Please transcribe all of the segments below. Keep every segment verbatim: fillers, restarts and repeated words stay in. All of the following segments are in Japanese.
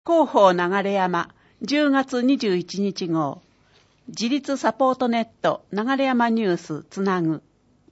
広報流山じゅうがつにじゅういちにち号自立サポートネット流山ニュースつなぐ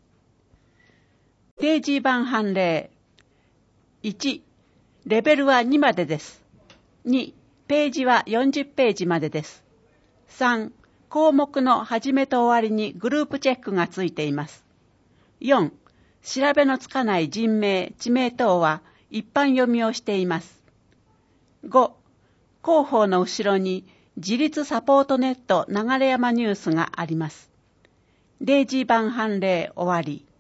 定時版判例いちレベルはにまでです。にページはよんじゅっページまでです。さん項目の始めと終わりにグループチェックがついています。よん調べのつかない人名、地名等は一般読みをしています。ご広報の後ろに自立サポートネット流山ニュースがあります。定時版判例終わり。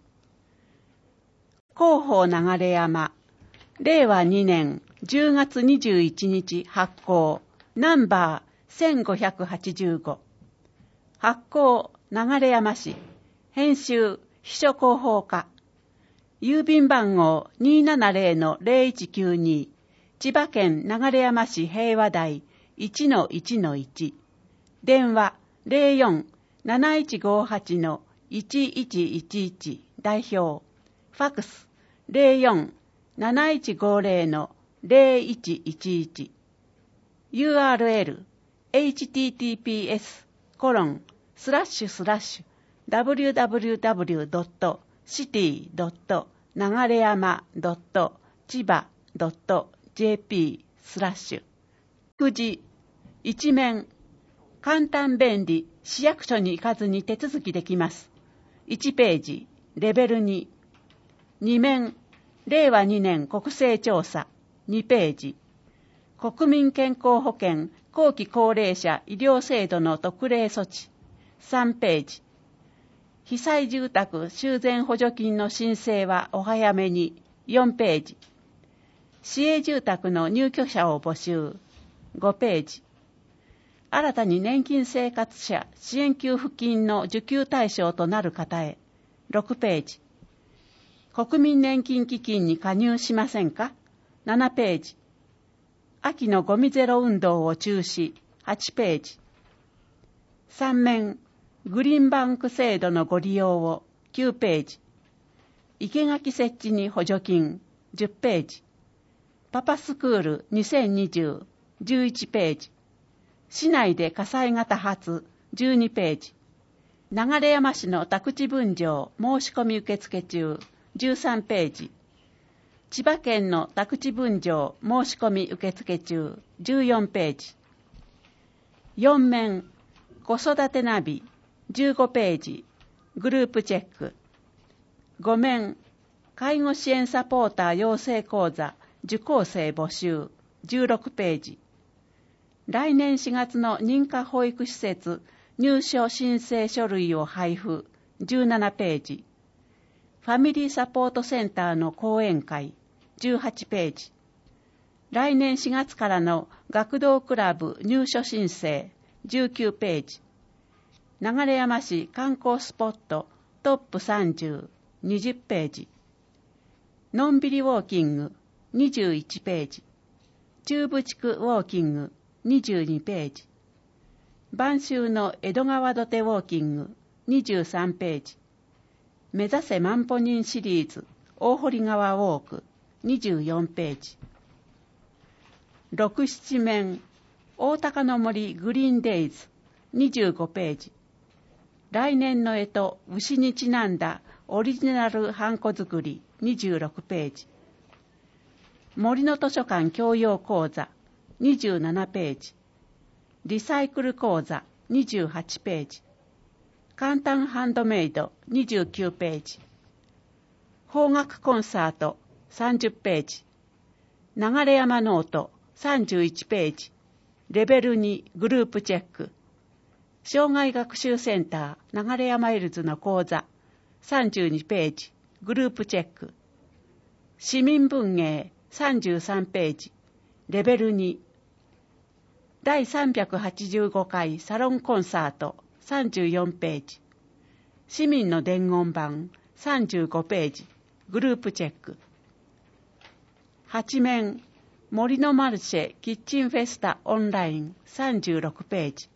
広報流山れいわにねんじゅうがつにじゅういちにち発行ナンバーせんごひゃくはちじゅうご発行流山市編集秘書広報課郵便番号 にーななぜろのぜろいちきゅうに 千葉県流山市平和台 いちのいちのいち 電話 ゼロよん なないちごはち のいちいちいちいち 代表ファクス ゼロよん なないちごぜろ のぜろいちいちいち ユーアールエル エイチティーティーピーエス コロンスラッシュスラッシュ ダブリューダブリューダブリュー ドット シティ ドット 流山 ドット 千葉 ドット ジェーピー スラッシュくじ一面簡単便利市役所に行かずに手続きできます。いちページレベルにに面れいわにねん国勢調査にページ国民健康保険後期高齢者医療制度の特例措置さんページ被災住宅修繕補助金の申請はお早めによんページ市営住宅の入居者を募集ごページ新たに年金生活者支援給付金の受給対象となる方へろくページ国民年金基金に加入しませんかななページ秋のゴミゼロ運動を中止はちページさん面グリーンバンク制度のご利用をきゅうページ生垣設置に補助金じゅっページパパスクールにせんにじゅうじゅういちページ市内で火災が多発じゅうにページ流山市の宅地分譲申し込み受付中じゅうさんページ千葉県の宅地分譲申し込み受付中じゅうよんページよん面子育てナビじゅうごページグループチェックご面介護支援サポーター養成講座受講生募集じゅうろくページ来年しがつの認可保育施設入所申請書類を配布じゅうななページファミリーサポートセンターの講演会じゅうはちページ来年しがつからの学童クラブ入所申請じゅうきゅうページ流山市観光スポットトップさんじゅう にじゅっページのんびりウォーキングにじゅういちページ中部地区ウォーキングにじゅうにページ晩秋の江戸川土手ウォーキングにじゅうさんページ目指せ万歩人シリーズ大堀川ウォークにじゅうよんページろく、なな面大高の森グリーンデイズにじゅうごページ来年の干支牛にちなんだオリジナルハンコ作りにじゅうろくページ森の図書館教養講座にじゅうななページリサイクル講座にじゅうはちページ簡単ハンドメイドにじゅうきゅうページ邦楽コンサートさんじゅっページ流山ノートさんじゅういちページレベルにグループチェック障害学習センター流山エルズの講座さんじゅうにページグループチェック市民文芸さんじゅうさんページレベルにだいさんびゃくはちじゅうごかいサロンコンサートさんじゅうよんページ市民の伝言板さんじゅうごページグループチェックはち面森のマルシェキッチンフェスタオンラインさんじゅうろくページ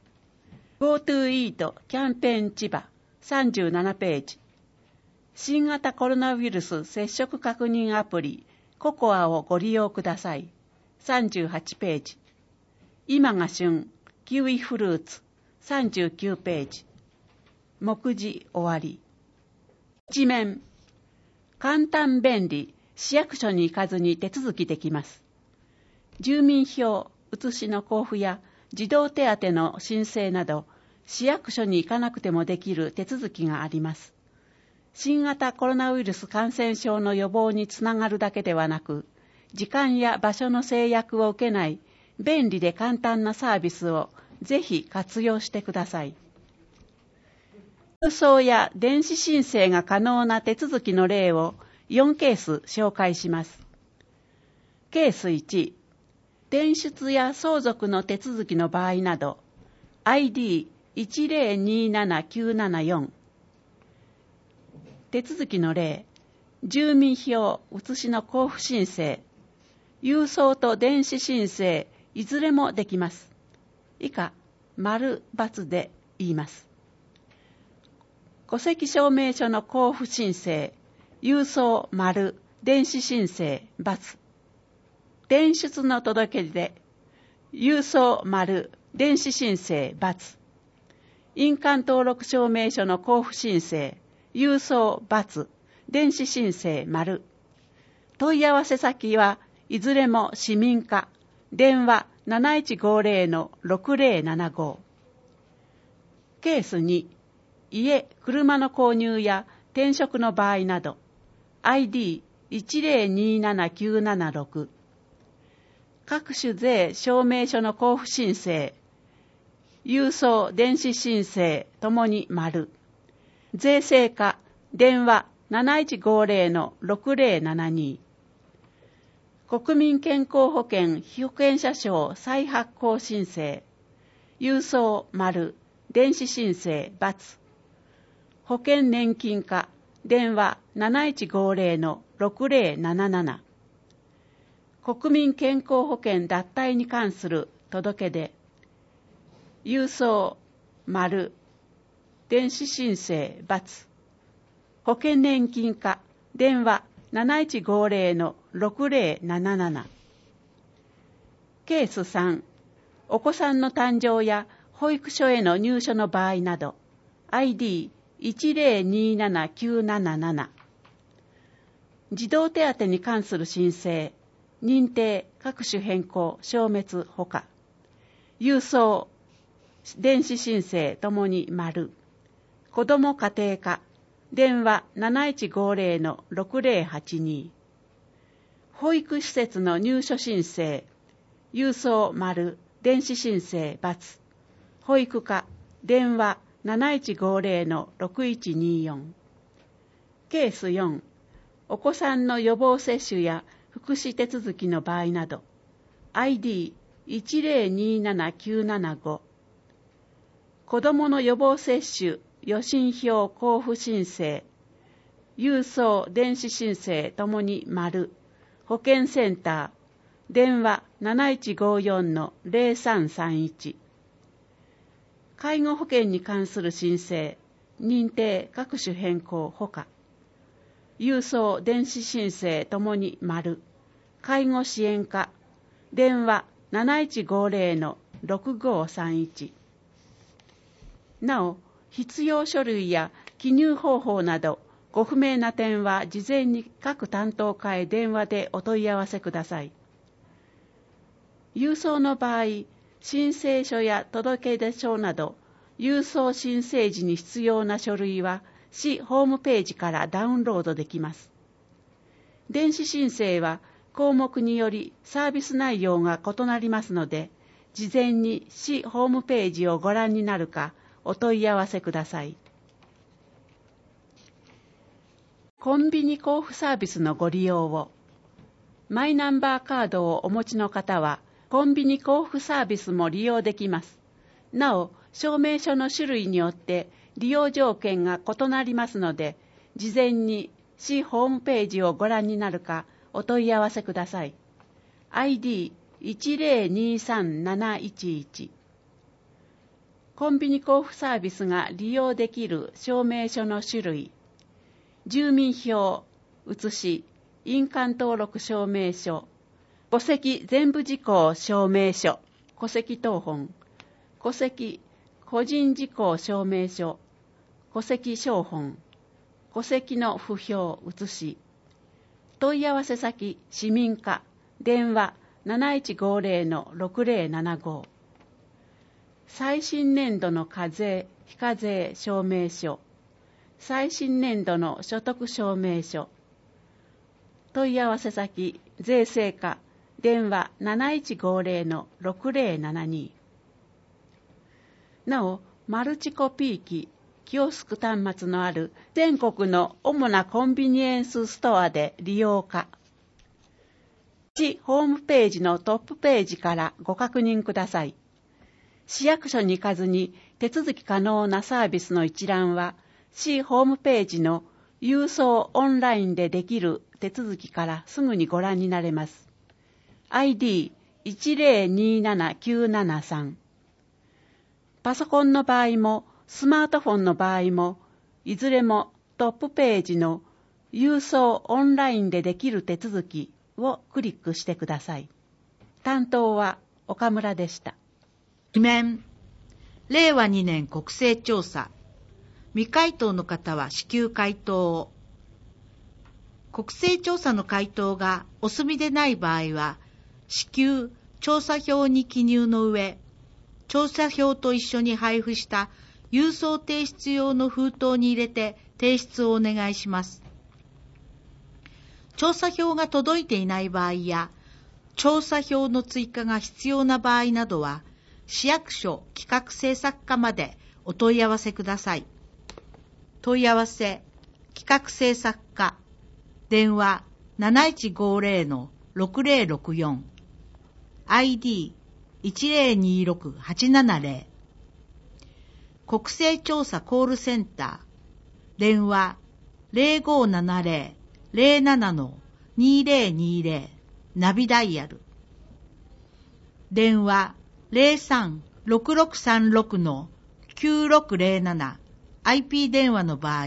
GoTo イートキャンペーン千葉さんじゅうななページ新型コロナウイルス接触確認アプリココアをご利用くださいさんじゅうはちページ。今が旬、キウイフルーツ、さんじゅうきゅうページ。目次終わり。一面、簡単便利、市役所に行かずに手続きできます。住民票、写しの交付や児童手当の申請など、市役所に行かなくてもできる手続きがあります。新型コロナウイルス感染症の予防につながるだけではなく、時間や場所の制約を受けない便利で簡単なサービスをぜひ活用してください。郵送や電子申請が可能な手続きの例をよんケース紹介します。ケースいち、転出や相続の手続きの場合など アイディーいちゼロにななきゅうななよん。手続きの例、住民票写しの交付申請、郵送と電子申請いずれもできます。以下、丸×で言います。戸籍証明書の交付申請、郵送丸、電子申請×。転出の届け出、郵送丸、電子申請×。印鑑登録証明書の交付申請、郵送×、電子申請丸。問い合わせ先はいずれも市民課、電話なないちごゼロのろくゼロななご。ケースに、家、車の購入や転職の場合など アイディーいちゼロにななきゅうななろく。各種税証明書の交付申請、郵送電子申請ともに丸。税制課、電話なないちごゼロのろくゼロななに。国民健康保険被保険者証再発行申請、郵送丸、電子申請×。保険年金課、電話なないちごゼロのろくゼロなななな。国民健康保険脱退に関する届け出、郵送丸、電子申請×。保険年金課、電話なないちごゼロのろくゼロなななな。ケースさん、お子さんの誕生や保育所への入所の場合など アイディーいちゼロにななきゅうなななな。児童手当に関する申請、認定、各種変更、消滅、ほか。郵送、電子申請ともに丸。子ども家庭課、電話なないちごゼロのろくゼロはちに。保育施設の入所申請、郵送丸、電子申請×。保育課、電話なないちごゼロのろくいちによん。ケースよん、お子さんの予防接種や福祉手続きの場合など アイディーいちゼロにななきゅうななご。子どもの予防接種予診票交付申請、郵送電子申請ともに丸。保健センター、電話なないちごよんのゼロさんさんいち。介護保険に関する申請、認定、各種変更、ほか。郵送、電子申請ともに丸。介護支援課、電話なないちごゼロのろくごさんいち。なお、必要書類や記入方法など、ご不明な点は事前に各担当課へ電話でお問い合わせください。郵送の場合、申請書や届出書など、郵送申請時に必要な書類は、市ホームページからダウンロードできます。電子申請は、項目によりサービス内容が異なりますので、事前に市ホームページをご覧になるか、お問い合わせください。コンビニ交付サービスのご利用を。マイナンバーカードをお持ちの方は、コンビニ交付サービスも利用できます。なお、証明書の種類によって利用条件が異なりますので、事前に市ホームページをご覧になるかお問い合わせください。アイディーいちゼロにさんなないちいち。コンビニ交付サービスが利用できる証明書の種類、住民票、写し、印鑑登録証明書、 戸籍全部事項証明書、戸籍謄本、戸籍個人事項証明書、戸籍抄本、戸籍の符表写し、問い合わせ先市民課、電話なないちごぜろのろくぜろななご、最新年度の課税、非課税証明書、最新年度の所得証明書、問い合わせ先税制課、電話なないちごぜろのろくぜろななに。なお、マルチコピー機、キオスク端末のある全国の主なコンビニエンスストアで利用可。市ホームページのトップページからご確認ください。市役所に行かずに手続き可能なサービスの一覧は、市ホームページの郵送オンラインでできる手続きからすぐにご覧になれます。アイディーいちぜろにななきゅうななさん。パソコンの場合もスマートフォンの場合も、いずれもトップページの郵送オンラインでできる手続きをクリックしてください。担当は岡村でした。 紙面、れいわにねん国勢調査。未回答の方は至急回答を。国勢調査の回答がお済みでない場合は、至急調査票に記入の上、調査票と一緒に配布した郵送提出用の封筒に入れて提出をお願いします。調査票が届いていない場合や、調査票の追加が必要な場合などは、市役所企画制作課までお問い合わせください。問い合わせ、企画制作課、電話なないちごぜろのろくぜろろくよん、アイディーいちぜろにろくはちななぜろ、国勢調査コールセンター、電話ぜろごななぜろ ぜろななのにぜろにぜろ、ナビダイヤル、電話ぜろさんろくろくさんろくのきゅうろくぜろなな、アイピー 電話の場合、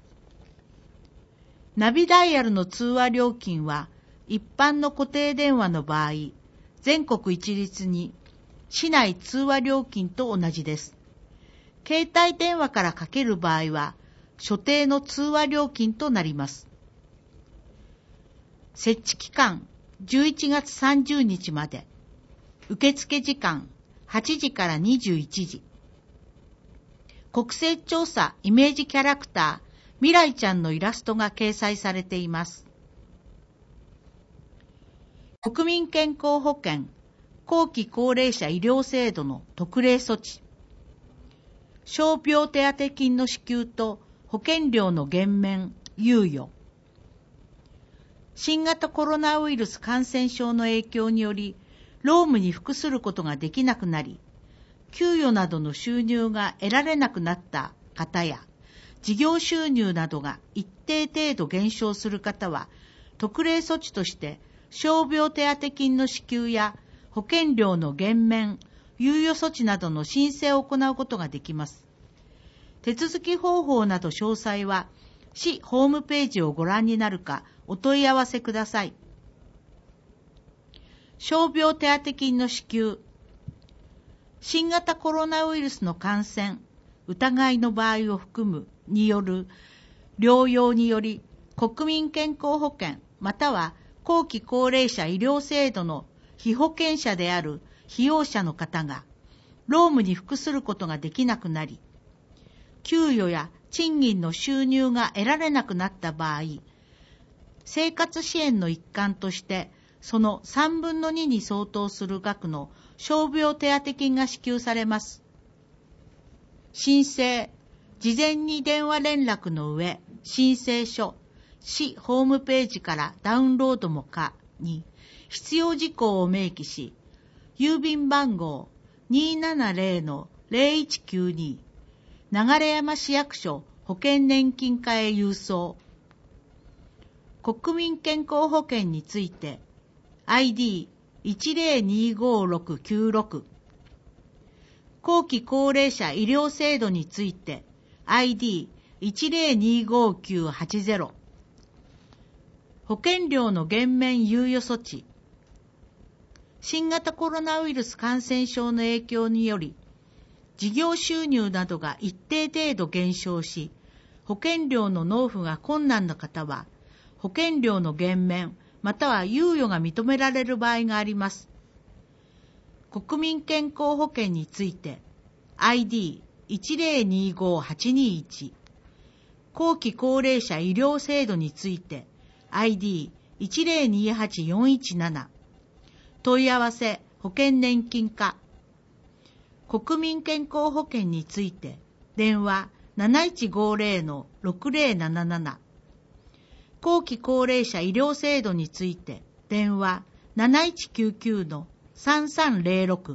ナビダイヤルの通話料金は一般の固定電話の場合、全国一律に市内通話料金と同じです。携帯電話からかける場合は、所定の通話料金となります。設置期間じゅういちがつさんじゅうにちまで、受付時間はちじからにじゅういちじ。国勢調査イメージキャラクター、未来ちゃんのイラストが掲載されています。国民健康保険後期高齢者医療制度の特例措置、傷病手当金の支給と保険料の減免、猶予、新型コロナウイルス感染症の影響により、労務に服することができなくなり、給与などの収入が得られなくなった方や、事業収入などが一定程度減少する方は、特例措置として傷病手当金の支給や保険料の減免、猶予措置などの申請を行うことができます。手続き方法など詳細は、市ホームページをご覧になるかお問い合わせください。傷病手当金の支給、新型コロナウイルスの感染、疑いの場合を含むによる療養により、国民健康保険または後期高齢者医療制度の被保険者である被用者の方が、労務に服することができなくなり、給与や賃金の収入が得られなくなった場合、生活支援の一環として、そのさんぶんのにに相当する額の傷病手当金が支給されます。申請、事前に電話連絡の上、申請書、市ホームページからダウンロードも可に、必要事項を明記し、郵便番号 にーななぜろのぜろいちきゅうに、流山市役所保険年金課へ郵送。国民健康保険について、アイディーいちぜろにごろくきゅうろく、後期高齢者医療制度について、アイディーいちぜろにごきゅうはちぜろ、保険料の減免猶予措置、 新型コロナウイルス感染症の影響により、事業収入などが一定程度減少し、保険料の納付が困難な方は、保険料の減免または猶予が認められる場合があります。国民健康保険について アイディーいちゼロにごはちにいち、後期高齢者医療制度について アイディーいちゼロにはちよんいちなな、問い合わせ保険年金課。国民健康保険について電話 なないちごゼロのろくゼロなななな、後期高齢者医療制度について電話 なないちきゅうきゅうのさんさんゼロろく。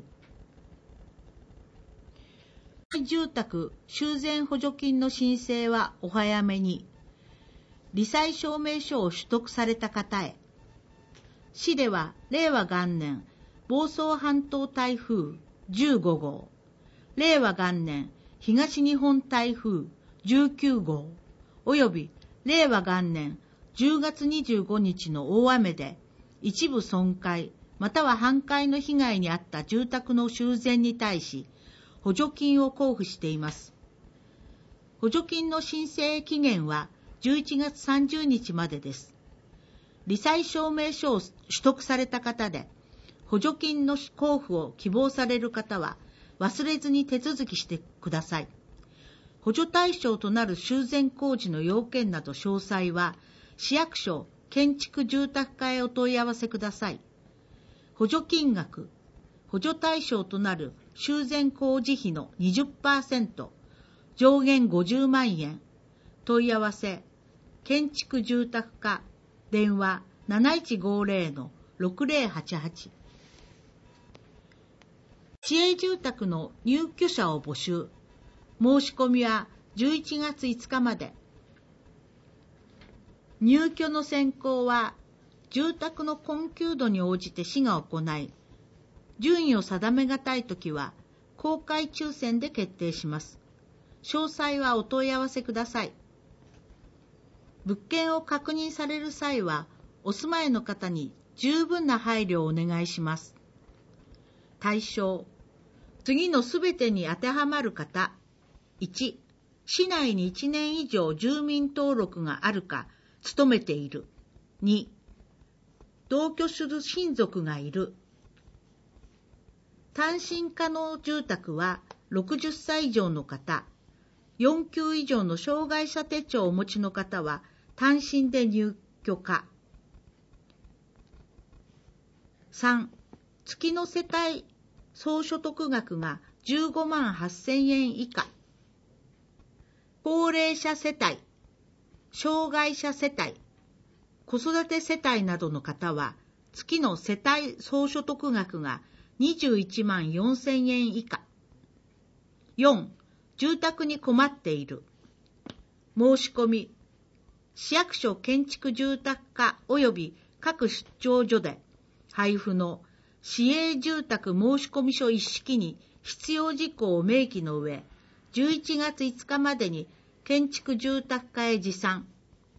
住宅修繕補助金の申請はお早めに。罹災証明書を取得された方へ。市では令和元年房総半島台風じゅうごごう、令和元年東日本台風じゅうきゅうごう、および令和元年じゅうがつにじゅうごにちの大雨で一部損壊または半壊の被害に遭った住宅の修繕に対し補助金を交付しています。補助金の申請期限はじゅういちがつさんじゅうにちまでです。罹災証明書を取得された方で補助金の交付を希望される方は忘れずに手続きしてください。補助対象となる修繕工事の要件など詳細は市役所建築住宅課へお問い合わせください。補助金額、補助対象となる修繕工事費の にじゅっパーセント、上限ごじゅうまんえん。問い合わせ建築住宅課、電話 なないちごゼロのろくゼロはちはち。市営住宅の入居者を募集。申し込みはじゅういちがついつかまで。入居の選考は住宅の困窮度に応じて市が行い、順位を定めがたいときは公開抽選で決定します。詳細はお問い合わせください。物件を確認される際は、お住まいの方に十分な配慮をお願いします。対象、次のすべてに当てはまる方。いち、市内にいちねん以上住民登録があるか、勤めている。に、同居する親族がいる。単身可能住宅はろくじゅっさい以上の方、よんきゅう以上の障害者手帳をお持ちの方は単身で入居可。さん、月の世帯総所得額がじゅうごまんはっせんえん以下。高齢者世帯、障害者世帯、子育て世帯などの方は月の世帯総所得額がにじゅういちまんよんせんえん以下。よん、住宅に困っている。申し込み、市役所建築住宅課及び各出張所で配布の市営住宅申込書一式に必要事項を明記の上、じゅういちがついつかまでに建築住宅課へ持参。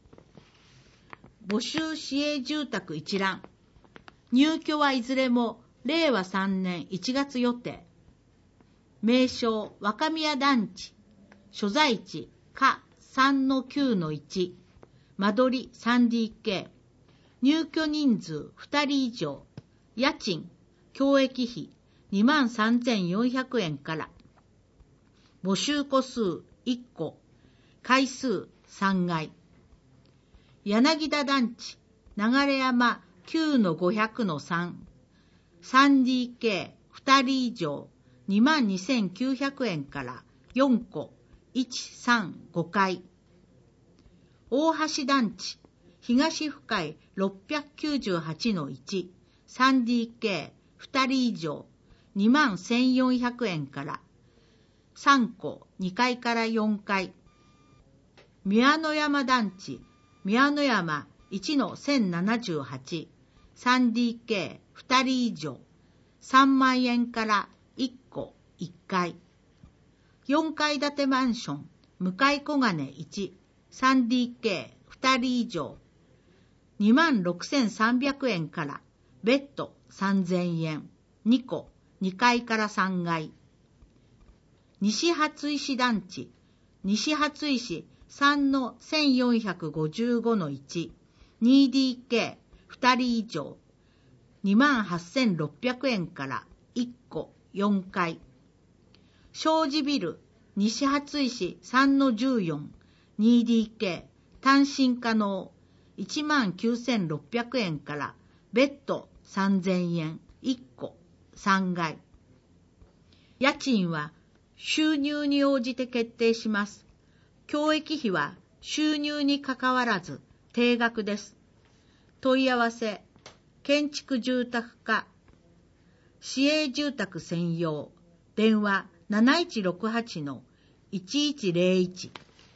募集市営住宅一覧。入居はいずれもれいわさんねんいちがつ予定。名称、若宮団地。所在地、か さんのきゅうのいち。間取り スリーディーケー。入居人数ふたり以上。家賃、教育費にまんさんぜんよんひゃくえんから。募集戸数いっこ。階数さんがい。柳田団地、流山 きゅうのごひゃくのさん。スリーディーケーふたり以上 にまんにせんきゅうひゃくえんからよんこ、いち、さん、ごかい。大橋団地、東深井ろっぴゃくきゅうじゅうはちのいち。スリーディーケーふたり以上にまんせんよんひゃくえんからさんこ、にかいからよんかい。宮野山団地、宮野山いちのせんななじゅうはち。スリーディーケーふたり以上さんまんえんからいっこ、いっかい。よんかい建てマンション、向小金いち。スリーディーケーふたり以上にまんろくせんさんびゃくえんから別途さんぜんえん、にこ、にかいからさんがい。西初石団地、西初石さんのせんよんひゃくごじゅうごのいち、にディーケー、ふたり以上、にまんはっせんろっぴゃくえんからいっこ、よんかい。庄司ビル、西初石さんのじゅうよん、にディーケー、単身可能、いちまんきゅうせんろっぴゃくえんから別途さんぜんえん、いっこ、さんがい。家賃は収入に応じて決定します。教育費は収入にかかわらず定額です。問い合わせ、建築住宅課、市営住宅専用、電話 なないちろくはちのいちいちぜろいち。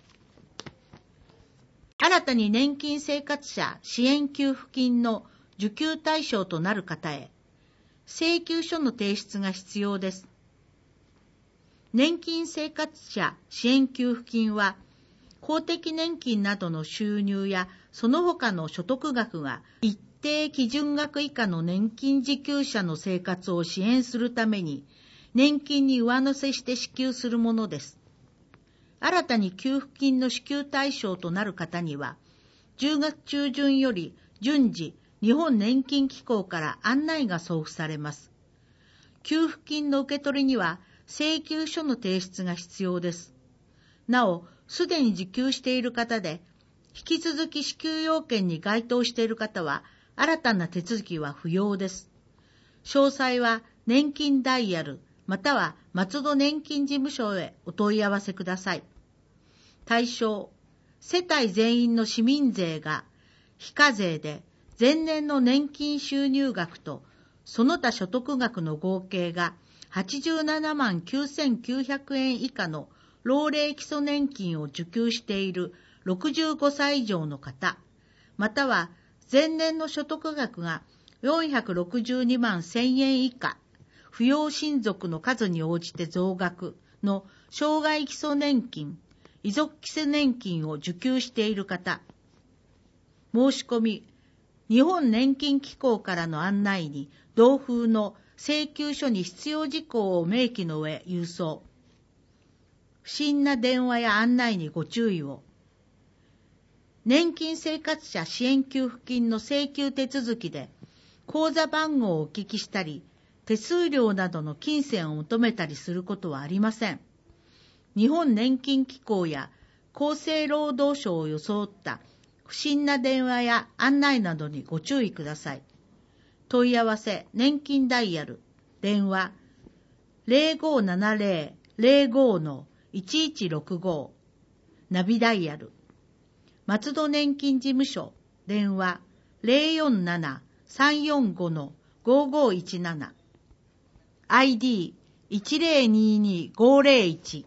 新たに年金生活者支援給付金の受給対象となる方へ、請求書の提出が必要です。年金生活者支援給付金は、公的年金などの収入やその他の所得額が一定基準額以下の年金受給者の生活を支援するために、年金に上乗せして支給するものです。新たに給付金の支給対象となる方には、じゅうがつちゅうじゅんより順次、日本年金機構から案内が送付されます。給付金の受け取りには、請求書の提出が必要です。なお、すでに受給している方で、引き続き支給要件に該当している方は、新たな手続きは不要です。詳細は年金ダイヤル、または松戸年金事務所へお問い合わせください。対象、世帯全員の市民税が非課税で、前年の年金収入額とその他所得額の合計がはちじゅうななまんきゅうせんきゅうひゃくえん以下の老齢基礎年金を受給しているろくじゅうごさい以上の方、または前年の所得額がよんひゃくろくじゅうにまんせんえん以下、扶養親族の数に応じて増額の生涯基礎年金、遺族基礎年金を受給している方、申し込み、日本年金機構からの案内に同封の請求書に必要事項を明記の上郵送。不審な電話や案内にご注意を。年金生活者支援給付金の請求手続きで、口座番号をお聞きしたり、手数料などの金銭を求めたりすることはありません。日本年金機構や厚生労働省を装った不審な電話や案内などにご注意ください。問い合わせ、年金ダイヤル、電話 ゼロごななゼロ ゼロご のいちいちろくご、ナビダイヤル、松戸年金事務所、電話 ゼロよんなな さんよんご のごごいちなな、アイディーいちゼロににごゼロいち。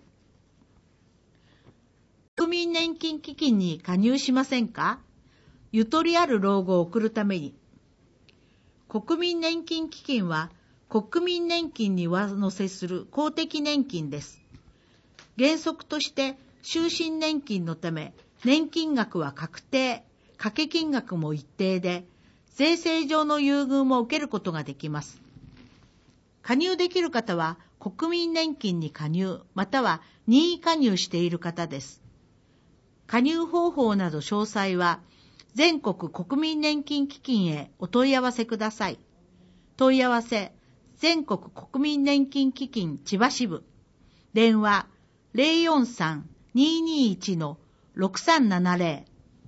国民年金基金に加入しませんか？ゆとりある老後を送るために。国民年金基金は国民年金に上乗せする公的年金です。原則として終身年金のため年金額は確定、掛け金額も一定で、税制上の優遇も受けることができます。加入できる方は国民年金に加入、または任意加入している方です。加入方法など詳細は全国国民年金基金へお問い合わせください。問い合わせ、全国国民年金基金千葉支部、電話 ゼロよんさん にーにーいち のろくさんななゼロ。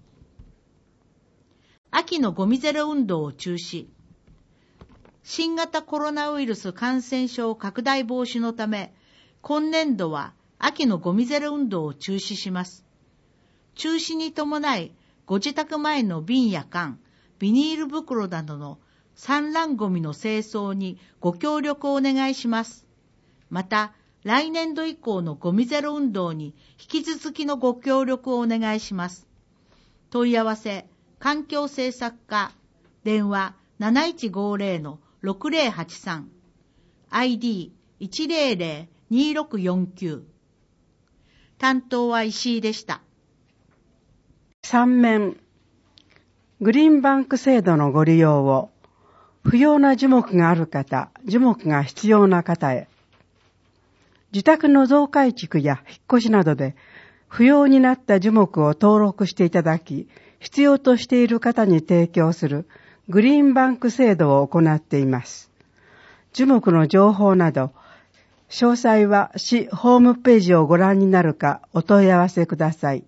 秋のゴミゼロ運動を中止。新型コロナウイルス感染症拡大防止のため、今年度は秋のゴミゼロ運動を中止します。中止に伴い、ご自宅前の瓶や缶、ビニール袋などの散乱ゴミの清掃にご協力をお願いします。また、来年度以降のゴミゼロ運動に引き続きのご協力をお願いします。問い合わせ、環境政策課、電話 なないちごゼロ のろくゼロはちさん、アイディーいちゼロゼロ にろくよんきゅう。担当は石井でした。さん面、グリーンバンク制度のご利用を、 不要な樹木がある方、樹木が必要な方へ。自宅の増改築や引っ越しなどで不要になった樹木を登録していただき、必要としている方に提供するグリーンバンク制度を行っています。樹木の情報など、詳細は市ホームページをご覧になるかお問い合わせください。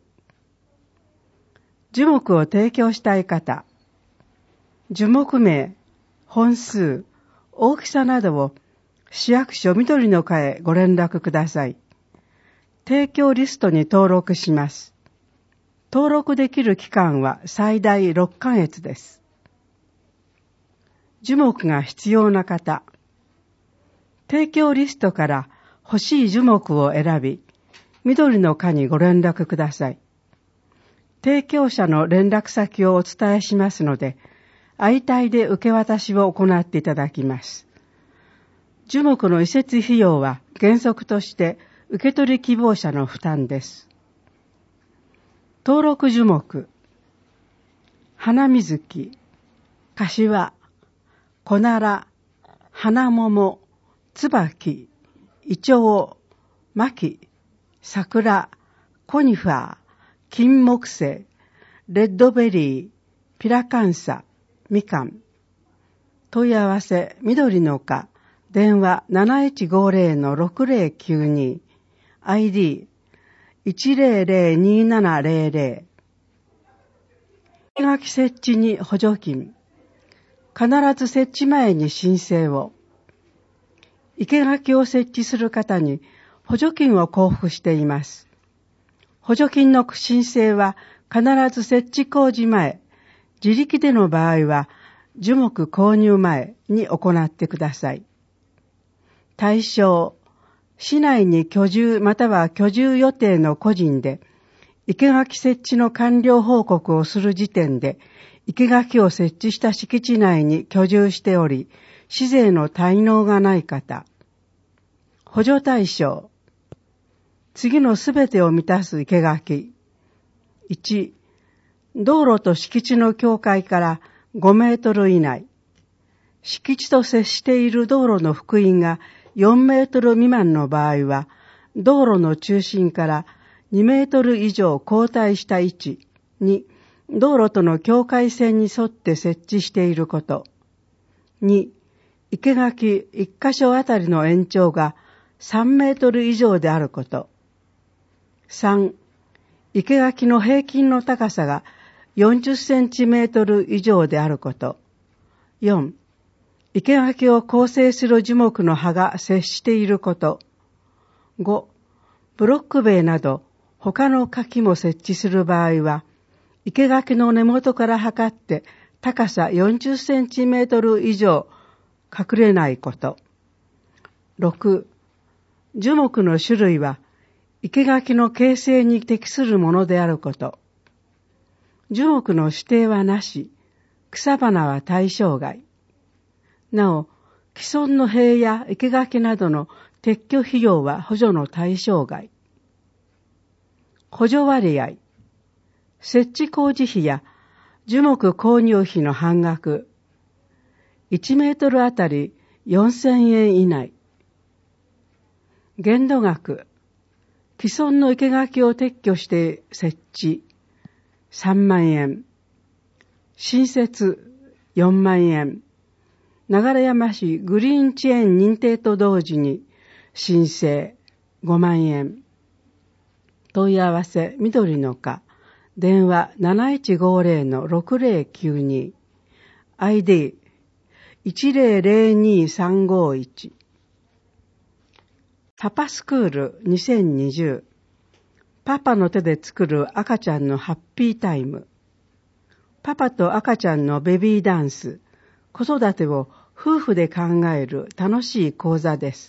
樹木を提供したい方、樹木名、本数、大きさなどを市役所緑の課へご連絡ください。提供リストに登録します。登録できる期間は最大ろっかげつです。樹木が必要な方、提供リストから欲しい樹木を選び、緑の課にご連絡ください。提供者の連絡先をお伝えしますので、相対で受け渡しを行っていただきます。樹木の移設費用は原則として受け取り希望者の負担です。登録樹木、花水木、柏、コナラ、花桃、椿、イチョウ、マキ、桜、コニファー、金木犀、レッドベリー、ピラカンサ、みかん。問い合わせ、緑の課、電話 なないちごぜろ のろくぜろきゅうに、アイディーいちぜろぜろにななぜろぜろ。生垣設置に補助金。必ず設置前に申請を。生垣を設置する方に補助金を交付しています。補助金の申請は必ず設置工事前、自力での場合は樹木購入前に行ってください。対象、市内に居住または居住予定の個人で、生垣設置の完了報告をする時点で、生垣を設置した敷地内に居住しており、市税の滞納がない方。補助対象。次のすべてを満たす生垣。いち、道路と敷地の境界からごメートル以内。敷地と接している道路の幅員がよんメートル未満の場合は、道路の中心からにメートル以上後退した位置に、道路との境界線に沿って設置していること。に、生垣いっかしょあたりの延長がさんメートル以上であること。さん、生垣の平均の高さがよんじゅっセンチメートル以上であること。よん、生垣を構成する樹木の葉が接していること。ご、ブロック塀など他の垣も設置する場合は、生垣の根元から測って高さよんじゅっセンチメートル以上隠れないこと。ろく、樹木の種類は生垣の形成に適するものであること。樹木の指定はなし、草花は対象外。なお、既存の塀や生垣などの撤去費用は補助の対象外。補助割合。設置工事費や樹木購入費の半額。いちメートルあたりよんせんえん以内。限度額。既存の生垣を撤去して設置さんまんえん。新設よんまんえん。流山市グリーンチェーン認定と同時に申請ごまんえん。問い合わせ緑の課。電話 なないちごぜろ のろくぜろきゅうに。アイディーいちぜろぜろにさんごいち。パパスクールにせんにじゅう。パパの手で作る赤ちゃんのハッピータイム。パパと赤ちゃんのベビーダンス、子育てを夫婦で考える楽しい講座です。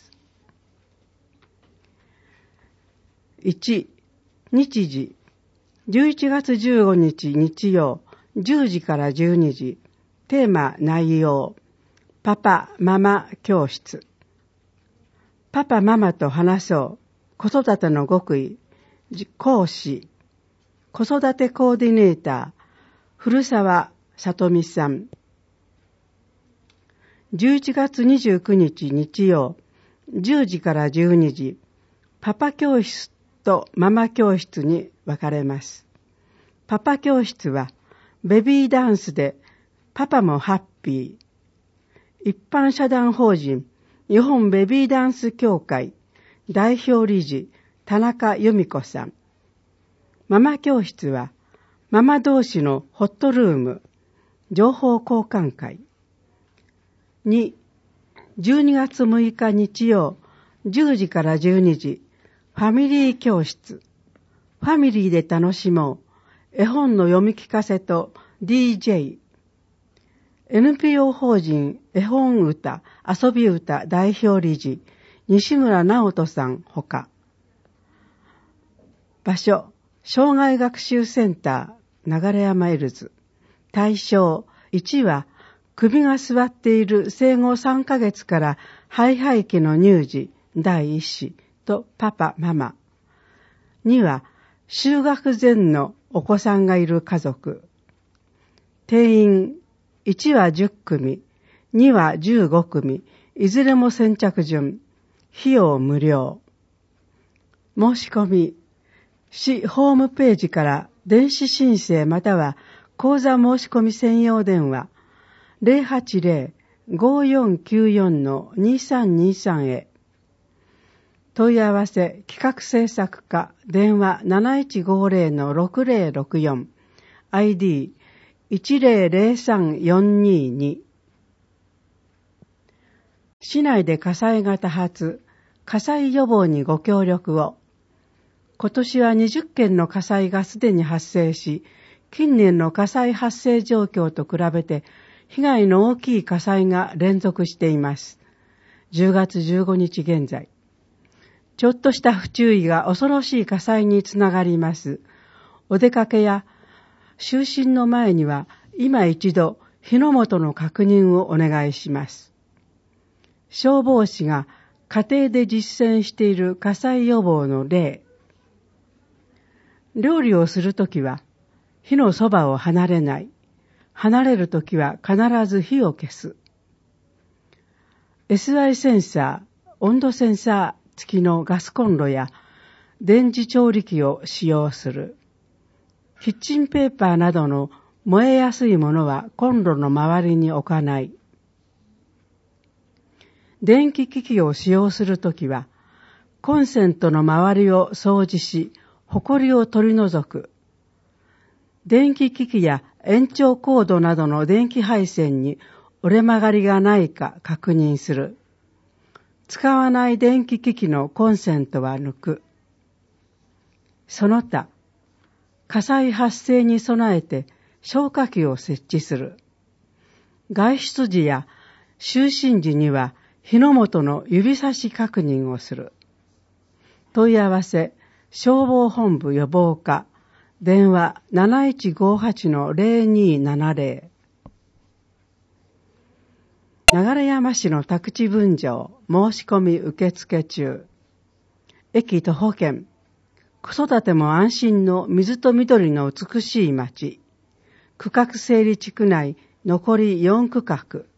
いち、日時、じゅういちがつじゅうごにち日曜、じゅうじからじゅうにじ。テーマ内容、パパママ教室。パパママと話そう、子育ての極意。講師、子育てコーディネーター、古澤さとみさん。 じゅういちがつにじゅうくにち日曜、じゅうじからじゅうにじ、パパ教室とママ教室に分かれます。パパ教室はベビーダンスでパパもハッピー。一般社団法人日本ベビーダンス協会代表理事田中由美子さん。ママ教室はママ同士のホットルーム、情報交換会。に、じゅうにがつむいか日曜、じゅうじからじゅうにじ、ファミリー教室。ファミリーで楽しもう。絵本の読み聞かせと ディージェー。エヌピーオー 法人絵本歌、遊び歌代表理事、西村直人さんほか。場所、障害学習センター、流山エルズ。対象、いちは、首が座っている生後さんかげつからハイハイ期の乳児、第一子とパパ、ママ。には、就学前のお子さんがいる家族。定員、いちはじゅっくみ、にはじゅうごくみ、いずれも先着順。費用無料。申し込み、市ホームページから電子申請または講座申し込み専用電話 ゼロはちゼロ ごーよんきゅうよん にさんにさん へ。問い合わせ企画制作課電話 なないちごゼロ ろくゼロろくよん アイディーいちゼロゼロさんよんにに。市内で火災が多発、火災予防にご協力を。今年はにじゅっけんの火災がすでに発生し、近年の火災発生状況と比べて被害の大きい火災が連続しています。じゅうがつじゅうごにち現在。ちょっとした不注意が恐ろしい火災につながります。お出かけや就寝の前には今一度火の元の確認をお願いします。消防士が家庭で実践している火災予防の例。料理をするときは火のそばを離れない。離れるときは必ず火を消す。エスアイ センサー、温度センサー付きのガスコンロや電磁調理器を使用する。キッチンペーパーなどの燃えやすいものはコンロの周りに置かない。電気機器を使用するときはコンセントの周りを掃除し、ほこりを取り除く。電気機器や延長コードなどの電気配線に折れ曲がりがないか確認する。使わない電気機器のコンセントは抜く。その他、火災発生に備えて消火器を設置する。外出時や就寝時には火の元の指差し確認をする。問い合わせ、消防本部予防課、電話 なないちごはち ゼロにななゼロ。流山市の宅地分譲申し込み受付中。駅徒歩圏。子育ても安心の水と緑の美しい町。区画整理地区内残りよんくかく。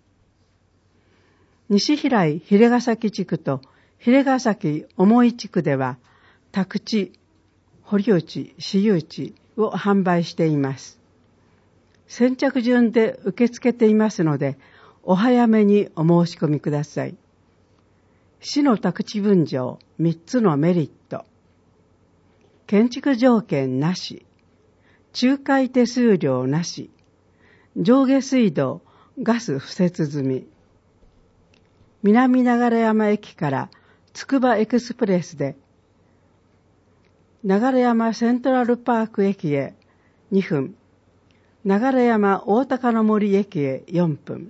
西平井平ヶ崎地区と平ヶ崎重井地区では宅地、保留地、私有地を販売しています。先着順で受け付けていますので、お早めにお申し込みください。市の宅地分譲みっつのメリット。建築条件なし。仲介手数料なし。上下水道、ガス敷設済み。南流山駅からつくばエクスプレスで流山セントラルパーク駅へにふん、流山大高の森駅へよんぷん、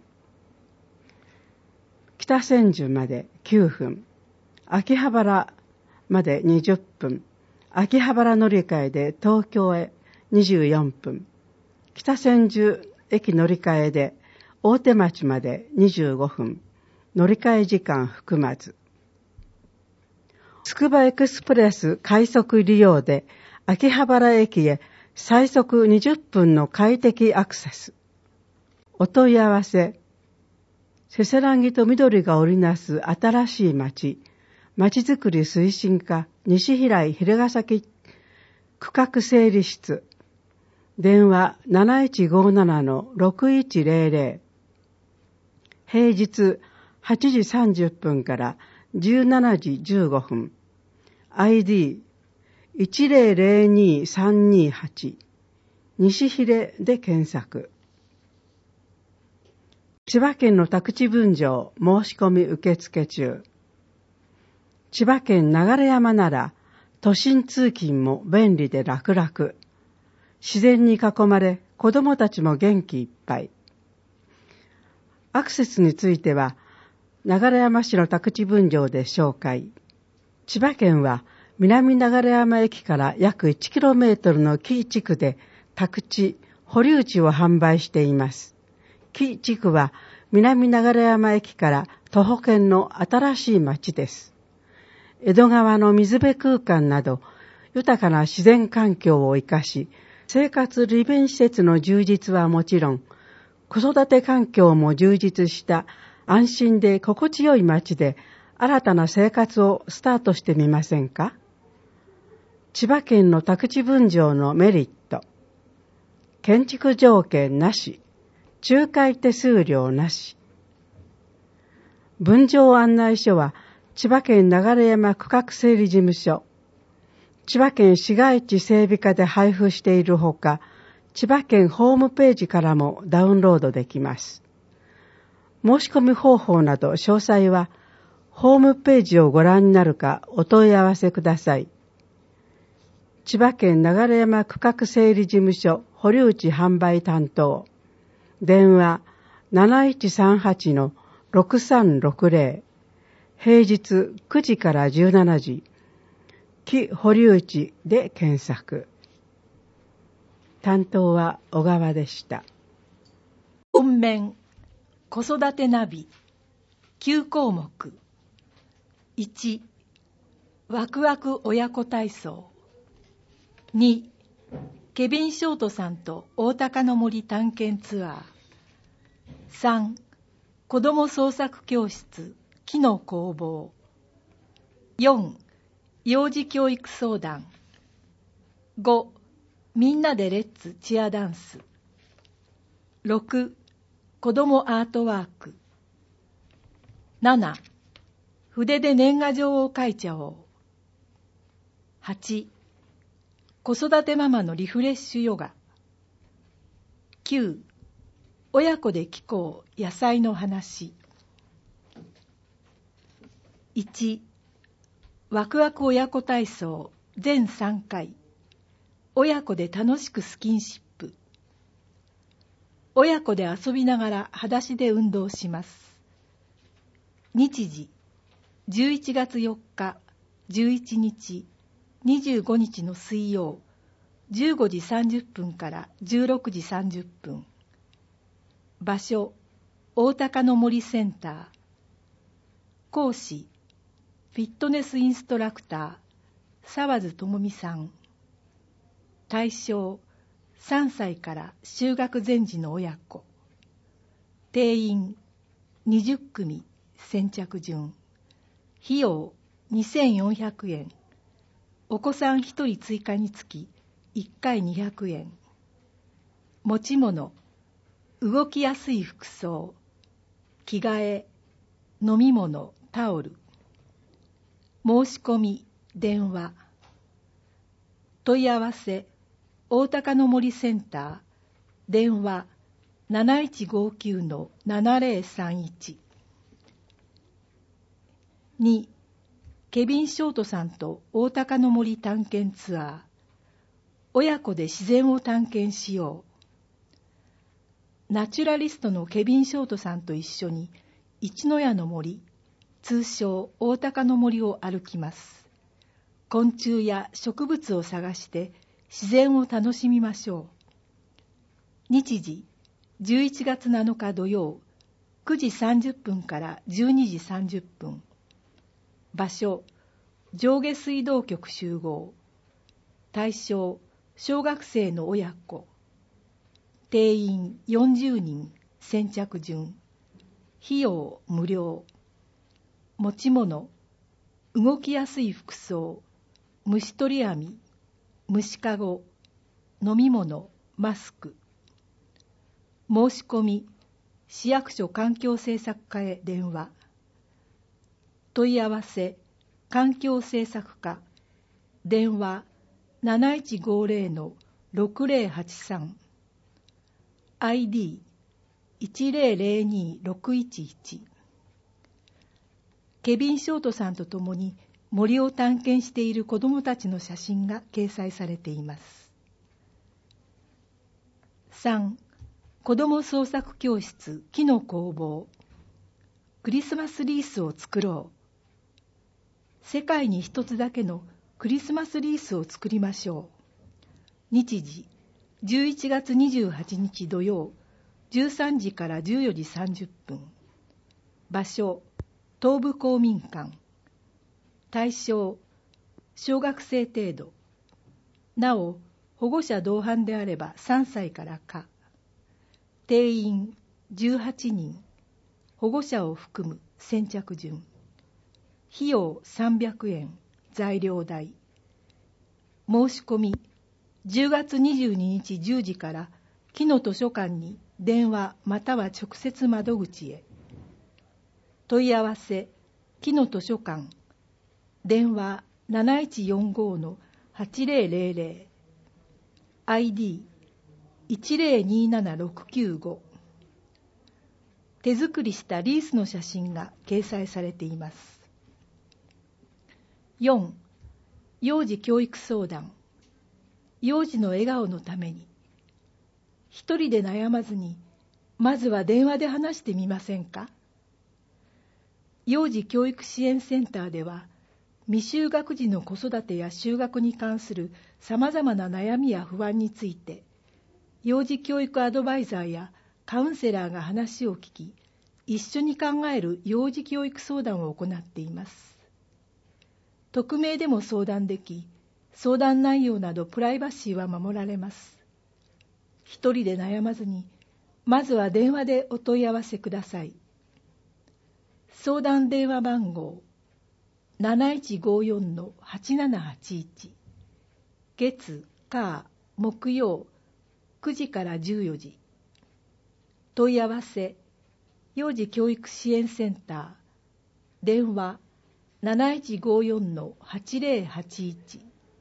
北千住まできゅうふん、秋葉原までにじゅっぷん、秋葉原乗り換えで東京へにじゅうよんぷん、北千住駅乗り換えで大手町までにじゅうごふん、乗り換え時間含まず。つくばエクスプレス快速利用で秋葉原駅へ最速にじゅっぷんの快適アクセス。お問い合わせせせらぎと緑が織りなす新しい町、町づくり推進課西平井平ヶ崎区画整理室、電話 なないちごななのろくいちぜろぜろ、平日はちじさんじゅっぷんからじゅうしちじじゅうごふん、アイディーいちぜろぜろにさんにはち、西平で検索。千葉県の宅地分譲申し込み受付中。千葉県流山なら都心通勤も便利で楽々。自然に囲まれ子どもたちも元気いっぱい。アクセスについては流山市の宅地分譲で紹介。千葉県は南流山駅から約 いちキロメートル の木地区で宅地、保留地を販売しています。木地区は南流山駅から徒歩圏の新しい町です。江戸川の水辺空間など豊かな自然環境を生かし、生活利便施設の充実はもちろん、子育て環境も充実した安心で心地よい町で新たな生活をスタートしてみませんか？千葉県の宅地分譲のメリット。建築条件なし、仲介手数料なし。分譲案内書は千葉県流山区画整理事務所、千葉県市街地整備課で配布しているほか、千葉県ホームページからもダウンロードできます。申し込み方法など詳細はホームページをご覧になるかお問い合わせください。千葉県流山区画整理事務所保留地販売担当、電話 なないちさんはちのろくさんろくぜろ、平日くじからじゅうしちじ、木保留地で検索。担当は小川でした。 本面子育てナビきゅうこうもく。いち、ワクワク親子体操。に、ケビン・ショートさんと大鷹の森探検ツアー。さん、子ども創作教室木の工房。よん、幼児教育相談。ご、みんなでレッツチアダンス。ろく、子どもアートワーク。なな、筆で年賀状を書いちゃおう。はち、子育てママのリフレッシュヨガ。きゅう、親子で聞こう野菜の話。いち、ワクワク親子体操全さんかい。親子で楽しくスキンシップ。親子で遊びながら裸足で運動します。日時、じゅういちがつよっか、じゅういちにち、にじゅうごにちの水曜、じゅうごじさんじゅっぷんからじゅうろくじさんじゅっぷん。場所、大鷹の森センター。講師、フィットネスインストラクター、沢津智美さん。対象、さんさいから就学前時の親子。定員、にじゅっくみ、先着順。費用、にせんよんひゃくえん。お子さんひとり追加につき、いっかいにひゃくえん。持ち物、動きやすい服装、着替え、飲み物、タオル。申し込み、電話。問い合わせ、大鷹の森センター、電話 なないちごきゅうのななぜろさんいち。に、ケビン・ショートさんと大鷹の森探検ツアー。親子で自然を探検しよう。ナチュラリストのケビン・ショートさんと一緒に一の谷の森、通称大鷹の森を歩きます。昆虫や植物を探して自然を楽しみましょう。日時、じゅういちがつなのか土曜、くじさんじゅっぷんからじゅうにじさんじゅっぷん。場所、上下水道局集合。対象、小学生の親子。定員よんじゅうにん、先着順。 費用無料。持ち物、動きやすい服装、虫取り網、虫かご、飲み物、マスク。申し込み、市役所環境政策課へ電話。問い合わせ、環境政策課、電話 なないちごぜろ のろくぜろはちさん、アイディーいちぜろぜろにろくいちいち。ケビン・ショートさんと共に森を探検している子どもたちの写真が掲載されています。さん. 子ども創作教室木の工房。クリスマスリースを作ろう。世界に一つだけのクリスマスリースを作りましょう。日時じゅういちがつにじゅうはちにち土曜じゅうさんじからじゅうよじさんじゅっぷん。場所東部公民館。対象小学生程度。なお保護者同伴であればさんさいから下。定員じゅうはちにん。保護者を含む先着順。費用さんびゃくえん。材料代。申し込みじゅうがつにじゅうににちじゅうじから木の図書館に電話または直接窓口へ。問い合わせ木の図書館。電話 なないちよんご のはちぜろぜろぜろ。アイディーいちぜろにななろくきゅうご。手作りしたリースの写真が掲載されています。よん. 幼児教育相談。幼児の笑顔のために。一人で悩まずに、まずは電話で話してみませんか。幼児教育支援センターでは、未就学児の子育てや就学に関するさまざまな悩みや不安について、幼児教育アドバイザーやカウンセラーが話を聞き、一緒に考える幼児教育相談を行っています。匿名でも相談でき、相談内容などプライバシーは守られます。一人で悩まずに、まずは電話でお問い合わせください。相談電話番号 なないちごよん のはちななはちいち。月、火、木曜くじからじゅうよじ。問い合わせ幼児教育支援センター。電話 なないちごよん のはちぜろはちいち。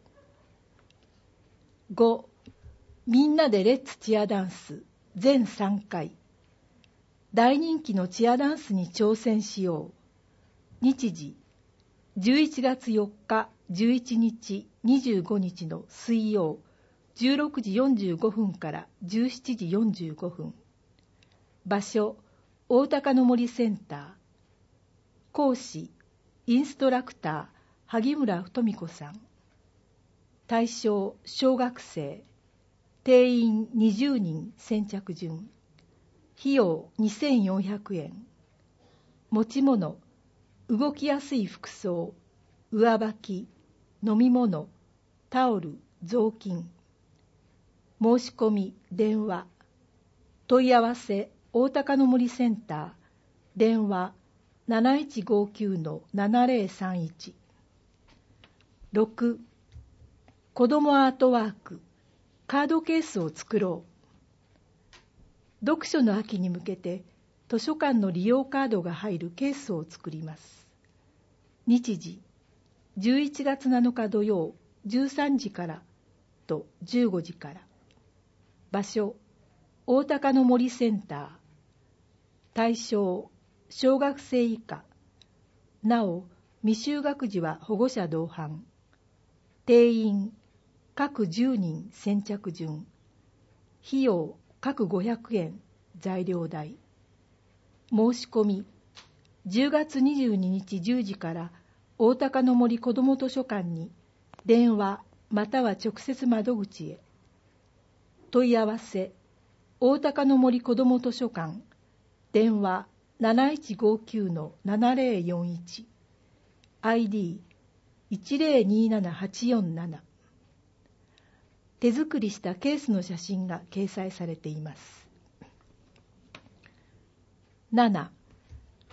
ご. みんなでレッツチアダンス全さんかい。大人気のチアダンスに挑戦しよう。日時じゅういちがつよっか、じゅういちにち、にじゅうごにちの水曜じゅうろくじよんじゅうごふんからじゅうしちじよんじゅうごふん。場所大高の森センター。講師インストラクター萩村太美子さん。対象小学生。定員にじゅうにん先着順。費用にせんよんひゃくえん。持ち物動きやすい服装、上履き、飲み物、タオル、雑巾。申し込み電話。問い合わせ大高の森センター。電話 なないちごきゅう のななぜろさんいち。ろく. 子どもアートワークカードケースを作ろう。読書の秋に向けて図書館の利用カードが入るケースを作ります。日時じゅういちがつなのか土曜じゅうさんじからとじゅうごじから。場所大高の森センター。対象小学生以下。なお未就学児は保護者同伴。定員各じゅうにん先着順。費用各ごひゃくえん。材料代。申し込みじゅうがつにじゅうににちじゅうじから大高の森子ども図書館に電話または直接窓口へ。問い合わせ大高の森子ども図書館。電話 なないちごきゅう のななぜろよんいち。アイディーいちぜろにななはちよんなな。手作りしたケースの写真が掲載されています。なな.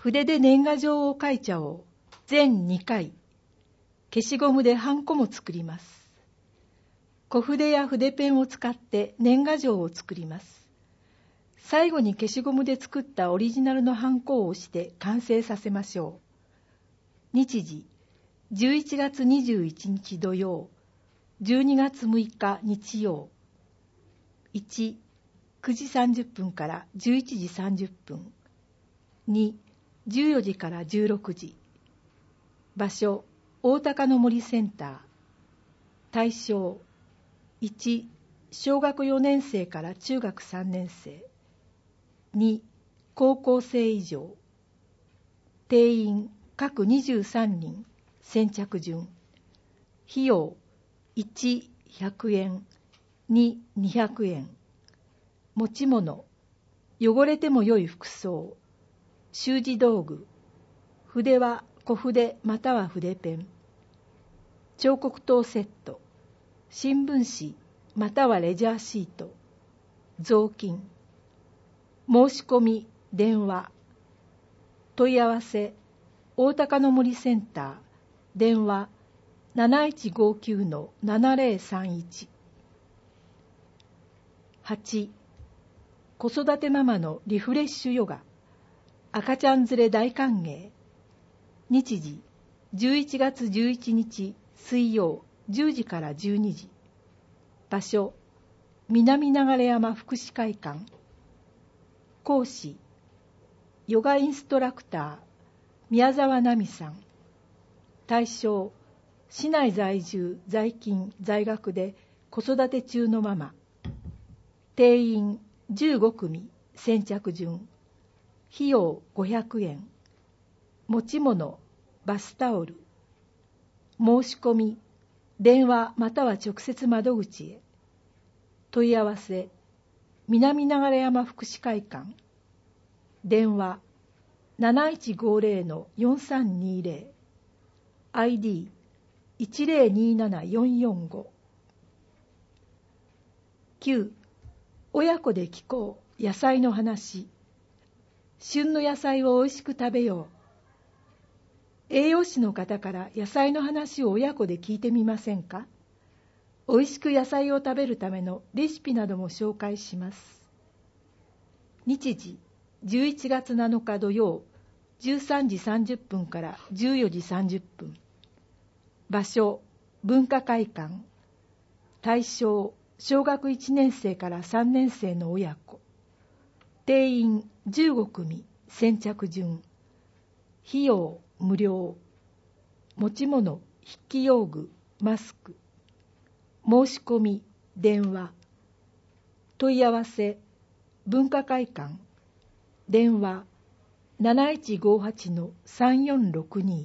筆で年賀状を書いちゃおう。全にかい。消しゴムでハンコも作ります。小筆や筆ペンを使って年賀状を作ります。最後に消しゴムで作ったオリジナルのハンコを押して完成させましょう。日時、じゅういちがつにじゅういちにち土曜、じゅうにがつむいか日曜。いち、くじさんじゅっぷんからじゅういちじさんじゅっぷん。に、じゅうよじからじゅうろくじ。場所、大高の森センター。対象、いち、小学よねんせいから中学さんねんせい。に、高校生以上。定員、各にじゅうさんにん。先着順。費用、いち、ひゃくえん。に、にひゃくえん。持ち物、汚れても良い服装。習字道具、筆は小筆または筆ペン。彫刻刀セット、新聞紙またはレジャーシート。雑巾。申し込み、電話。問い合わせ、大高の森センター。電話 なないちごきゅうのななぜろさんいち。はち、子育てママのリフレッシュヨガ。赤ちゃん連れ大歓迎。日時、じゅういちがつじゅういちにち水曜じゅうじからじゅうにじ。場所、南流山福祉会館。講師、ヨガインストラクター、宮沢奈美さん。対象、市内在住、在勤、在学で子育て中のママ。定員じゅうごくみ、先着順。費用ごひゃくえん。持ち物、バスタオル。申し込み、電話または直接窓口へ。問い合わせ、南流山福祉会館。電話 なないちごぜろのよんさんにぜろ。アイディーいちぜろにななよんよんご。きゅう、親子で聞こう野菜の話。旬の野菜をおいしく食べよう。栄養士の方から野菜の話を親子で聞いてみませんか。おいしく野菜を食べるためのレシピなども紹介します。日時、じゅういちがつなのか土曜、じゅうさんじさんじゅっぷんからじゅうよじさんじゅっぷん。場所、文化会館。対象、小学いちねんせいからさんねんせいの親子。定員じゅうごくみ、先着順。費用無料。持ち物、筆記用具、マスク。申し込み、電話。問い合わせ、文化会館。電話 なないちごはちのさんよんろくに。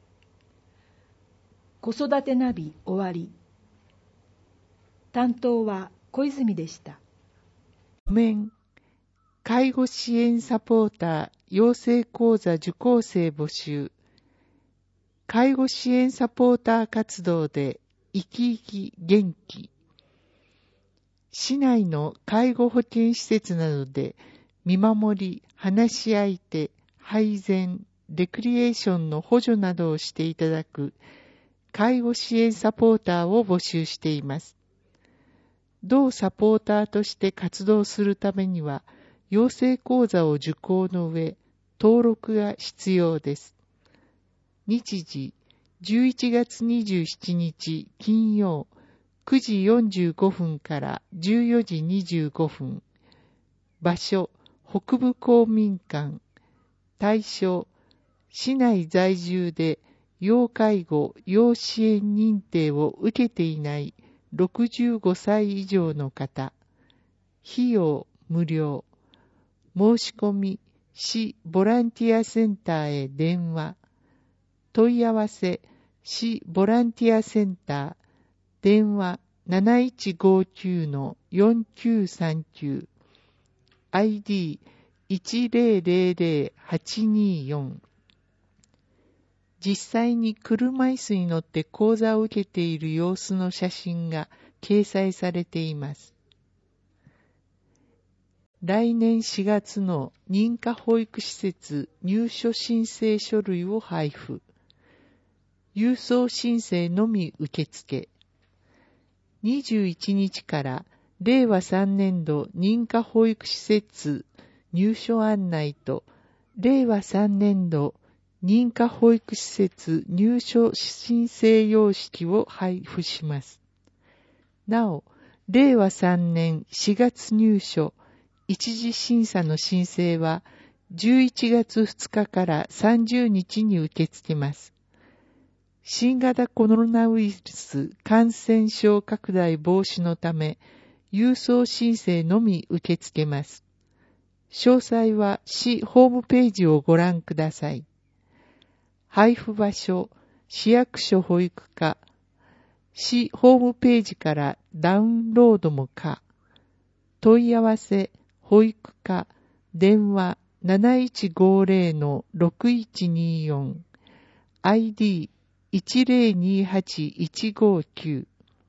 子育てナビ終わり。担当は小泉でした。 ごめん。介護支援サポーター養成講座受講生募集。介護支援サポーター活動で生き生き元気。市内の介護保健施設などで見守り、話し相手、配膳、レクリエーションの補助などをしていただく介護支援サポーターを募集しています。同サポーターとして活動するためには、養成講座を受講の上、登録が必要です。日時、じゅういちがつにじゅうしちにち金曜、くじよんじゅうごふんからじゅうよじにじゅうごふん。場所、北部公民館。対象、市内在住で要介護・要支援認定を受けていないろくじゅうごさい以上の方。費用無料。申し込み、市ボランティアセンターへ電話。問い合わせ、市ボランティアセンター。電話 なないちごきゅうのよんきゅうさんきゅう。アイディーいちぜろぜろぜろはちによん。実際に車椅子に乗って講座を受けている様子の写真が掲載されています。 来年しがつの認可保育施設入所申請書類を配布。郵送申請のみ受付。にじゅういちにちかられいわさんねんど認可保育施設入所案内とれいわさんねんど認可保育施設入所申請様式を配布します。なお、れいわさんねんしがつ入所一次審査の申請はじゅういちがつふつかからさんじゅうにちに受け付けます。新型コロナウイルス感染症拡大防止のため、郵送申請のみ受け付けます。詳細は市ホームページをご覧ください。配布場所、市役所保育課、市ホームページからダウンロードも可。問い合わせ、保育課、電話 なないちごぜろのろくいちによん、アイディーいちぜろにはちいちごきゅう。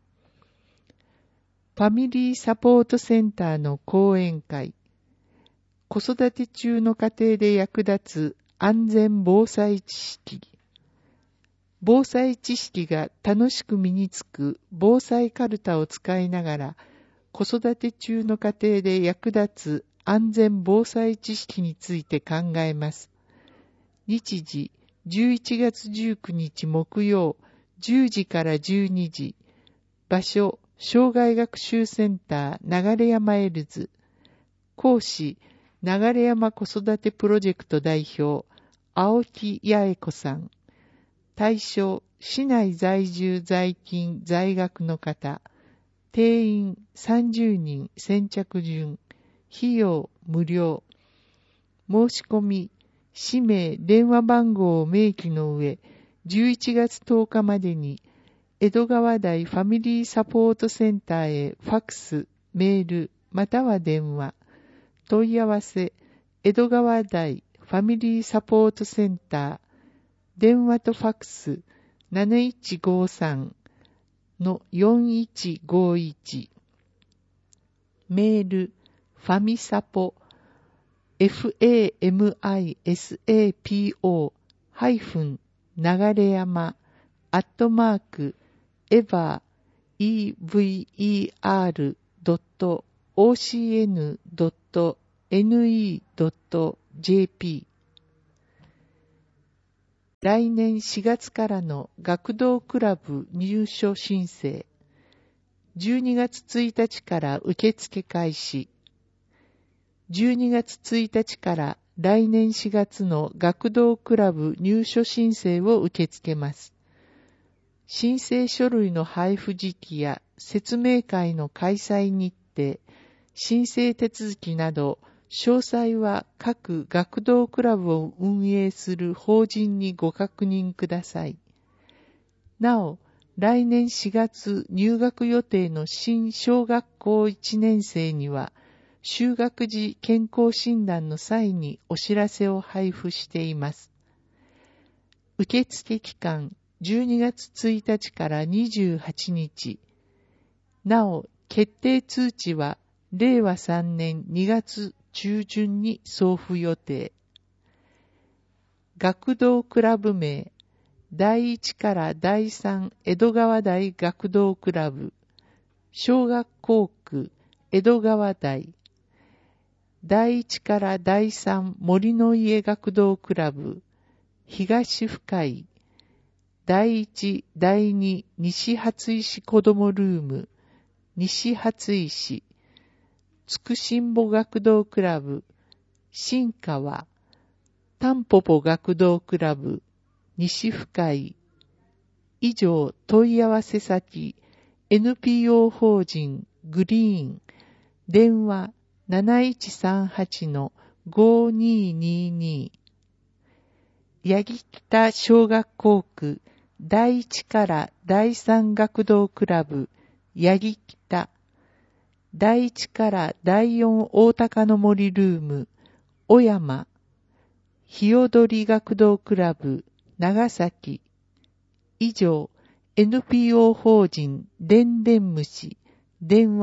ファミリーサポートセンターの講演会。子育て中の家庭で役立つ安全防災知識。防災知識が楽しく身につく防災カルタを使いながら、子育て中の家庭で役立つ安全防災知識について考えます。日時、じゅういちがつじゅうくにち木曜、じゅうじからじゅうにじ。場所、障害学習センター流山エルズ。講師、流山子育てプロジェクト代表、青木八重子さん。対象、市内在住在勤在学の方。定員さんじゅうにん先着順。費用無料。申し込み、氏名、電話番号を明記の上、じゅういちがつとおかまでに、江戸川台ファミリーサポートセンターへファクス、メール、または電話。問い合わせ、江戸川台ファミリーサポートセンター、電話とファクスなないちごさんのよんいちごいち。メール、ファミサポ、ファミサポ、ハイフン、流山、アットマーク、エバー、エーブイイーアール ドット オーシーエヌ ドット エヌイー ドット ジェーピー。来年しがつからの学童クラブ入所申請。じゅうにがつついたちから受付開始。じゅうにがつついたちから来年しがつの学童クラブ入所申請を受け付けます。申請書類の配布時期や説明会の開催日程、申請手続きなど、詳細は各学童クラブを運営する法人にご確認ください。なお、来年しがつ入学予定の新小学校いちねん生には、就学時健康診断の際にお知らせを配布しています。受付期間じゅうにがつついたちからにじゅうはちにち。なお、決定通知はれいわさんねんにがつちゅうじゅんに送付予定。学童クラブ名、だいいちからだいさん江戸川台学童クラブ、小学校区江戸川台、だいいちからだいさん森の家学童クラブ、東深井、だいいち、だいに西初石子どもルーム、西初石、つくしんぼ学童クラブ、新川、たんぽぽ学童クラブ、西深井。以上、問い合わせ先、エヌピーオー 法人グリーン、電話なないちさんはちのごにーにーにー。八木北小学校区だいいちからだいさん学童クラブ、八木北。だいいちからだいよん大高の森ルーム、小山。ひよどり学童クラブ、長崎。以上、エヌピーオー 法人でんでん虫、電話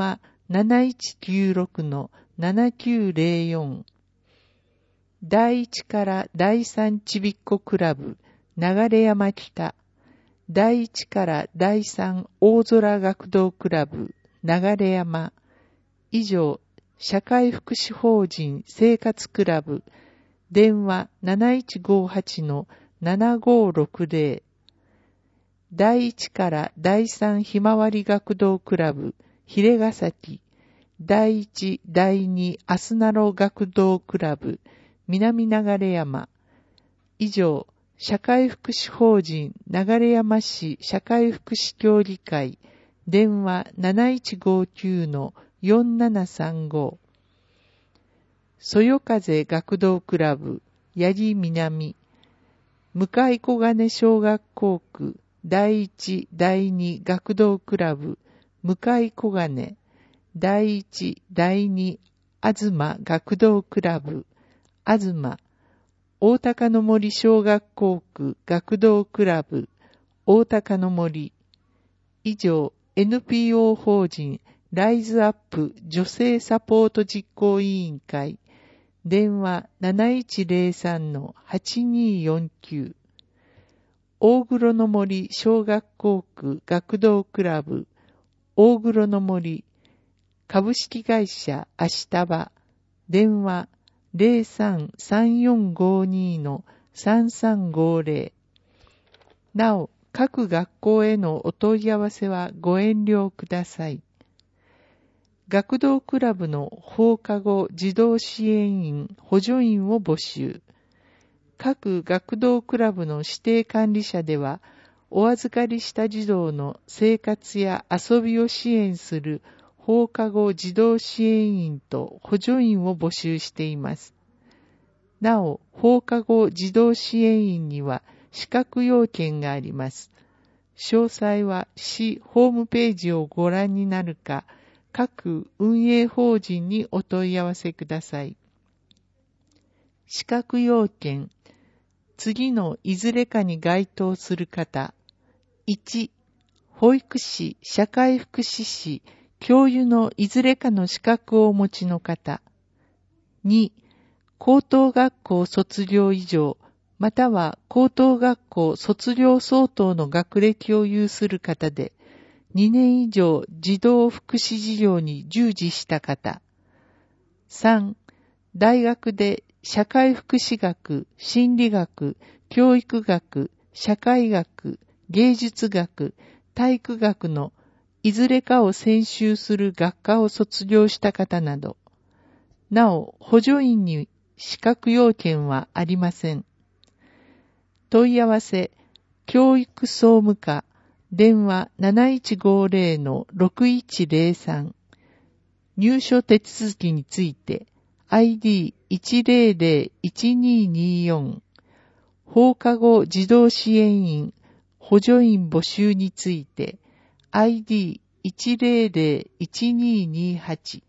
なないちきゅうろくのななきゅうぜろよん、第一から第三ちびっこクラブ流山北、第一から第三大空学童クラブ流山、以上、社会福祉法人生活クラブ、電話なないちごはちのななごろくぜろ、第一から第三ひまわり学童クラブ、ひれがさき、第一、第二あすなろ学童クラブ、南流山、以上、社会福祉法人流山市社会福祉協議会、電話なないちごきゅうのよんななさんご、そよ風学童クラブ、八木南、向小金小学校区第一、第二学童クラブ、向小金、第一、第二東学童クラブ、東、大高の森小学校区学童クラブ、大高の森、以上、エヌピーオー 法人ライズアップ女性サポート実行委員会、電話なないちぜろさんのはちによんきゅう、大黒の森小学校区学童クラブ、大黒の森、株式会社アシタバ、電話ぜろさんさんよんごにのさんさんごぜろ、なお、各学校へのお問い合わせはご遠慮ください。学童クラブの放課後児童支援員、補助員を募集。各学童クラブの指定管理者では、お預かりした児童の生活や遊びを支援する放課後児童支援員と補助員を募集しています。なお、放課後児童支援員には資格要件があります。詳細は市ホームページをご覧になるか、各運営法人にお問い合わせください。資格要件、次のいずれかに該当する方。いち、保育士、社会福祉士、教諭のいずれかの資格をお持ちの方。に、高等学校卒業以上、または高等学校卒業相当の学歴を有する方で、にねん以上児童福祉事業に従事した方。さん、大学で社会福祉学、心理学、教育学、社会学、芸術学、体育学のいずれかを専修する学科を卒業した方など。なお、補助員に資格要件はありません。問い合わせ、教育総務課、電話なないちごぜろのろくいちぜろさん。入所手続きについて、アイディーいちぜろぜろいちにによん。放課後児童支援員、補助員募集について、アイディーいちぜろぜろいちににはち。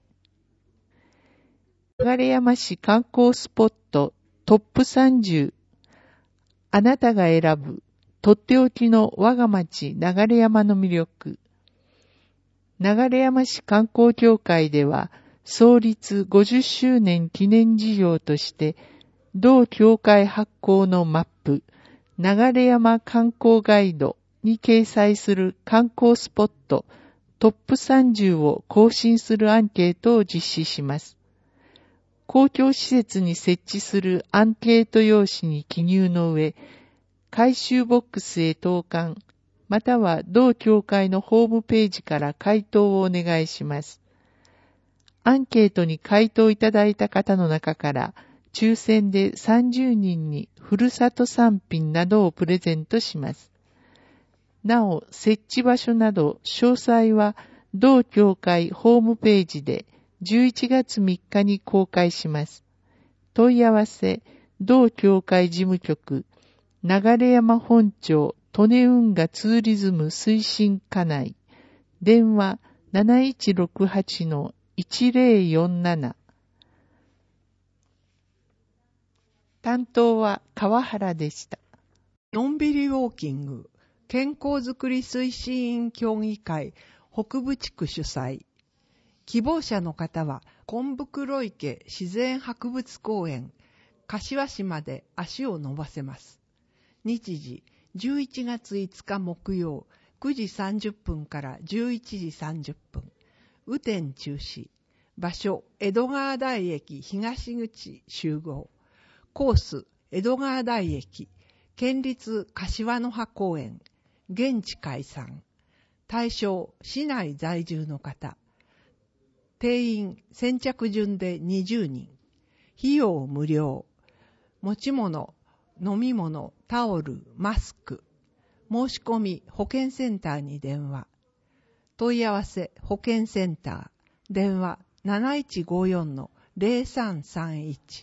流山市観光スポットトップさんじゅう。あなたが選ぶとっておきの我が町流山の魅力。流山市観光協会では創立ごじゅっしゅうねん記念事業として同協会発行のマップ流山観光ガイドに掲載する観光スポットトップさんじゅうを更新するアンケートを実施します。公共施設に設置するアンケート用紙に記入の上、回収ボックスへ投函、または同協会のホームページから回答をお願いします。アンケートに回答いただいた方の中から、抽選でさんじゅうにんにふるさと産品などをプレゼントします。なお、設置場所など詳細は同協会ホームページでじゅういちがつみっかに公開します。問い合わせ、同協会事務局、流山本町利根運河ツーリズム推進課内、電話なないちろくはちのいちぜろよんなな。担当は川原でした。 のんびりウォーキング健康づくり推進委員協議会北部地区主催希望者の方は、昆袋池自然博物公園、柏市まで足を伸ばせます。日時、じゅういちがついつか木曜、くじさんじゅっぷんからじゅういちじさんじゅっぷん。雨天中止。場所、江戸川台駅東口集合。コース、江戸川台駅、県立柏の葉公園、現地解散。対象、市内在住の方。定員、先着順でにじゅうにん。費用無料。持ち物、飲み物、タオル、マスク。申し込み、保健センターに電話。問い合わせ、保健センター。電話、なないちごよんのゼロさんさんいち。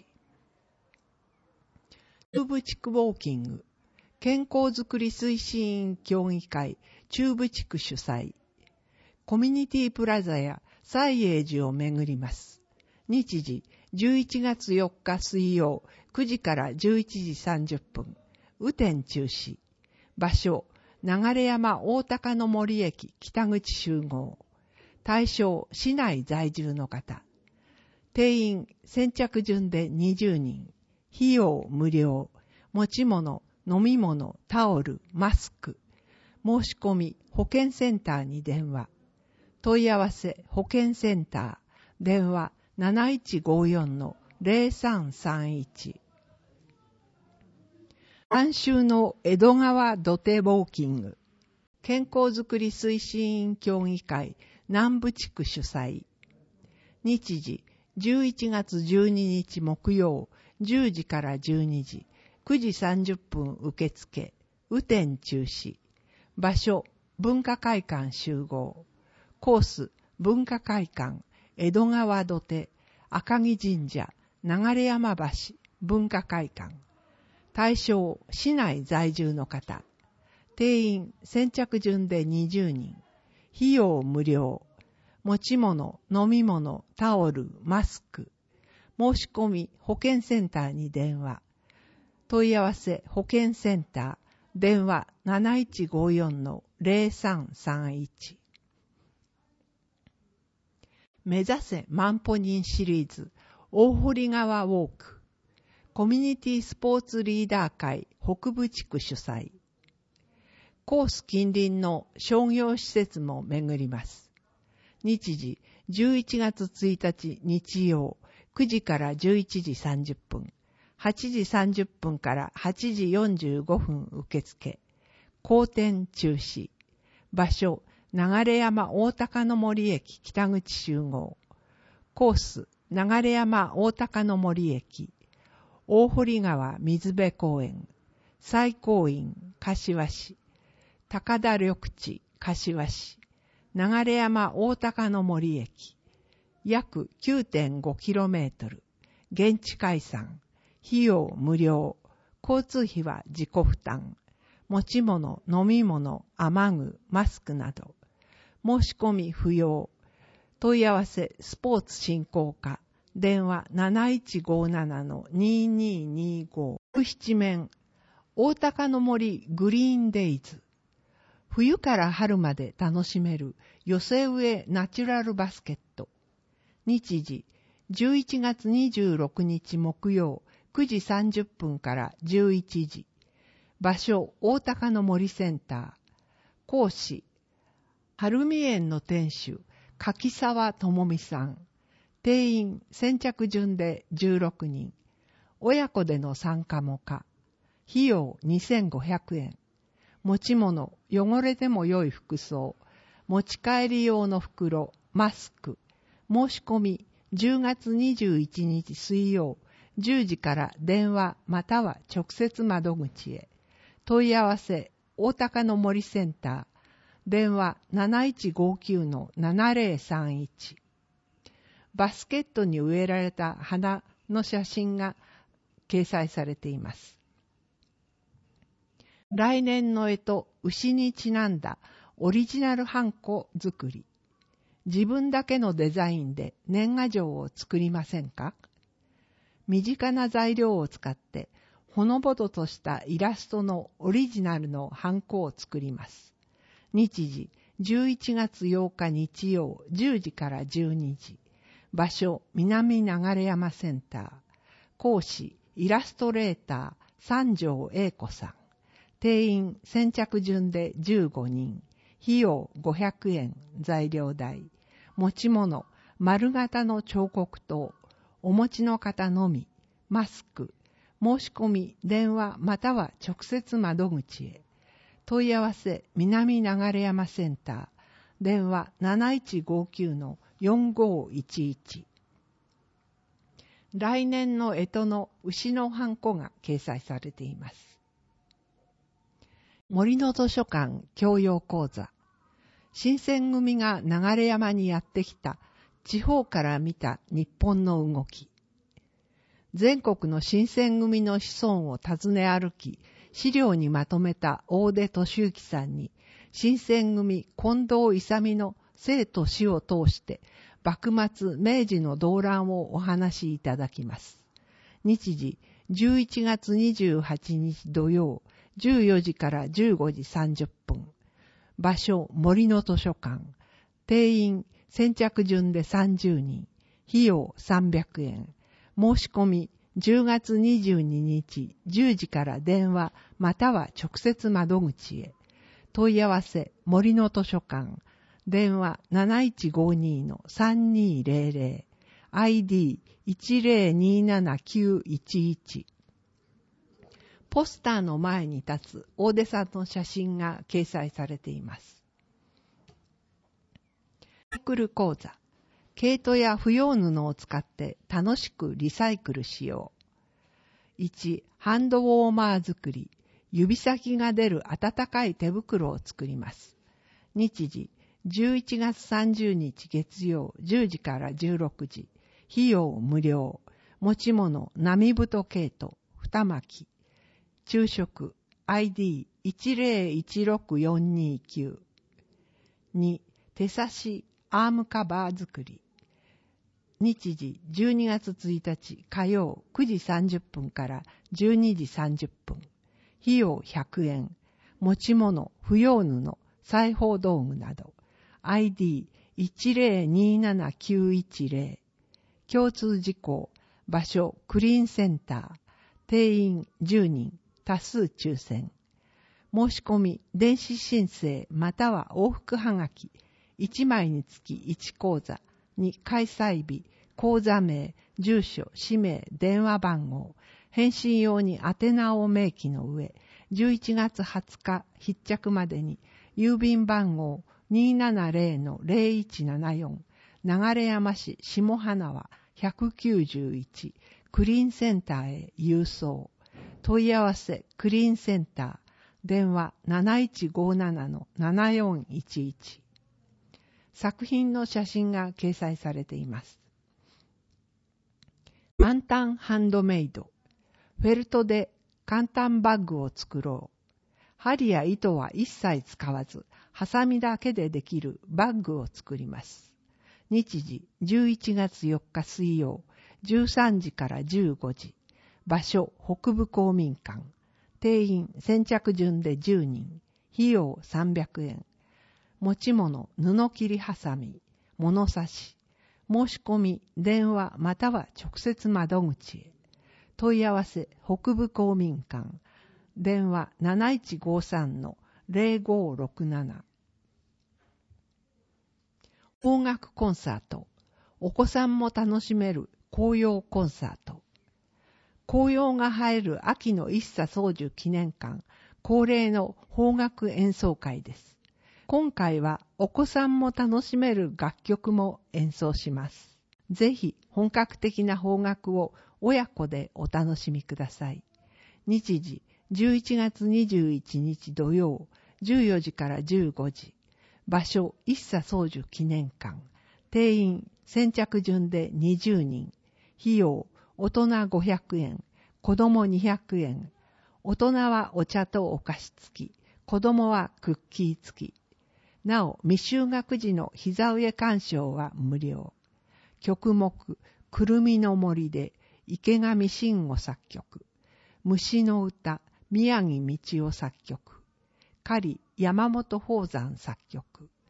中部地区ウォーキング。健康づくり推進委員協議会、中部地区主催。コミュニティプラザや西永寺を巡ります。日時、じゅういちがつよっか水曜、くじからじゅういちじさんじゅっぷん。雨天中止。場所、流山大高の森駅北口集合。対象、市内在住の方。定員、先着順でにじゅうにん。費用無料。持ち物、飲み物、タオル、マスク。申し込み、保健センターに電話。問い合わせ、保健センター。電話、なないちごよんのゼロさんさんいち。監修の江戸川土手ウォーキング。健康づくり推進委員協議会南部地区主催。日時、じゅういちがつじゅうににち木曜、じゅうじからじゅうにじ、くじさんじゅっぷん受付、雨天中止。場所、文化会館集合。コース、文化会館、江戸川土手、赤城神社、流山橋、文化会館。対象、市内在住の方。定員、先着順でにじゅうにん。費用無料。持ち物、飲み物、タオル、マスク。申し込み、保健センターに電話。問い合わせ、保健センター。電話、なないちごよんのゼロさんさんいち。目指せ万歩人シリーズ、大堀川ウォーク。コミュニティスポーツリーダー会北部地区主催。コース近隣の商業施設も巡ります。日時、じゅういちがつついたち日曜、くじからじゅういちじさんじゅっぷん、はちじさんじゅっぷんからはちじよんじゅうごふん受付。後天中止。場所、流山大高の森駅北口集合。コース、流山大高の森駅。大堀川水辺公園。西光院柏市。高田緑地柏市。流山大高の森駅。約 きゅうてんごキロメートル。現地解散。費用無料。交通費は自己負担。持ち物、飲み物、雨具、マスクなど。申し込み不要。問い合わせスポーツ振興課。電話なないちごななのにににご。七面。大高の森グリーンデイズ。冬から春まで楽しめる寄せ植えナチュラルバスケット。日時、じゅういちがつにじゅうろくにち木曜、くじさんじゅっぷんからじゅういちじ。場所、大高の森センター。講師、晴海園の店主、柿沢智美さん。定員、先着順でじゅうろくにん。親子での参加も可。費用にせんごひゃくえん。持ち物、汚れても良い服装。持ち帰り用の袋、マスク。申し込み、じゅうがつにじゅういちにち水曜、じゅうじから電話または直接窓口へ。問い合わせ、大高の森センター。電話なないちごきゅうのななゼロさんいち。バスケットに植えられた花の写真が掲載されています。来年の干支、牛にちなんだオリジナルハンコ作り。自分だけのデザインで年賀状を作りませんか？身近な材料を使ってほのぼのとしたイラストのオリジナルのハンコを作ります。日時、 じゅういちがつようか日曜じゅうじからじゅうにじ。場所、南流山センター。講師、イラストレーター、三条英子さん。定員、先着順でじゅうごにん。費用ごひゃくえん、材料代。持ち物、丸型の彫刻刀。お持ちの方のみ。マスク。申し込み、電話または直接窓口へ。問い合わせ、南流山センター。電話なないちごきゅうのよんごいちいち。来年の干支の牛のハンコが掲載されています。森の図書館教養講座。新選組が流山にやってきた地方から見た日本の動き。全国の新選組の子孫を訪ね歩き、資料にまとめた大出俊之さんに、新選組近藤勇の生と死を通して、幕末明治の動乱をお話しいただきます。日時、じゅういちがつにじゅうはちにち土曜、じゅうよじからじゅうごじさんじゅっぷん。場所、森の図書館。定員、先着順でさんじゅうにん。費用さんびゃくえん。申し込み、じゅうがつにじゅうににちじゅうじから電話または直接窓口へ。問い合わせ、森の図書館。電話なないちごにのさんにーぜろぜろ。アイディーいちぜろにななきゅういちいち。ポスターの前に立つ大出さんの写真が掲載されています。リサイクル講座。毛糸や不要布を使って楽しくリサイクルしよう。いち. ハンドウォーマー作り。指先が出る温かい手袋を作ります。日時、じゅういちがつさんじゅうにち月曜じゅうじからじゅうろくじ。費用無料。持ち物、波太毛糸、二巻き。昼食、アイディーいちぜろいちろくよんにきゅう。に. 手差しアームカバー作り。日時じゅうにがつついたち火曜くじさんじゅっぷんからじゅうにじさんじゅっぷん。費用ひゃくえん。持ち物、不要布、裁縫道具など。アイディーいちぜろにななきゅういちぜろ。共通事項。場所、クリーンセンター。定員じゅうにん。多数抽選。申し込み、電子申請または往復はがき。いちまいにつきいち講座。に開催日、講座名、住所、氏名、電話番号、返信用に宛名を明記の上、じゅういちがつはつか必着までに、郵便番号 にーななぜろのぜろいちななよん、流山市下花輪ひゃくきゅうじゅういち、クリーンセンターへ郵送。問い合わせ、クリーンセンター、電話なないちごななのななよんいちいち。作品の写真が掲載されています。簡単ハンドメイド。フェルトで簡単バッグを作ろう。針や糸は一切使わず、ハサミだけでできるバッグを作ります。日時じゅういちがつよっか水曜、じゅうさんじからじゅうごじ。場所、北部公民館。定員、先着順でじゅうにん。費用さんびゃくえん。持ち物、布切りハサミ、物差し。申し込み、電話または直接窓口へ。問い合わせ、北部公民館。電話なないちごさんのぜろごろくなな。邦楽コンサート。お子さんも楽しめる紅葉コンサート。紅葉が映える秋の一茶宗樹記念館恒例の邦楽演奏会です。今回はお子さんも楽しめる楽曲も演奏します。ぜひ本格的な邦楽を親子でお楽しみください。日時じゅういちがつにじゅういちにち土曜じゅうよじからじゅうごじ。場所一茶宗樹記念館。定員先着順でにじゅうにん。費用大人ごひゃくえん、子供にひゃくえん。大人はお茶とお菓子付き、子供はクッキー付き。なお、未就学時の膝上鑑賞は無料。曲目、くるみの森で池上信吾作曲。虫の歌、宮城道夫作曲。狩山本宝山作曲。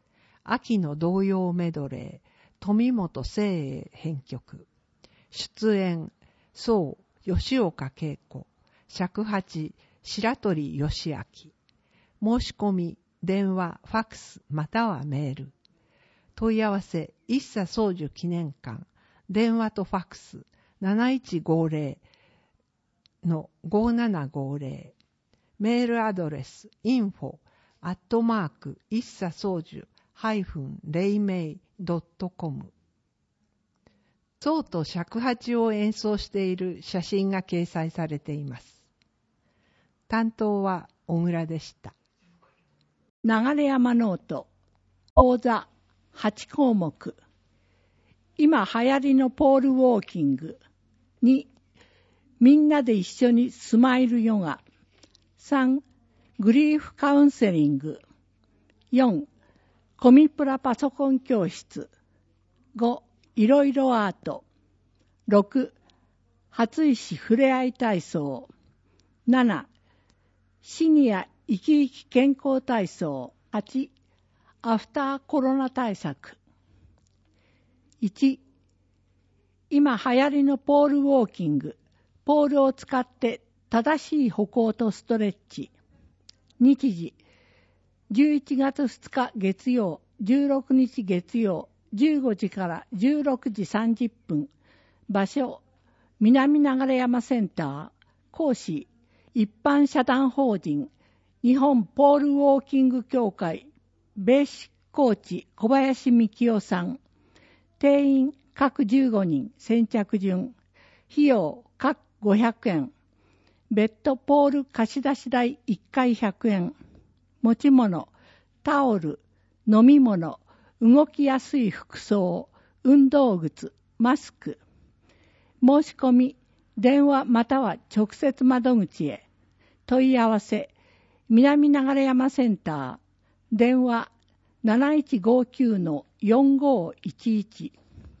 秋の童謡メドレー、富本清英編曲。出演、宋、吉岡恵子、尺八、白鳥義明。申し込み、電話、ファックス、またはメール。問い合わせ、一茶宗樹記念館、電話とファックス、なないちごぜろのごななごぜろ。メールアドレス、インフォ、アットマーク、一茶宗樹、ハイフン、れいめい、ドットコム。奏と尺八を演奏している写真が掲載されています。担当は小倉でした。 流山ノート講座はちこうもく。今流行りのポールウォーキング。にみんなで一緒にスマイルヨガ。さんグリーフカウンセリング。よんコミプラパソコン教室。ごいろいろアート。ろく初石ふれあい体操。ななシニア生き生き健康体操。はちアフターコロナ対策。いち今流行りのポールウォーキング。ポールを使って正しい歩行とストレッチ。日時じゅういちがつふつか月曜、じゅうろくにち月曜、じゅうごじからじゅうろくじさんじゅっぷん。場所南流山センター。講師一般社団法人日本ポールウォーキング協会ベーシックコーチ小林幹夫さん。定員各じゅうごにん先着順。費用各ごひゃくえん。別途ポール貸し出し代いっかいひゃくえん。持ち物タオル、飲み物、動きやすい服装、運動靴、マスク。申し込み電話または直接窓口へ。問い合わせ南流山センター。電話なないちごきゅうのよんごいちいち。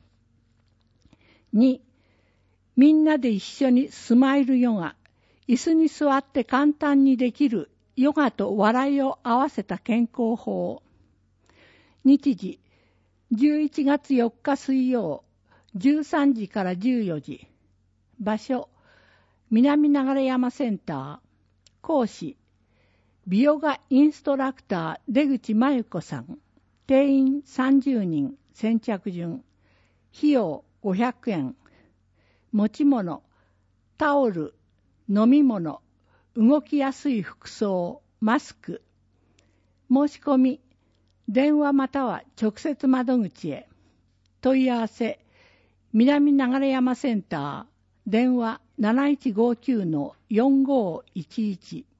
にみんなで一緒にスマイルヨガ。椅子に座って簡単にできるヨガと笑いを合わせた健康法。日時じゅういちがつよっか水曜じゅうさんじからじゅうよじ。場所南流山センター。講師美ヨガインストラクター出口真由子さん。定員さんじゅうにん先着順。費用ごひゃくえん。持ち物タオル、飲み物、動きやすい服装、マスク。申し込み電話または直接窓口へ。問い合わせ南流山センター。電話なないちごきゅうのよんごいちいち。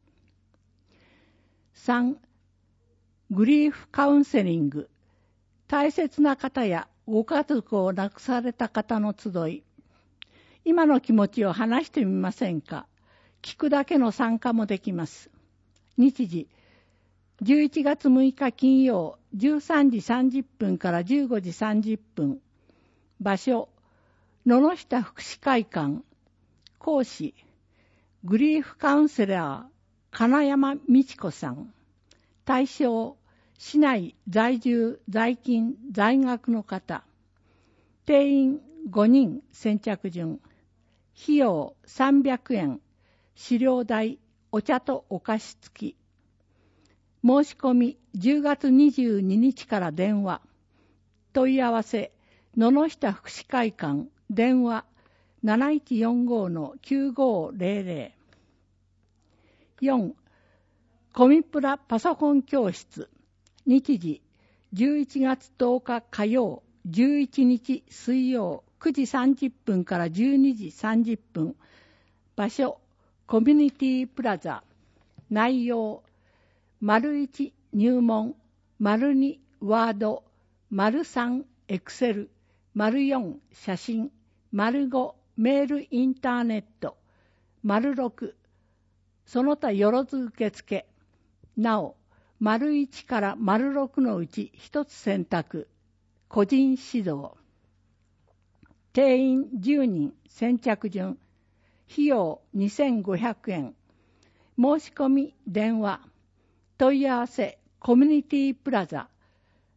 さんグリーフカウンセリング。大切な方やご家族を亡くされた方の集い。今の気持ちを話してみませんか。聞くだけの参加もできます。日時じゅういちがつむいか金曜じゅうさんじさんじゅっぷんからじゅうごじさんじゅっぷん。場所野々下福祉会館。講師グリーフカウンセラー金山美智子さん。対象市内在住在勤在学の方。定員ごにん先着順。費用さんびゃくえん。資料代お茶とお菓子付き。申し込みじゅうがつにじゅうににちから電話。問い合わせ野々下福祉会館。電話なないちよんごのきゅうごぜろぜろ。よんコミプラパソコン教室。日時じゅういちがつとおか火曜じゅういちにち水曜くじさんじゅっぷんからじゅうにじさんじゅっぷん。場所コミュニティプラザ。内容丸いち入門、丸にワード、丸さんエクセル、丸よん写真、丸ごメールインターネット、丸ろくその他よろず受付。なお丸いちから丸ろくのうちひとつ選択。個人指導。定員じゅうにん先着順。費用にせんごひゃくえん。申し込み電話。問い合わせコミュニティプラザ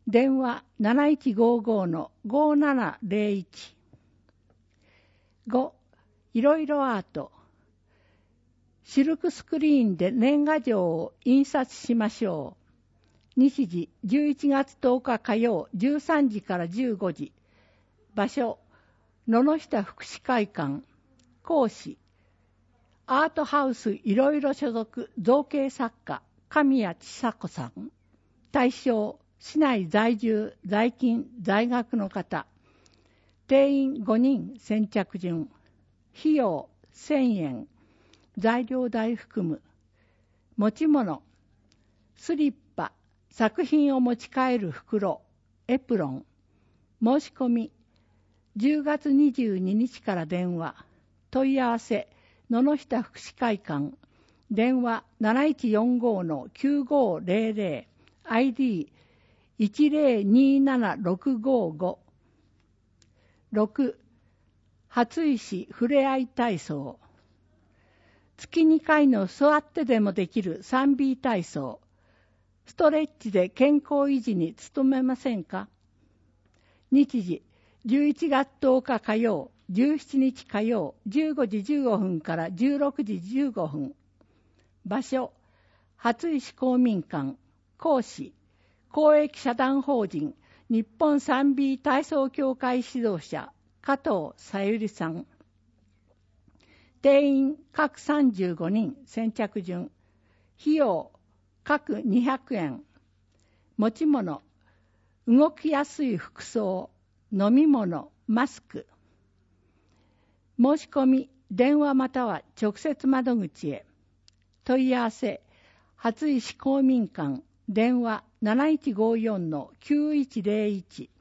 電話 なないちごーごーのごーななぜろいち。ご. いろいろアート。シルクスクリーンで年賀状を印刷しましょう。日時じゅういちがつとおか火曜じゅうさんじからじゅうごじ。場所野々下福祉会館。講師アートハウスいろいろ所属造形作家神谷千佐子さん。対象市内在住在勤在学の方。定員ごにん先着順。費用せんえん。材料代含む。持ち物スリッパ、作品を持ち帰る袋、エプロン。申し込みじゅうがつにじゅうににちから電話。問い合わせ野々下福祉会館。電話 なないちよんごーのきゅうごーぜろぜろ。アイディーいちぜろにななろくごーご。ろく. 初石ふれあい体操。月にかいの座ってでもできる スリービー 体操。ストレッチで健康維持に努めませんか？日時じゅういちがつとおか火曜、じゅうしちにち火曜、じゅうごじじゅうごふんからじゅうろくじじゅうごふん。場所初石公民館。講師公益社団法人日本 スリービー 体操協会指導者加藤さゆりさん。定員各さんじゅうごにん先着順。費用各にひゃくえん。持ち物動きやすい服装、飲み物、マスク。申し込み電話または直接窓口へ。問い合わせ初石公民館。電話 なないちごーよんのきゅういちぜろいち。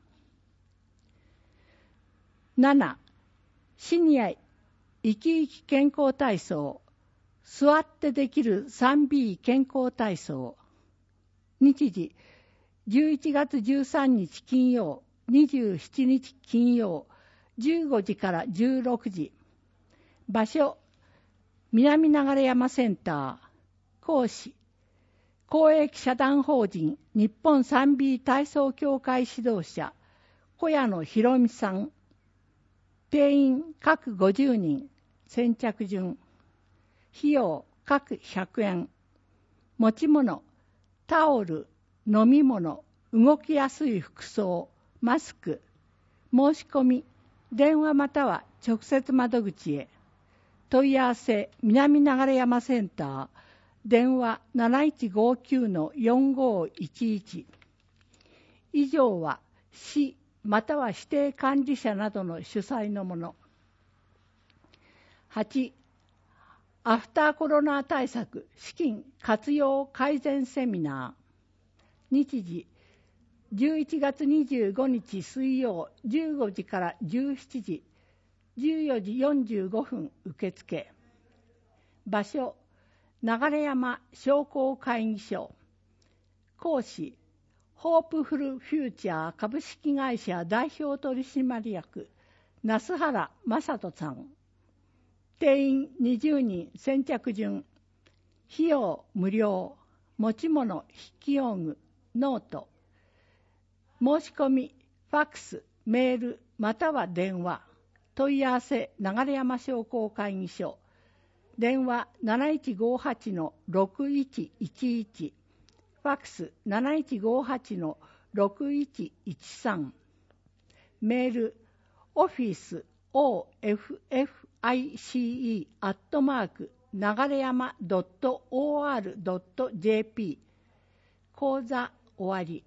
なな. シニア生き生き健康体操。座ってできる スリービー 健康体操。日時じゅういちがつじゅうさんにち金曜、にじゅうしちにち金曜、じゅうごじからじゅうろくじ。場所南流山センター。講師公益社団法人日本 スリービー 体操協会指導者小谷野博美さん。定員各ごじゅうにん先着順。費用各ひゃくえん。持ち物タオル、飲み物、動きやすい服装、マスク。申し込み電話または直接窓口へ。問い合わせ南流山センター。電話 なないちごーきゅうのよんごーいちいち。以上は市または指定管理者などの主催のもの。はち. アフターコロナ対策資金活用改善セミナー。日時じゅういちがつにじゅうごにち水曜じゅうごじからじゅうしちじ、じゅうよじよんじゅうごふん受付。場所流山商工会議所。講師ホープフルフューチャー株式会社代表取締役那須原正人さん。定員にじゅうにん先着順。費用無料。持ち物筆記用具、ノート。申し込みファックス、メールまたは電話。問い合わせ流山商工会議所。電話 なないちごーはちのろくいちいちいち。ファックス なないちごーはちのろくいちいちさん。メールオフィス オーエフエフアイシーイー アットマーク流山 ドットオーアール ドットジェーピー。講座終わり。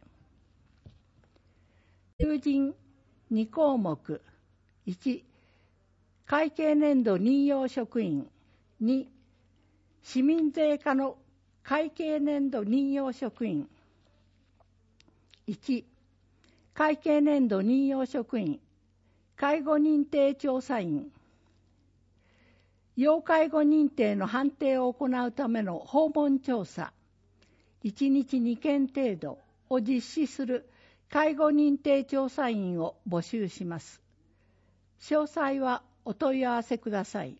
求人に項目。いち. 会計年度任用職員。に. 市民税課の会計年度任用職員。いち. 会計年度任用職員。介護認定調査員。要介護認定の判定を行うための訪問調査。いちにちにけん程度を実施する介護認定調査員を募集します。詳細はお問い合わせください。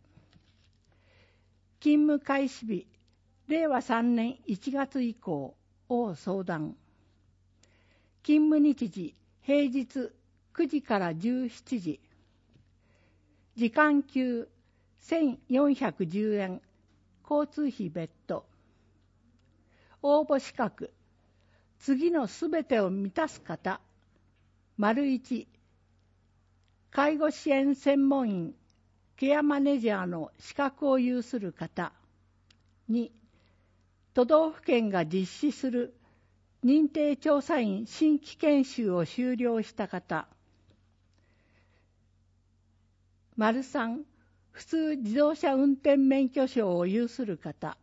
勤務開始日、れいわさんねんいちがつ以降を相談。 勤務日時平日くじからじゅうしちじ。時間給せんよんひゃくじゅうえん、交通費別途。応募資格、次のすべてを満たす方。丸いち、介護支援専門員、ケアマネージャーの資格を有する方。に、都道府県が実施する認定調査員新規研修を修了した方。丸さん、普通自動車運転免許証を有する方。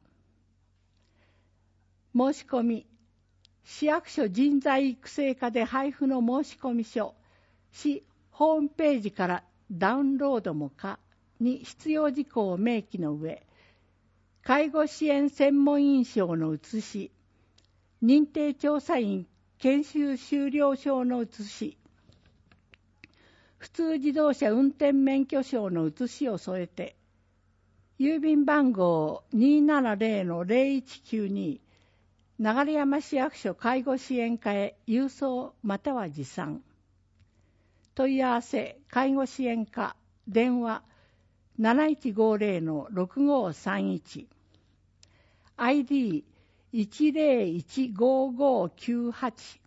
申し込み、市役所人材育成課で配布の申込書、市ホームページからダウンロードも可に必要事項を明記の上、介護支援専門員証の写し、認定調査員研修修了証の写し、普通自動車運転免許証の写しを添えて、郵便番号 にーななぜろのぜろいちきゅうに、流山市役所介護支援課へ郵送または持参。問い合わせ介護支援課電話 なないちごぜろのろくごさんいち、アイディーいちぜろいちごごきゅうはち。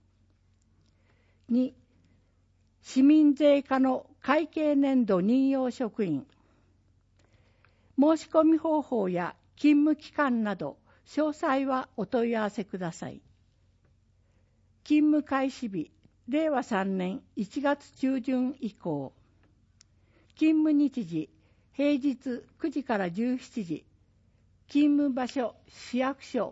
に、市民税課の会計年度任用職員。申し込み方法や勤務期間など詳細はお問い合わせください。勤務開始日、れいわさんねんいちがつちゅうじゅん以降。勤務日時、平日くじからじゅうしちじ。勤務場所、市役所。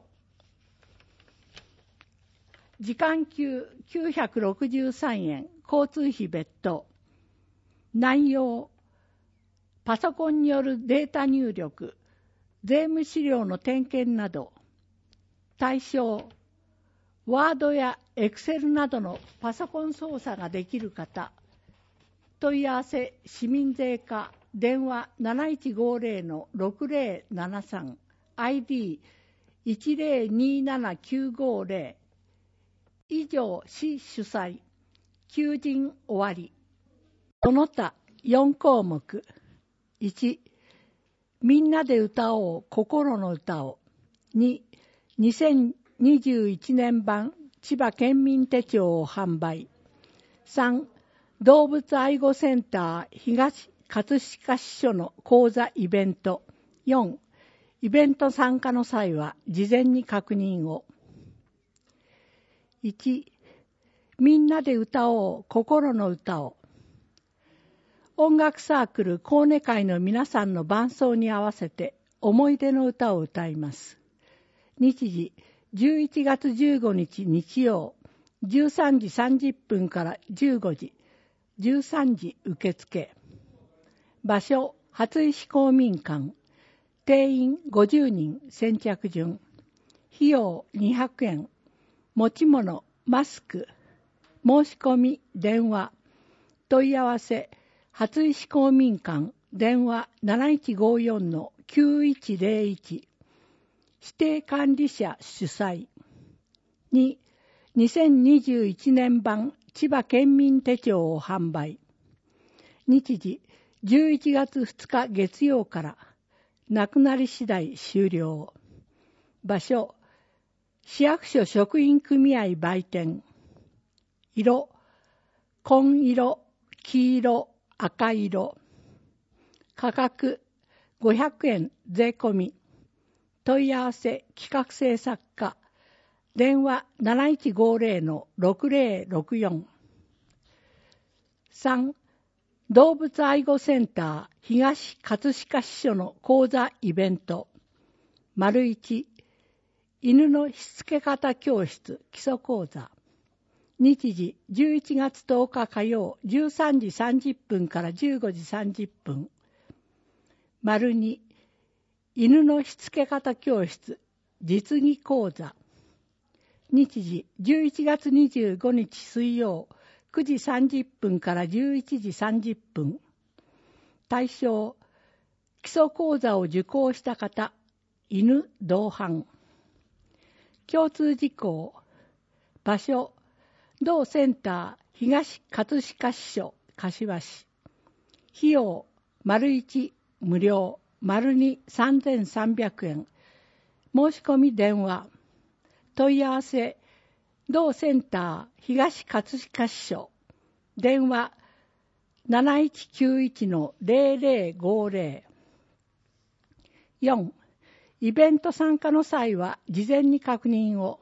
時間給きゅうひゃくろくじゅうさんえん、交通費別途。内容、パソコンによるデータ入力、税務資料の点検など。対象、ワードやエクセルなどのパソコン操作ができる方。問い合わせ市民税課電話 なないちごぜろのろくぜろななさん、アイディーいちぜろにななきゅうごぜろ。以上、市主催、求人終わり。その他よんこうもく。いち、みんなで歌おう心の歌を。に、にせんにじゅういちねん版千葉県民手帳を販売。さん、動物愛護センター東葛飾支所の講座イベント。よん、イベント参加の際は事前に確認を。いち、みんなで歌おう心の歌を。音楽サークルコーネ会の皆さんの伴奏に合わせて思い出の歌を歌います。日時じゅういちがつじゅうごにち日曜じゅうさんじさんじゅっぷんからじゅうごじ、じゅうさんじ受付。場所初石公民館。定員ごじゅうにん先着順。費用にひゃくえん。持ち物マスク。申し込み電話。問い合わせ初石公民館電話 なないちごよんのきゅういちぜろいち。指定管理者主催。に、にせんにじゅういちねん版千葉県民手帳を販売。日時じゅういちがつふつか月曜からなくなり次第終了。場所市役所職員組合売店。色紺色、黄色、赤色。価格ごひゃくえん税込み。問い合わせ企画制作課電話 なないちごぜろのろくぜろろくよん。さん、動物愛護センター東葛飾支所の講座イベント。丸いち、犬のしつけ方教室基礎講座。日時じゅういちがつとおか火曜じゅうさんじさんじゅっぷんからじゅうごじさんじゅっぷん。丸に、犬のしつけ方教室実技講座。日時じゅういちがつにじゅうごにち水曜くじさんじゅっぷんからじゅういちじさんじゅっぷん。対象基礎講座を受講した方、犬同伴。共通事項。場所同センター東葛飾支所柏市。費用丸いち無料、丸にさんぜんさんびゃくえん。申し込み電話。問い合わせ同センター東葛飾支所。電話なないちきゅういちのゼロゼロごゼロ。よん. イベント参加の際は事前に確認を。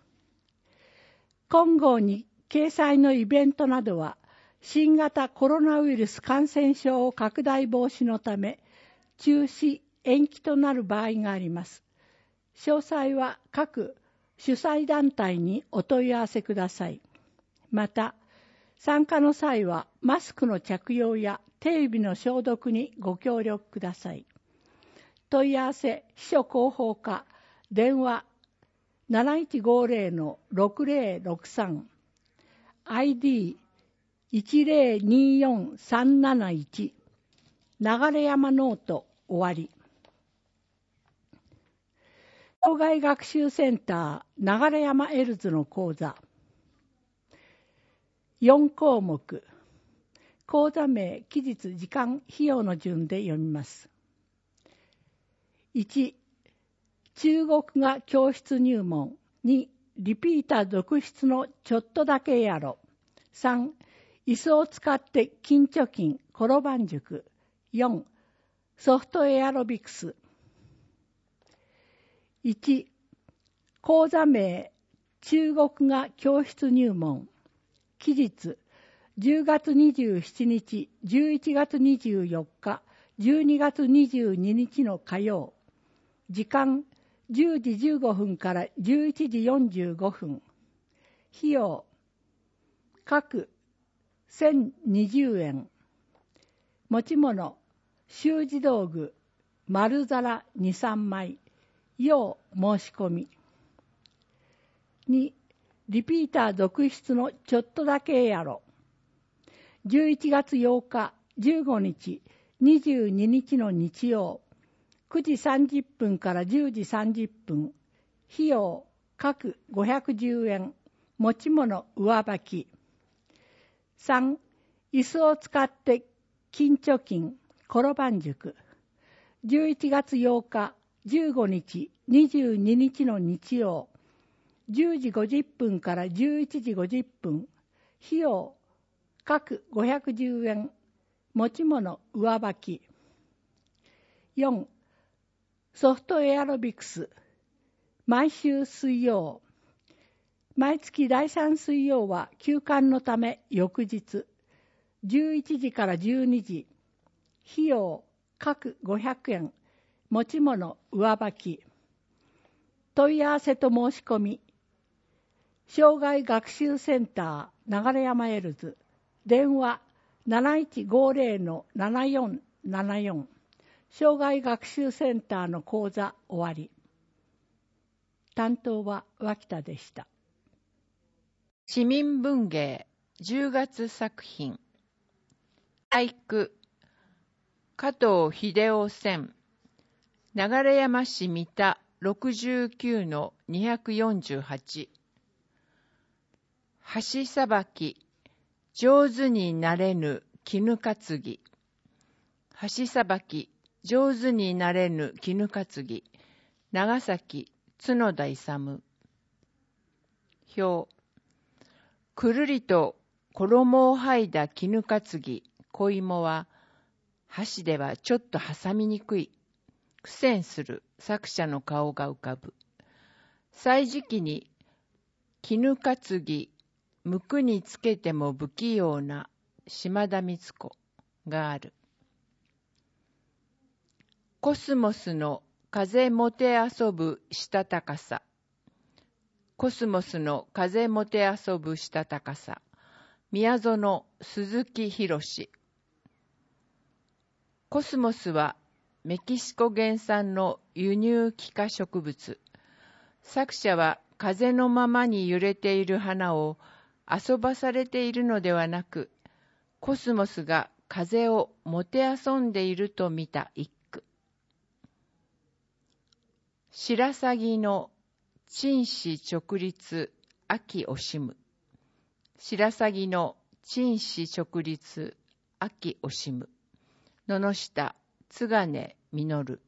今号に掲載のイベントなどは新型コロナウイルス感染症拡大防止のため中止・延期となる場合があります。詳細は各主催団体にお問い合わせください。また、参加の際はマスクの着用や手指の消毒にご協力ください。問い合わせ秘書広報課電話なないちごゼロのろくゼロろくさん アイディーいちゼロによんさんなないち 流山ノート終わり。障害学習センター流山エルズの講座よん項目。講座名、期日、時間、費用の順で読みます。いち. 中国語教室入門。に. リピーター続出のちょっとだけやろ。さん. 椅子を使って筋貯筋、転ばん塾。よん. ソフトエアロビクス。いち. 講座名、中国語教室入門。期日、じゅうがつにじゅうしちにち、じゅういちがつにじゅうよっか、じゅうにがつにじゅうににちの火曜。時間、じゅうじじゅうごふんからじゅういちじよんじゅうごふん。費用、各せんにじゅうえん。持ち物、習字道具、丸皿に、さんまい。要申し込み。に. リピーター続出のちょっとだけやろ。じゅういちがつようか、じゅうごにち、にじゅうににちの日曜。くじさんじゅっぷんからじゅうじさんじゅっぷん。費用、各ごひゃくじゅうえん。持ち物上履き。さん. 椅子を使って筋貯筋、転ばん塾。じゅういちがつようか、じゅうごにち、にじゅうににちの日曜。じゅうじごじゅっぷんからじゅういちじごじゅっぷん。費用、各ごひゃくじゅうえん。持ち物上履き。よん. ソフトエアロビクス。毎週水曜。毎月だいさん水曜は休館のため翌日。じゅういちじからじゅうにじ。費用、各ごひゃくえん。持ち物上履き。問い合わせと申し込み。障害学習センター流山エルズ。電話なないちごゼロのななよんななよん。障害学習センターの講座終わり。担当は脇田でした。 市民文芸じゅうがつ作品。俳句、加藤秀夫選。流山市三田ろくじゅうきゅうのにひゃくよんじゅうはち。橋さばき、上手になれぬ絹担ぎ。橋さばき、上手になれぬ絹担ぎ。長崎、角田勇。表。くるりと衣を剥いだ絹担ぎ、小芋は、箸ではちょっと挟みにくい。苦戦する作者の顔が浮かぶ。歳時期に絹担ぎ、むくにつけても不器用な島田光子がある。コスモスの風もて遊ぶしたたかさ。コスモスの風もて遊ぶしたたかさ。宮園鈴木博。コスモスはメキシコ原産の輸入気化植物。作者は風のままに揺れている花を遊ばされているのではなく、コスモスが風をもて遊んでいると見た一句。白鷺の陳氏直立秋惜しむ。 白鷺の陳氏直立秋惜しむ。野々下津金実。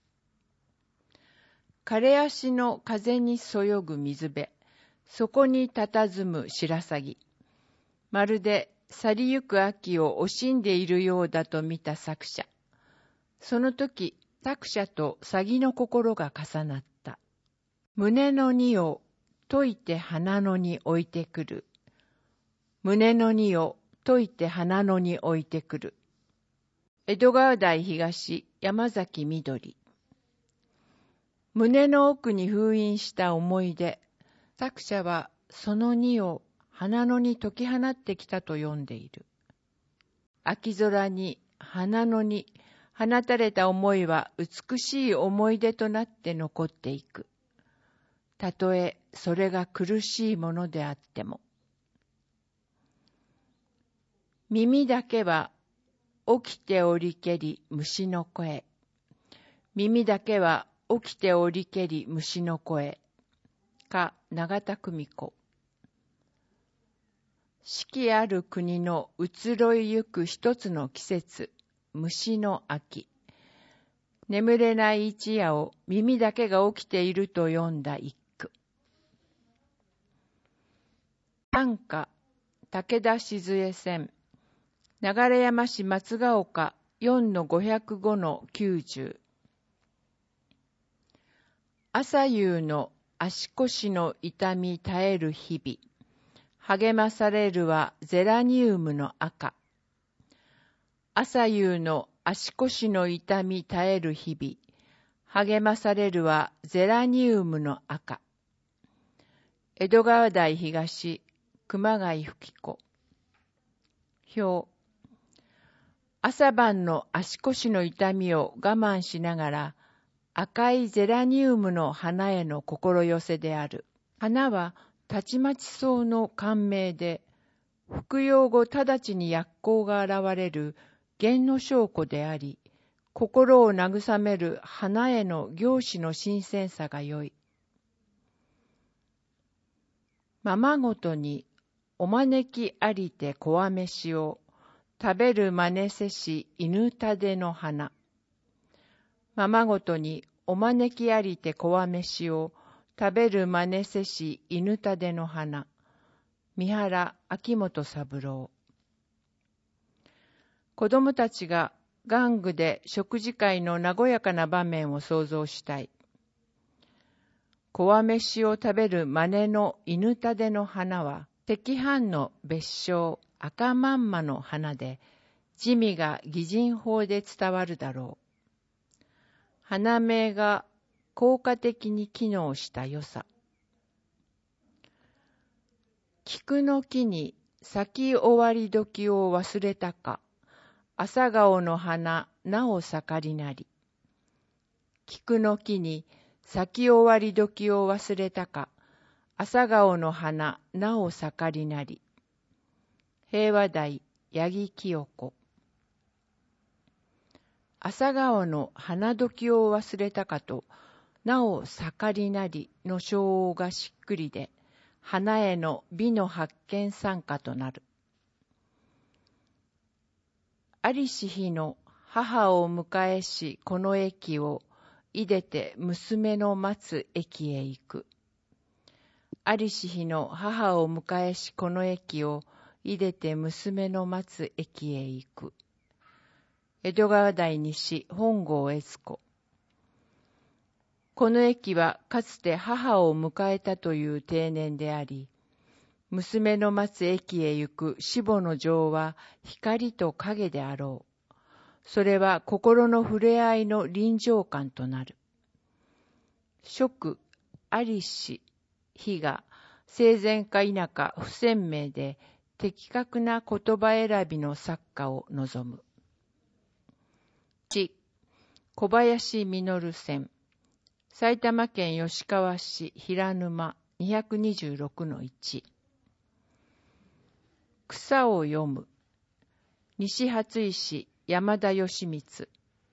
枯れ足の風にそよぐ水辺、そこに佇む白鷺。まるで去りゆく秋を惜しんでいるようだと見た作者。その時、作者と鷺の心が重なった。胸の荷を解いて花野に置いてくる。胸の荷を解いて花野に置いてくる。江戸川台東山崎みどり。胸の奥に封印した思い出。作者はその荷を花野に解き放ってきたと読んでいる。秋空に花野に放たれた思いは美しい思い出となって残っていく。たとえそれが苦しいものであっても。耳だけは起きておりけり虫の声。耳だけは起きておりけり虫の声。か永田久美子。四季ある国の移ろいゆく一つの季節、虫の秋。眠れない一夜を耳だけが起きていると読んだ一句。短歌、武田静江線。流山市松ヶ丘 よんのごひゃくごのきゅうじゅう。朝夕の足腰の痛み絶える日々。励まされるはゼラニウムの赤。朝夕の足腰の痛み絶える日々。励まされるはゼラニウムの赤。江戸川台東熊谷吹子。表。朝晩の足腰の痛みを我慢しながら、赤いゼラニウムの花への心寄せである。花はたちまち草の感銘で、服用後直ちに薬効が現れる源の証拠であり、心を慰める花への凝視の新鮮さが良い。ままごとにお招きありてこわ飯を、食べるまねせし犬たでの花。ままごとにお招きありてこわ飯を、食べるまねせし犬たでの花。三原秋元三郎。子供たちが玩具で食事会の和やかな場面を想像したい。こわ飯を食べるまねの犬たでの花は、赤飯の別称赤まんまの花で、地味が擬人法で伝わるだろう。花名が効果的に機能した良さ。菊の木に咲き終わり時を忘れたか、朝顔の花なお盛りなり。菊の木に咲き終わり時を忘れたか、朝顔の花なお盛りなり。平和台八木清子。朝顔の花時を忘れたかと、なお盛りなりの称号がしっくりで、花への美の発見参加となる。ありし日の母を迎えしこの駅を、いでて娘の待つ駅へ行く。ありし日の母を迎えしこの駅を、いでて娘の待つ駅へ行く。江戸川台西本郷悦子。この駅はかつて母を迎えたという定年であり、娘の待つ駅へ行く死母の情は光と影であろう。それは心の触れ合いの臨場感となる。職、ありし、日が生前か否か不鮮明で、的確な言葉選びの作家を望む。ち、小林実線。埼玉県吉川市平沼にひゃくにじゅうろくのいち。草を読む。西初石山田義光。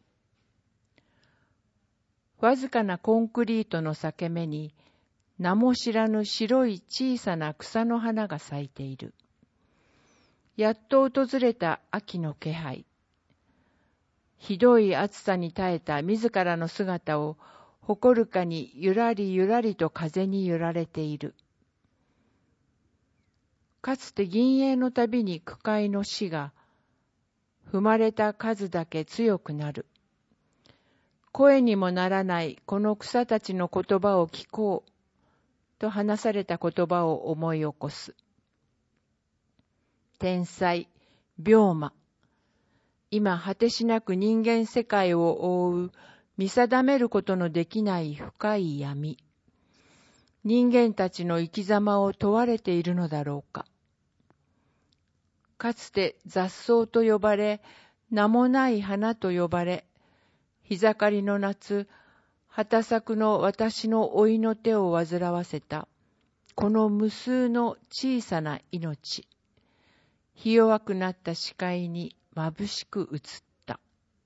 わずかなコンクリートの裂け目に、名も知らぬ白い小さな草の花が咲いている。 やっと訪れた秋の気配。ひどい暑さに耐えた自らの姿を誇るかにゆらりゆらりと風に揺られている。かつて銀影のたびに句会の死が踏まれた数だけ強くなる。声にもならないこの草たちの言葉を聞こうと話された言葉を思い起こす。天才、病魔。今果てしなく人間世界を覆う見定めることのできない深い闇。人間たちの生き様を問われているのだろうか。かつて雑草と呼ばれ、名もない花と呼ばれ、日盛りの夏、畑作の私の老いの手を煩わせた、この無数の小さな命。ひ弱くなった視界に眩しく映った。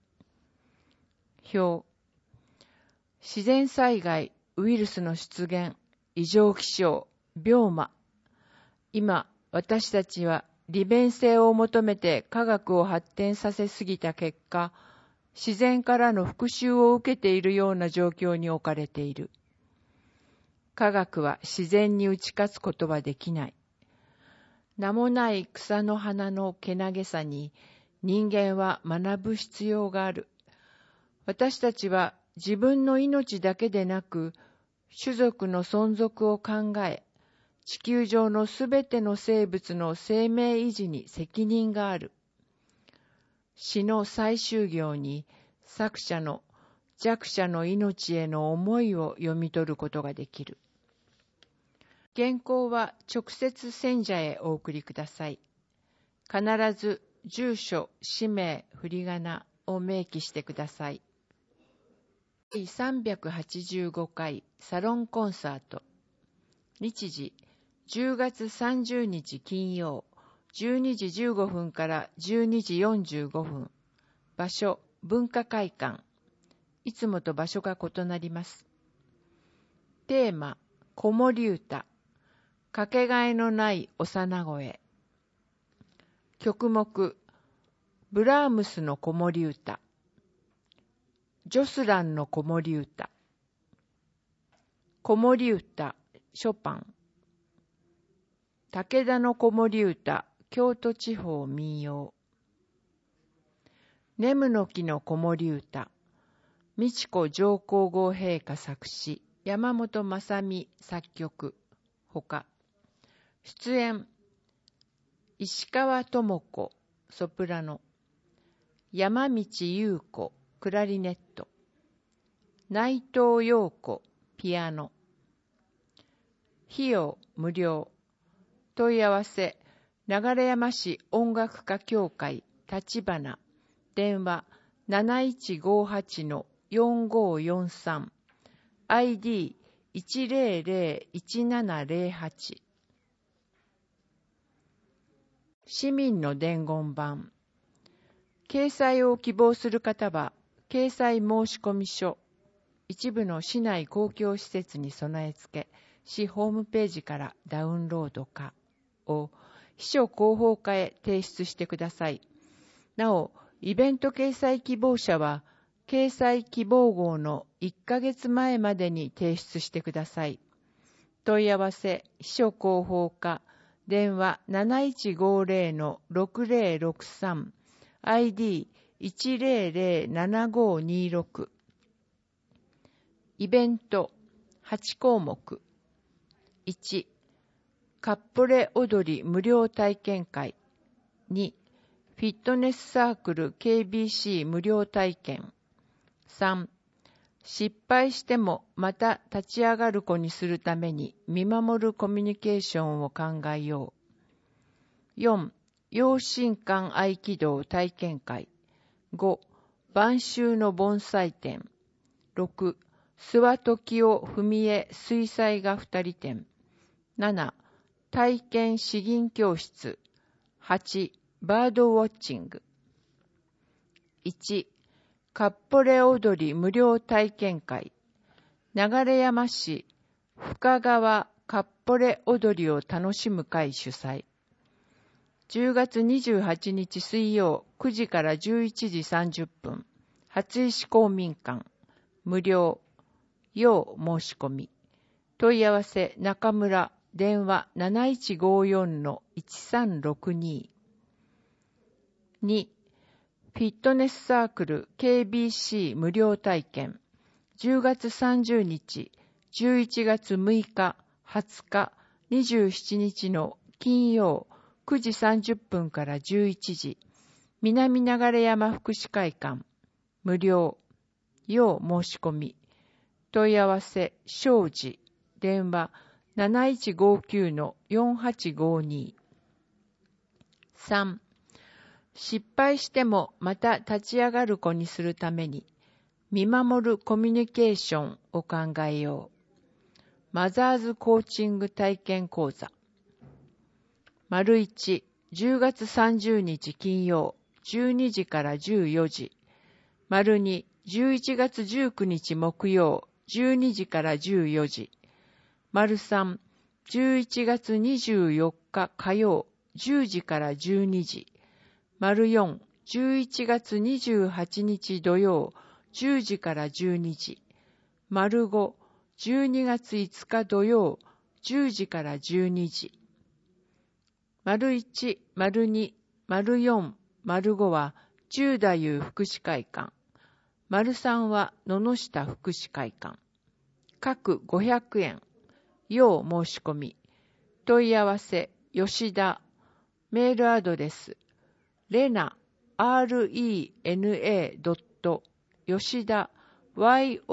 表。自然災害、ウイルスの出現、異常気象、病魔。今、私たちは利便性を求めて科学を発展させすぎた結果、自然からの復讐を受けているような状況に置かれている。科学は自然に打ち勝つことはできない。名もない草の花のけなげさに人間は学ぶ必要がある。私たちは自分の命だけでなく、種族の存続を考え、地球上のすべての生物の生命維持に責任がある。詩の最終行に作者の弱者の命への思いを読み取ることができる。原稿は直接選者へお送りください。必ず住所、氏名、振り仮名を明記してください。第さんびゃくはちじゅうごかいサロンコンサート。日時じゅうがつさんじゅうにち金曜じゅうにじじゅうごふんからじゅうにじよんじゅうごふん。場所文化会館。いつもと場所が異なります。テーマ子守歌。かけがえのない幼声。曲目ブラームスの子守歌。ジョスランの子守歌。子守歌ショパン。武田の子守歌京都地方民謡。ネムの木の子守歌美智子上皇后陛下作詞山本正美作曲ほか。出演石川智子ソプラノ、山道優子クラリネット、内藤陽子ピアノ。費用無料。問い合わせ流山市音楽家協会立花、電話 なないちごはちのよんごよんさん、アイディーいちぜろぜろいちななぜろはち。市民の伝言板。掲載を希望する方は、掲載申込書、一部の市内公共施設に備え付け、市ホームページからダウンロードかを秘書広報課へ提出してください。なお、イベント掲載希望者は、掲載希望号のいっかげつまえまでに提出してください。問い合わせ、秘書広報課、電話 なないちごぜろのろくぜろろくさん、アイディーいちぜろぜろななごにろく。イベントはちこうもく。いち、カッポレ踊り無料体験会。に、フィットネスサークル ケービーシー 無料体験。さん、失敗してもまた立ち上がる子にするために見守るコミュニケーションを考えよう。よん、養親館合気道体験会。ご、晩秋の盆栽展。ろく、諏訪時雄文江水彩画二人展。なな、体験詩吟教室。はち、バードウォッチング。いち、カッポレ踊り無料体験会。流山市深川カッポレ踊りを楽しむ会主催。 じゅうがつにじゅうはちにち水曜くじからじゅういちじさんじゅっぷん、初石公民館、無料、要申し込み。問い合わせ中村、電話 なないちごよんのいちさんろくに。に、フィットネスサークル ケービーシー 無料体験。じゅうがつさんじゅうにち、じゅういちがつむいか、はつか、にじゅうしちにちの金曜くじさんじゅっぷんからじゅういちじ、南流山福祉会館、無料、要申し込み。問い合わせ、庄司、電話 なないちごきゅうのよんはちごに。さん、失敗してもまた立ち上がる子にするために、見守るコミュニケーションを考えよう。マザーズコーチング体験講座。丸いち、じゅうがつさんじゅうにち金曜、じゅうにじからじゅうよじ。丸に、じゅういちがつじゅうくにち木曜、じゅうにじからじゅうよじ。丸さん、じゅういちがつにじゅうよっか火曜、じゅうじからじゅうにじ。丸よん、じゅういちがつにじゅうはちにち土曜、じゅうじからじゅうにじ。丸ご、じゅうにがついつか土曜、じゅうじからじゅうにじ。丸いち、丸に、丸よん、丸ごは十太夫福祉会館。丸さんは野々下福祉会館。各ごひゃくえん。要申し込み。問い合わせ、吉田。メールアドレス、レナ、アールイーエヌエー ドット、吉田、ヨシ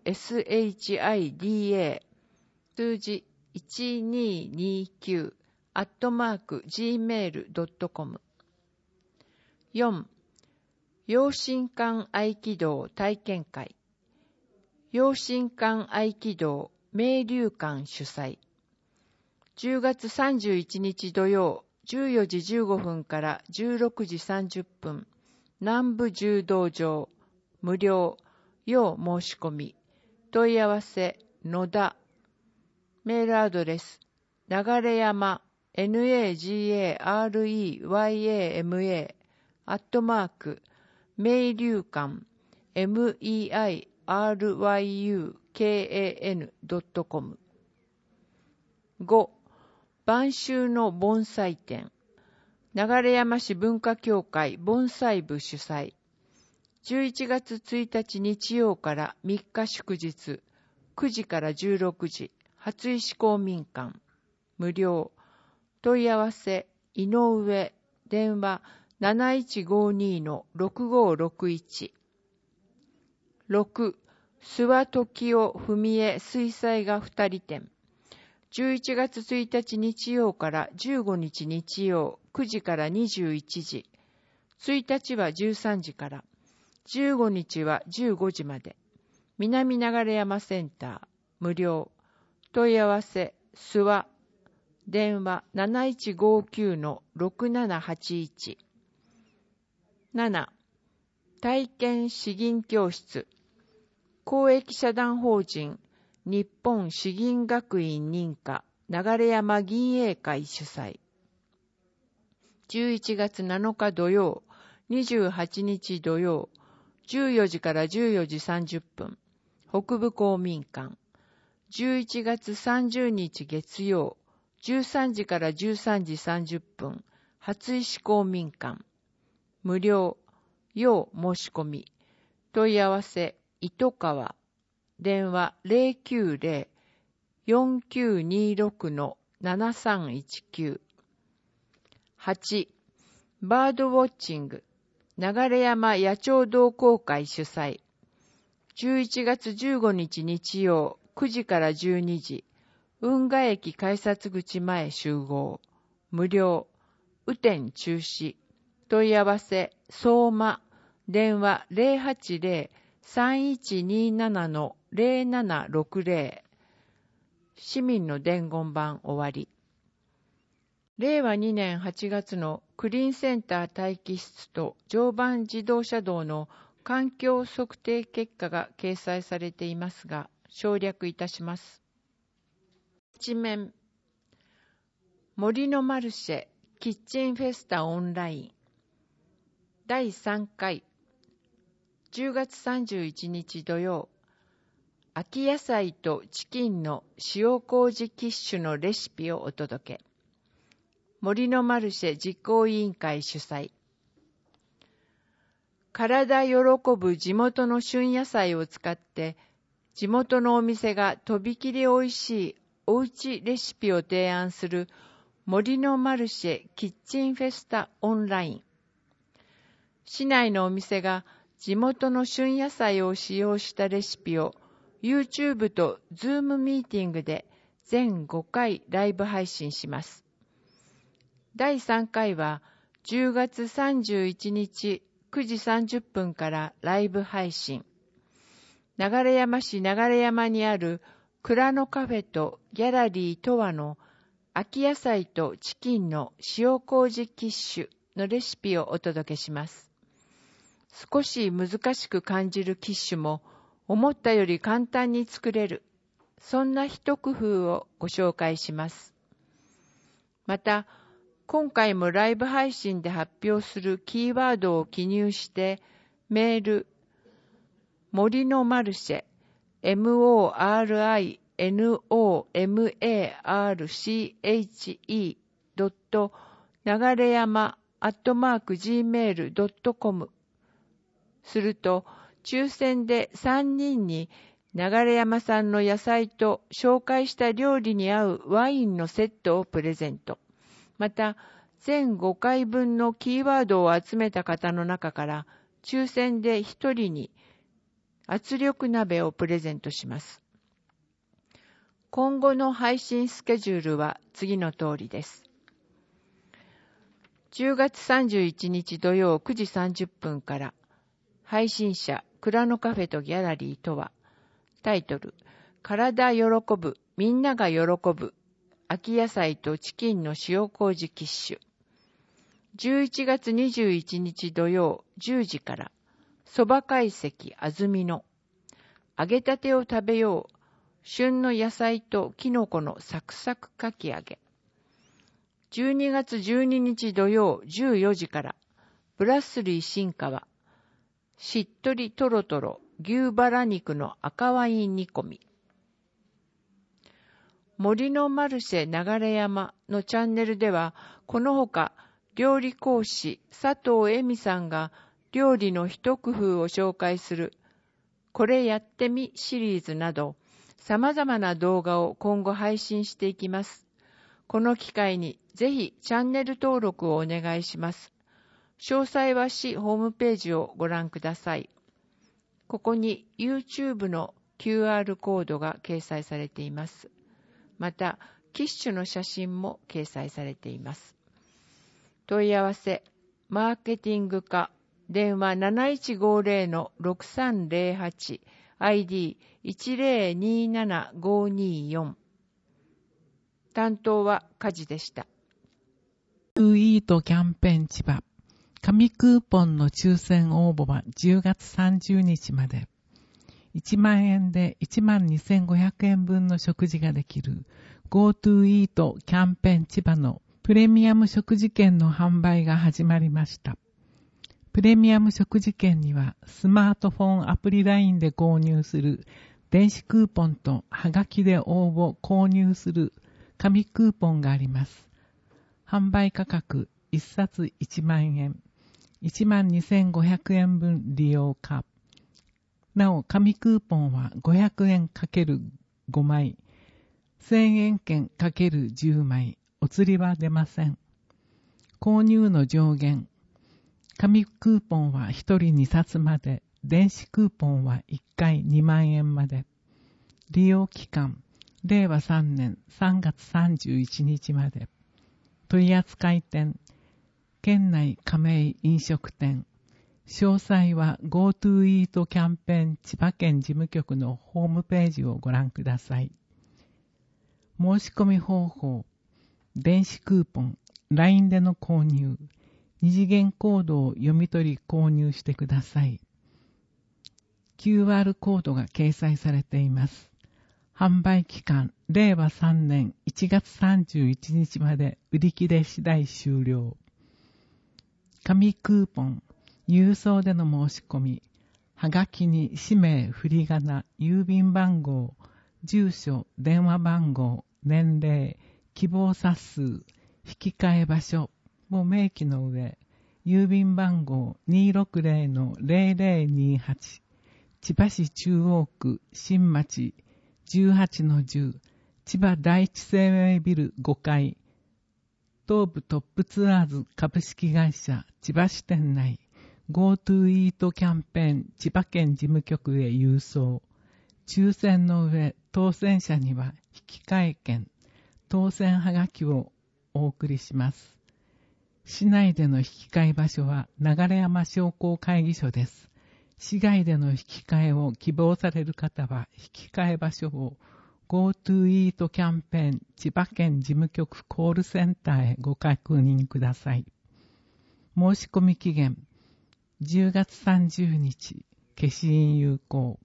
ダ、数字いちにーにーきゅう、アットマーク、ジーメールドットコム。よん、陽心館合気道体験会。陽心館合気道明龍館主催。じゅうがつさんじゅういちにち土曜、じゅうよじじゅうごふんからじゅうろくじさんじゅっぷん、南部柔道場、無料、要申し込み。問い合わせ、野田。メールアドレス、流山、ナガレヤマ、アットマーク、明龍館、メイライユーケーエーエヌ ドットコム。ご、晩秋の盆栽展。流山市文化協会盆栽部主催。じゅういちがつついたち日曜からみっか祝日、くじからじゅうろくじ、初石公民館、無料。問い合わせ、井上、電話 なないちごにのろくごろくいち。ろく、諏訪時代文江水彩画二人展。じゅういちがつついたち日曜からじゅうごにち日曜、くじからにじゅういちじ。ついたちはじゅうさんじから、じゅうごにちはじゅうごじまで。南流山センター、無料。問い合わせ、諏訪。電話 なないちごきゅうのろくななはちいち。なな、体験詩吟教室。公益社団法人日本詩吟学院認可流山吟詠会主催。じゅういちがつなのか土曜、にじゅうはちにち土曜、じゅうよじからじゅうよじさんじゅっぷん、北部公民館。じゅういちがつさんじゅうにち月曜、じゅうさんじからじゅうさんじさんじゅっぷん、初石公民館。無料、要申し込み。問い合わせ、糸川。電話 ゼロきゅうゼロ よんきゅうにろくのななさんいちきゅう。はち、バードウォッチング。流山野鳥同好会主催。じゅういちがつじゅうごにち日曜、くじからじゅうにじ。運河駅改札口前集合。無料。雨天中止。問い合わせ、相馬。電話 ゼロはちゼロ さんいちにななのゼロななろくゼロ。市民の伝言板終わり。れいわにねんはちがつのクリーンセンター待機室と常磐自動車道の環境測定結果が掲載されていますが、省略いたします。一面、森のマルシェキッチンフェスタオンラインだいさんかいじゅうがつさんじゅういちにち土曜、秋野菜とチキンの塩麹キッシュのレシピをお届け。森のマルシェ実行委員会主催。体喜ぶ地元の旬野菜を使って地元のお店がとびきりおいしいおうちレシピを提案する森のマルシェキッチンフェスタオンライン。市内のお店が地元の旬野菜を使用したレシピを YouTube と Zoom ミーティングで全ごかいライブ配信します。だいさんかいはじゅうがつさんじゅういちにちくじさんじゅっぷんからライブ配信。流山市流山にある蔵のカフェとギャラリーとわの秋野菜とチキンの塩麹キッシュのレシピをお届けします。少し難しく感じるキッシュも思ったより簡単に作れる、そんな一工夫をご紹介します。また、今回もライブ配信で発表するキーワードを記入してメール、森のマルシェ モリノマルシェ ドット流山アットマーク ジーメール ドットコム すると抽選でさんにんに流山産の野菜と紹介した料理に合うワインのセットをプレゼント。また全ごかいぶんのキーワードを集めた方の中から抽選でひとりに圧力鍋をプレゼントします。今後の配信スケジュールは次の通りです。じゅうがつさんじゅういちにち土曜くじさんじゅっぷんから配信者蔵のカフェとギャラリーとはタイトル体喜ぶみんなが喜ぶ秋野菜とチキンの塩麹キッシュ。じゅういちがつにじゅういちにち土曜じゅうじからそば懐石あずみの揚げたてを食べよう旬の野菜とキノコのサクサクかき揚げ。じゅうにがつじゅうににち土曜じゅうよじからブラッスリー新川しっとりとろとろ牛バラ肉の赤ワイン煮込み。森のマルシェ流山のチャンネルではこのほか料理講師佐藤恵美さんが料理の一工夫を紹介するこれやってみシリーズなど様々な動画を今後配信していきます。この機会にぜひチャンネル登録をお願いします。詳細は市ホームページをご覧ください。ここに YouTube の キューアール コードが掲載されています。また、キッシュの写真も掲載されています。問い合わせ、マーケティング課、電話なないちごぜろのろくさんぜろはち、アイディーいちぜろにななごによん。担当は梶でした。 トゥイートキャンペーン千葉。紙クーポンの抽選応募はじゅうがつさんじゅうにちまで。いちまんえんでいちまんにせんごひゃくえんぶんの食事ができる GoTo イートキャンペーン千葉のプレミアム食事券の販売が始まりました。プレミアム食事券にはスマートフォンアプリ ライン で購入する電子クーポンとはがきで応募購入する紙クーポンがあります。販売価格いっさついちまんえん、いちまんにせんごひゃくえんぶん利用可。なお、紙クーポンはごひゃくえん ×ご 枚、せんえん券 ×じゅう 枚、お釣りは出ません。購入の上限。紙クーポンはひとりにさつまで、電子クーポンはいっかいにまんえんまで。利用期間、れいわさんねんさんがつさんじゅういちにちまで。取扱店、県内加盟飲食店。詳細は GoTo イートキャンペーン千葉県事務局のホームページをご覧ください。申し込み方法、電子クーポン、ライン での購入、二次元コードを読み取り購入してください。キューアール コードが掲載されています。 販売期間、れいわさんねんいちがつさんじゅういちにちまで売り切れ次第終了。紙クーポン、郵送での申し込み、はがきに氏名、振り仮名、郵便番号、住所、電話番号、年齢、希望冊数、引き換え場所を明記の上、郵便番号 にーろくぜろのぜろぜろにはち、千葉市中央区新町 じゅうはちのじゅう、千葉第一生命ビルごかい、東部トップツアーズ株式会社千葉支店内 GoTo イートキャンペーン千葉県事務局へ郵送。抽選の上、当選者には引き換え券、当選はがきをお送りします。市内での引き換え場所は流山商工会議所です。市外での引き換えを希望される方は引き換え場所を GoTo イートキャンペーン千葉県事務局コールセンターへご確認ください。申し込み期限じゅうがつさんじゅうにち、消印有効。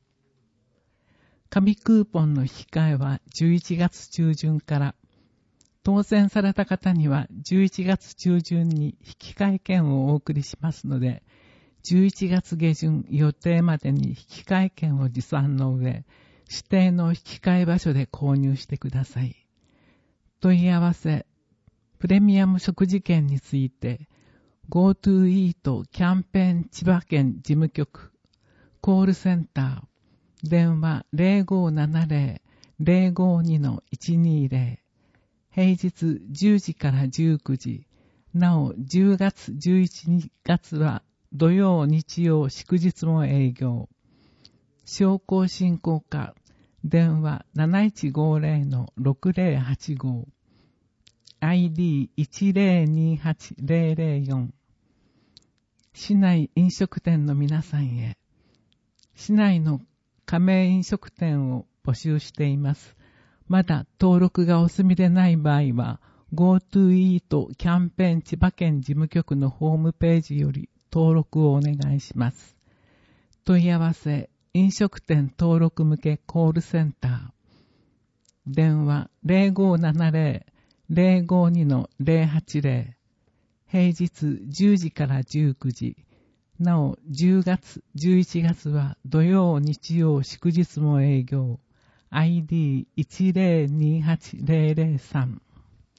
紙クーポンの引き換えはじゅういちがつちゅうじゅんから、当選された方にはじゅういちがつちゅうじゅんに引き換え券をお送りしますので、じゅういちがつげじゅん予定までに引き換え券を持参の上、指定の引き換え場所で購入してください。問い合わせ、プレミアム食事券について、GoTo イートキャンペーン千葉県事務局、コールセンター、電話 ぜろごななぜろ ぜろごにのいちにぜろ、平日じゅうじからじゅうくじ、なおじゅうがつじゅういちがつは土曜日曜祝日も営業。商工振興課、電話 なないちごぜろのろくぜろはちご、アイディーいちぜろにはちぜろぜろよん。市内飲食店の皆さんへ、市内の加盟飲食店を募集しています。まだ登録がお済みでない場合は、GoTo イートキャンペーン千葉県事務局のホームページより登録をお願いします。問い合わせ、飲食店登録向けコールセンター。電話 ぜろごななぜろ ぜろごにのぜろはちぜろ。平日じゅうじからじゅうくじ。なおじゅうがつ、じゅういちがつは土曜、日曜、祝日も営業。アイディーいちぜろにはちぜろぜろさん。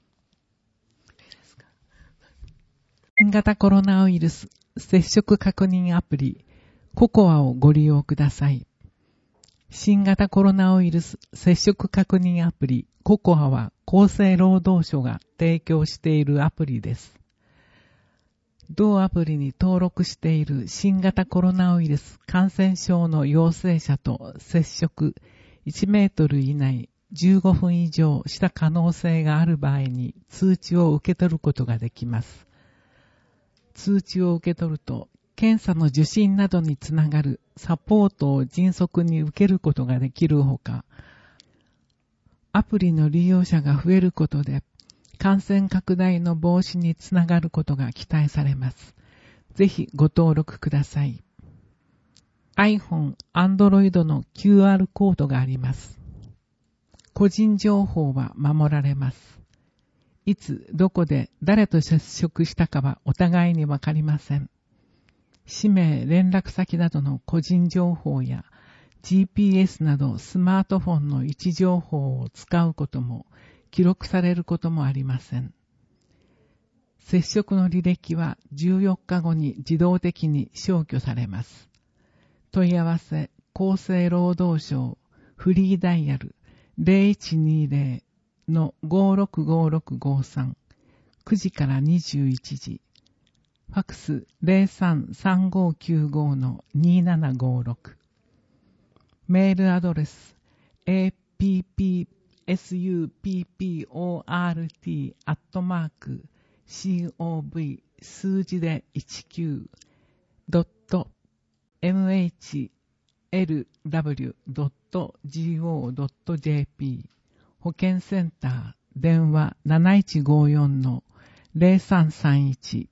新型コロナウイルス接触確認アプリココアをご利用ください。新型コロナウイルス接触確認アプリココアは厚生労働省が提供しているアプリです。同アプリに登録している新型コロナウイルス感染症の陽性者と接触いちメートル以内じゅうごふん以上した可能性がある場合に通知を受け取ることができます。通知を受け取ると検査の受診などにつながるサポートを迅速に受けることができるほか、アプリの利用者が増えることで感染拡大の防止につながることが期待されます。ぜひご登録ください。iPhone、Android の キューアール コードがあります。個人情報は守られます。いつ、どこで、誰と接触したかはお互いにわかりません。氏名、連絡先などの個人情報や ジーピーエス などスマートフォンの位置情報を使うことも記録されることもありません。接触の履歴はじゅうよっかごに自動的に消去されます。問い合わせ、厚生労働省フリーダイヤル ぜろいちにぜろのごろくごろくごさん、くじからにじゅういちじ、ファクス ぜろさんさんごきゅうごのにななごろく、メールアドレス エーピーピーエスユーピーピーオーアールティー アットマーク シーオーブイ 数字でじゅうきゅうドット エムエイチエルダブリュー ドット ジーオー ドット ジェーピー 保健センター電話なないちごよんのぜろさんさんいち。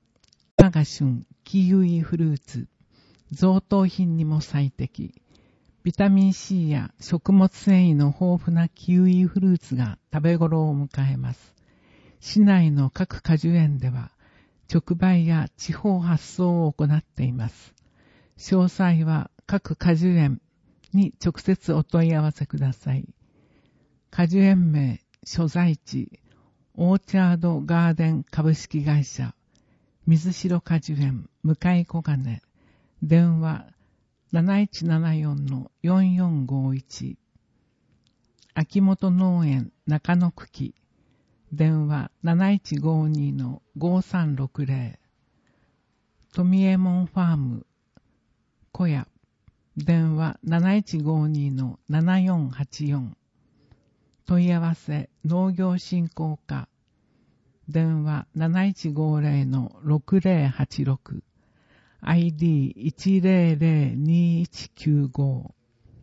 今が旬キウイフルーツ贈答品にも最適。 ビタミン C や食物繊維の豊富なキウイフルーツが食べ頃を迎えます。市内の各果樹園では直売や地方発送を行っています。詳細は各果樹園に直接お問い合わせください。果樹園名、所在地、オーチャードガーデン株式会社、水城果樹園、向小金、電話なないちななよんのよんよんごいち、秋元農園中野茎、電話なないちごにのごさんろくぜろ、富右衛門ファーム小屋、電話なないちごにのななよんはちよん、問い合わせ農業振興課、電話なないちごぜろのろくぜろはちろく、アイディーいちぜろぜろにいちきゅうご。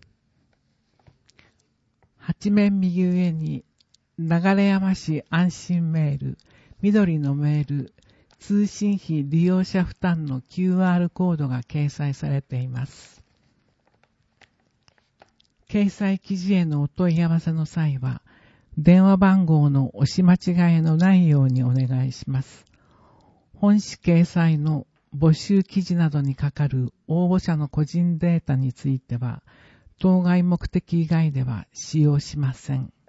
八面右上に流山市安心メール、緑のメール、通信費利用者負担の キューアール コードが掲載されています。掲載記事へのお問い合わせの際は、電話番号の押し間違いのないようにお願いします。本誌掲載の募集記事などにかかる応募者の個人データについては、当該目的以外では使用しません。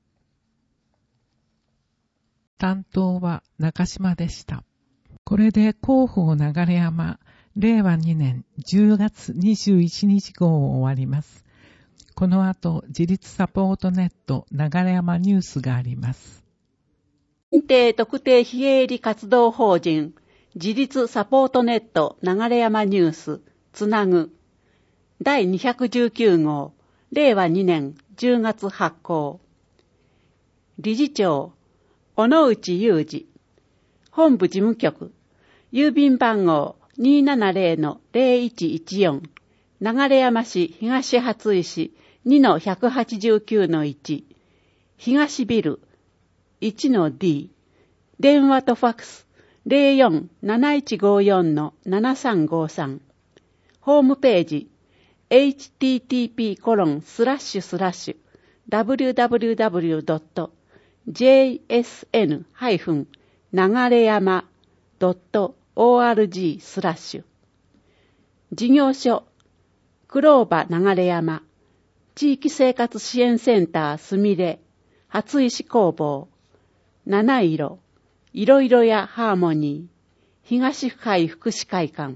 担当は中島でした。これで広報流山れいわにねんじゅうがつにじゅういちにち号を終わります。この後、自立サポートネット流山ニュースがあります。 認定特定非営利活動法人自立サポートネット流山ニュースつなぐだいにひゃくじゅうきゅう号れいわにねんじゅうがつ発行。理事長小野内裕二、本部事務局、郵便番号 にーななぜろのぜろいちいちよん、流山市東初石 にのひゃくはちじゅうきゅうのいち、東ビル いちのディー、電話とファックス ぜろよんなないちごよんのななさんごさん、ホームページ エイチティーティーピーコロンスラッシュスラッシュダブリューダブリューダブリュードットジェイエスエヌ ハイフン 流山 ドット オーアールジー スラッシュ事業所クローバ流山地域生活支援センターすみれ初石工房七色いろいろやハーモニー東深い福祉会館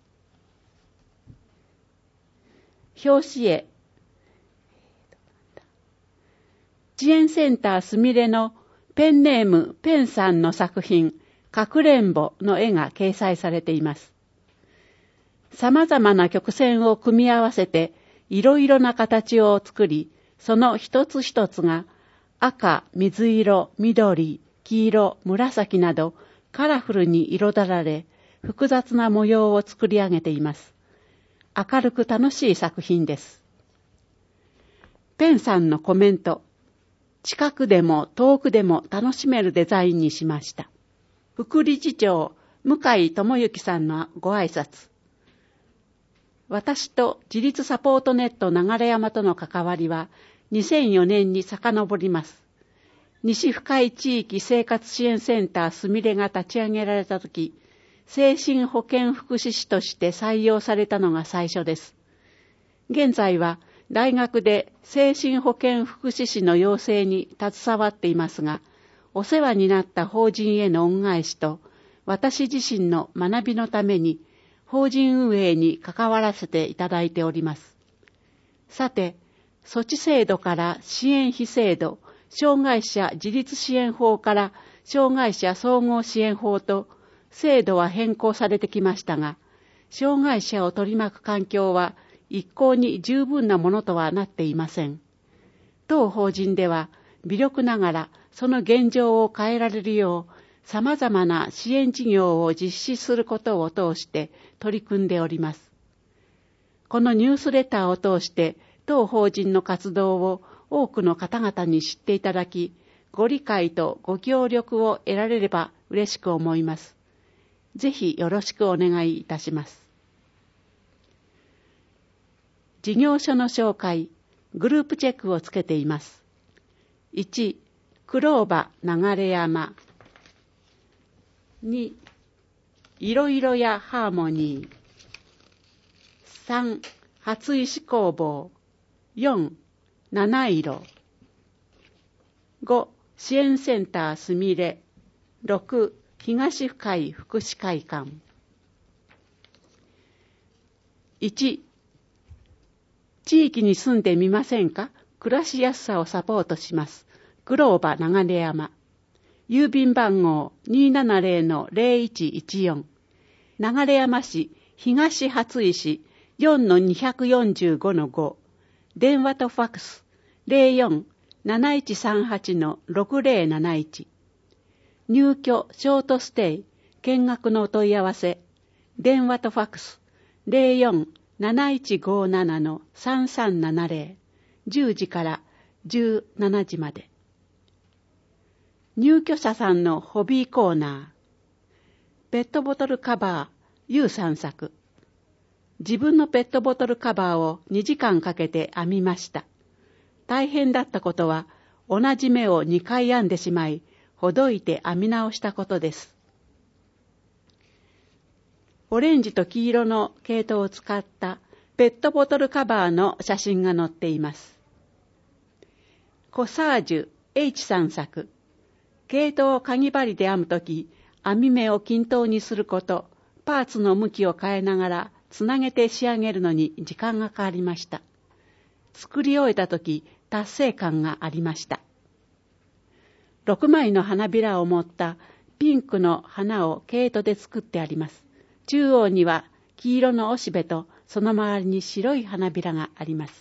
表紙絵支援センターすみれのペンネームペンさんの作品かくれんぼの絵が掲載されています。様々な曲線を組み合わせていろいろな形を作り、その一つ一つが赤、水色、緑、黄色、紫などカラフルに彩られ複雑な模様を作り上げています。明るく楽しい作品です。ペンさんのコメント、近くでも遠くでも楽しめるデザインにしました。副理事長、向井智之さんのご挨拶。私と自立サポートネット流山との関わりはにせんよねんに遡ります。西深い地域生活支援センターすみれが立ち上げられたとき、精神保健福祉士として採用されたのが最初です。現在は大学で精神保健福祉士の養成に携わっていますが、お世話になった法人への恩返しと、私自身の学びのために、法人運営に関わらせていただいております。さて、措置制度から支援費制度、障害者自立支援法から障害者総合支援法と、制度は変更されてきましたが、障害者を取り巻く環境は一向に十分なものとはなっていません。当法人では、微力ながらその現状を変えられるよう、様々な支援事業を実施することを通して取り組んでおります。このニュースレターを通して、当法人の活動を多くの方々に知っていただき、ご理解とご協力を得られれば嬉しく思います。ぜひよろしくお願いいたします。 事業所の紹介、グループチェックをつけています。いち、クローバ流山。に、いろいろやハーモニー。さん、初石工房。よん、七色。ご、支援センターすみれ。ろく、東深い福祉会館。いち、地域に住んでみませんか？暮らしやすさをサポートします。クローバ流山。郵便番号 にーななぜろのぜろいちいちよん。流山市東初石 よんのにひゃくよんじゅうごのご。電話とファックス ぜろよん なないちさんはちのろくぜろなないち。入居ショートステイ見学のお問い合わせ。電話とファックス ぜろよん なないちごななのさんさんななぜろ。じゅうじからじゅうしちじまで。入居者さんのホビーコーナー。ペットボトルカバー、有散策。自分のペットボトルカバーをにじかんかけて編みました。大変だったことは、同じ目をにかい編んでしまい、ほどいて編み直したことです。オレンジと黄色の毛糸を使ったペットボトルカバーの写真が載っています。コサージュ H さん作。毛糸をかぎ針で編むとき、編み目を均等にすること、パーツの向きを変えながらつなげて仕上げるのに時間がかかりました。作り終えたとき、達成感がありました。ろくまいの花びらを持ったピンクの花を毛糸で作ってあります。中央には黄色のおしべとその周りに白い花びらがあります。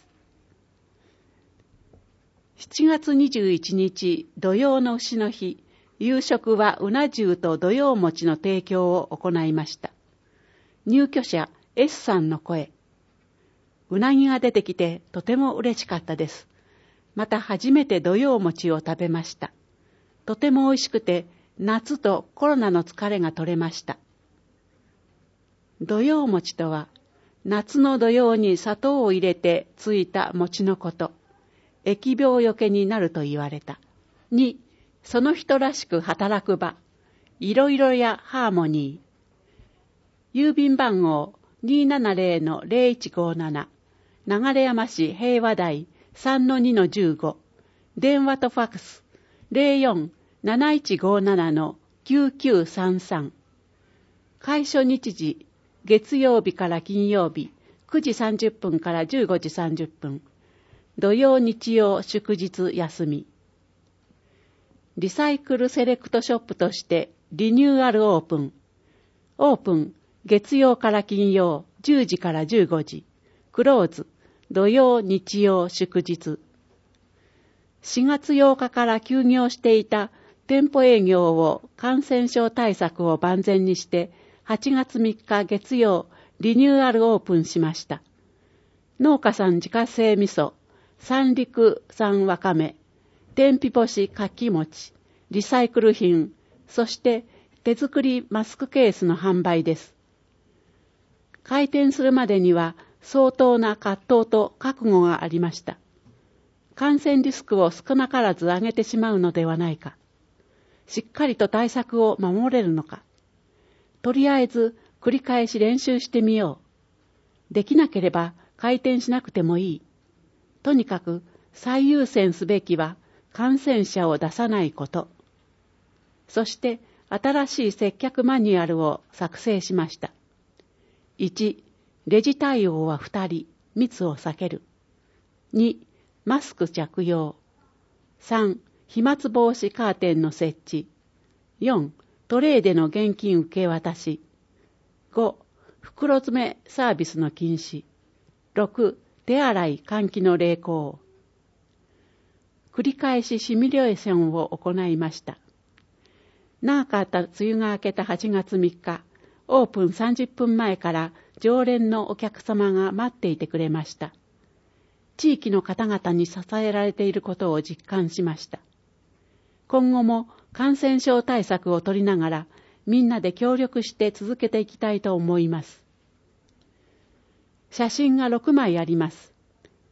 しちがつにじゅういちにち土曜の牛の日、夕食はうな重と土曜餅の提供を行いました。入居者 S さんの声。うなぎが出てきてとても嬉しかったです。また初めて土曜餅を食べました。とても美味しくて夏とコロナの疲れが取れました。土曜餅とは夏の土曜に砂糖を入れてついた餅のこと。疫病よけになると言われた。に、その人らしく働く場。いろいろやハーモニー。郵便番号 にーななぜろのぜろいちごなな。流山市平和台 さんのにのじゅうご。電話とファックス ぜろよん なないちごななのきゅうきゅうさんさん。開所日時、月曜日から金曜日、くじさんじゅっぷんからじゅうごじさんじゅっぷん。土曜日曜祝日休み。リサイクルセレクトショップとしてリニューアルオープン。オープン、月曜から金曜じゅうじからじゅうごじ。クローズ、土曜日曜祝日。しがつようかから休業していた店舗営業を感染症対策を万全にしてはちがつみっか月曜リニューアルオープンしました。農家さん自家製味噌、三陸産わかめ、天日干しかき餅、リサイクル品、そして手作りマスクケースの販売です。開店するまでには相当な葛藤と覚悟がありました。感染リスクを少なからず上げてしまうのではないか。しっかりと対策を守れるのか。とりあえず繰り返し練習してみよう。できなければ開店しなくてもいい。とにかく最優先すべきは感染者を出さないこと。そして新しい接客マニュアルを作成しました。いち、レジ対応はふたり、密を避ける。に、マスク着用。さん、飛沫防止カーテンの設置。よん、トレーでの現金受け渡し。ご、袋詰めサービスの禁止。ろく、手洗い換気の励行。繰り返しシミュレーションを行いました。長かった梅雨が明けたはちがつみっか、オープンさんじゅっぷんまえから常連のお客様が待っていてくれました。地域の方々に支えられていることを実感しました。今後も感染症対策を取りながら、みんなで協力して続けていきたいと思います。写真がろくまいあります。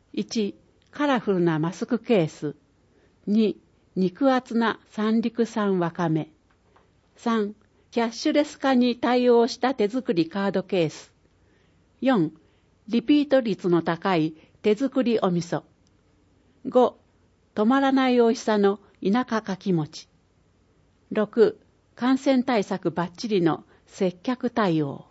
いち、カラフルなマスクケース。に、肉厚な三陸産わかめ。さん、キャッシュレス化に対応した手作りカードケース。よん、リピート率の高い手作りお味噌。ご、止まらない美味しさの田舎かき餅。ろく、感染対策バッチリの接客対応。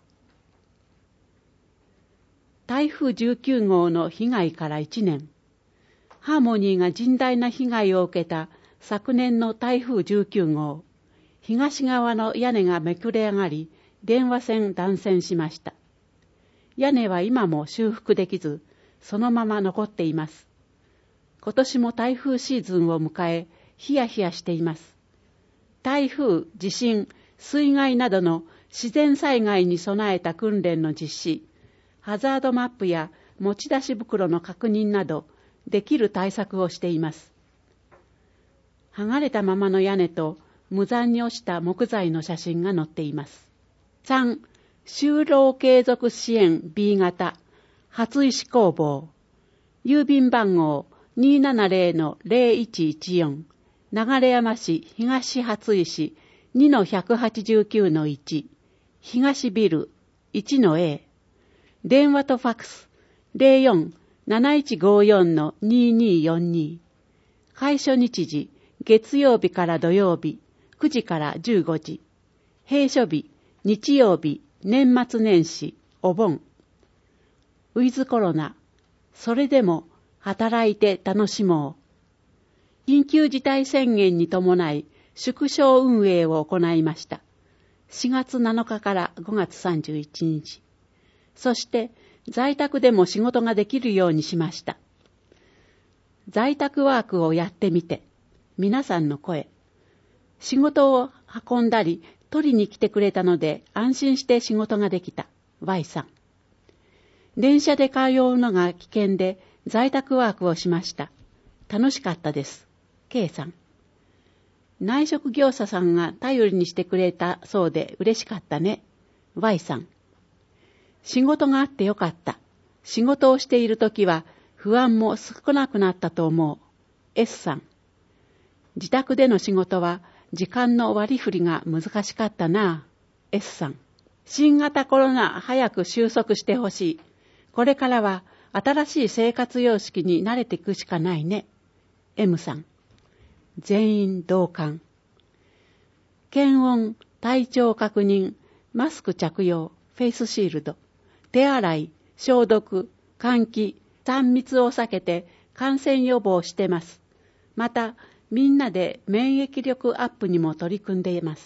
台風じゅうきゅうごうの被害からいちねん。ハーモニーが甚大な被害を受けた昨年の台風じゅうきゅうごう。東側の屋根がめくれ上がり、電話線断線しました。屋根は今も修復できず、そのまま残っています。今年も台風シーズンを迎え、ヒヤヒヤしています。台風、地震、水害などの自然災害に備えた訓練の実施、ハザードマップや持ち出し袋の確認など、できる対策をしています。剥がれたままの屋根と無残に落ちた木材の写真が載っています。さん、就労継続支援 ビー 型、初石工房、郵便番号 にーななぜろのぜろいちいちよん、流山市東初石 にのひゃくはちじゅうきゅうのいち、東ビル いちのエー、電話とファックス ぜろよん なないちごよんのにーにーよんに、開所日時月曜日から土曜日くじからじゅうごじ、閉所日日曜日年末年始お盆。ウィズコロナ、それでも働いて楽しもう。緊急事態宣言に伴い縮小運営を行いました。しがつなのかからごがつさんじゅういちにち。そして在宅でも仕事ができるようにしました。在宅ワークをやってみて、皆さんの声。仕事を運んだり取りに来てくれたので安心して仕事ができた。Y さん。電車で通うのが危険で在宅ワークをしました。楽しかったです。K さん。内職業者さんが頼りにしてくれたそうで嬉しかったね。Y さん。仕事があってよかった。仕事をしているときは不安も少なくなったと思う。S さん。自宅での仕事は時間の割り振りが難しかったな。S さん。新型コロナ早く収束してほしい。これからは新しい生活様式に慣れていくしかないね。M さん。全員同感。検温、体調確認、マスク着用、フェイスシールド、手洗い、消毒、換気、さん密を避けて感染予防してます。また、みんなで免疫力アップにも取り組んでいます。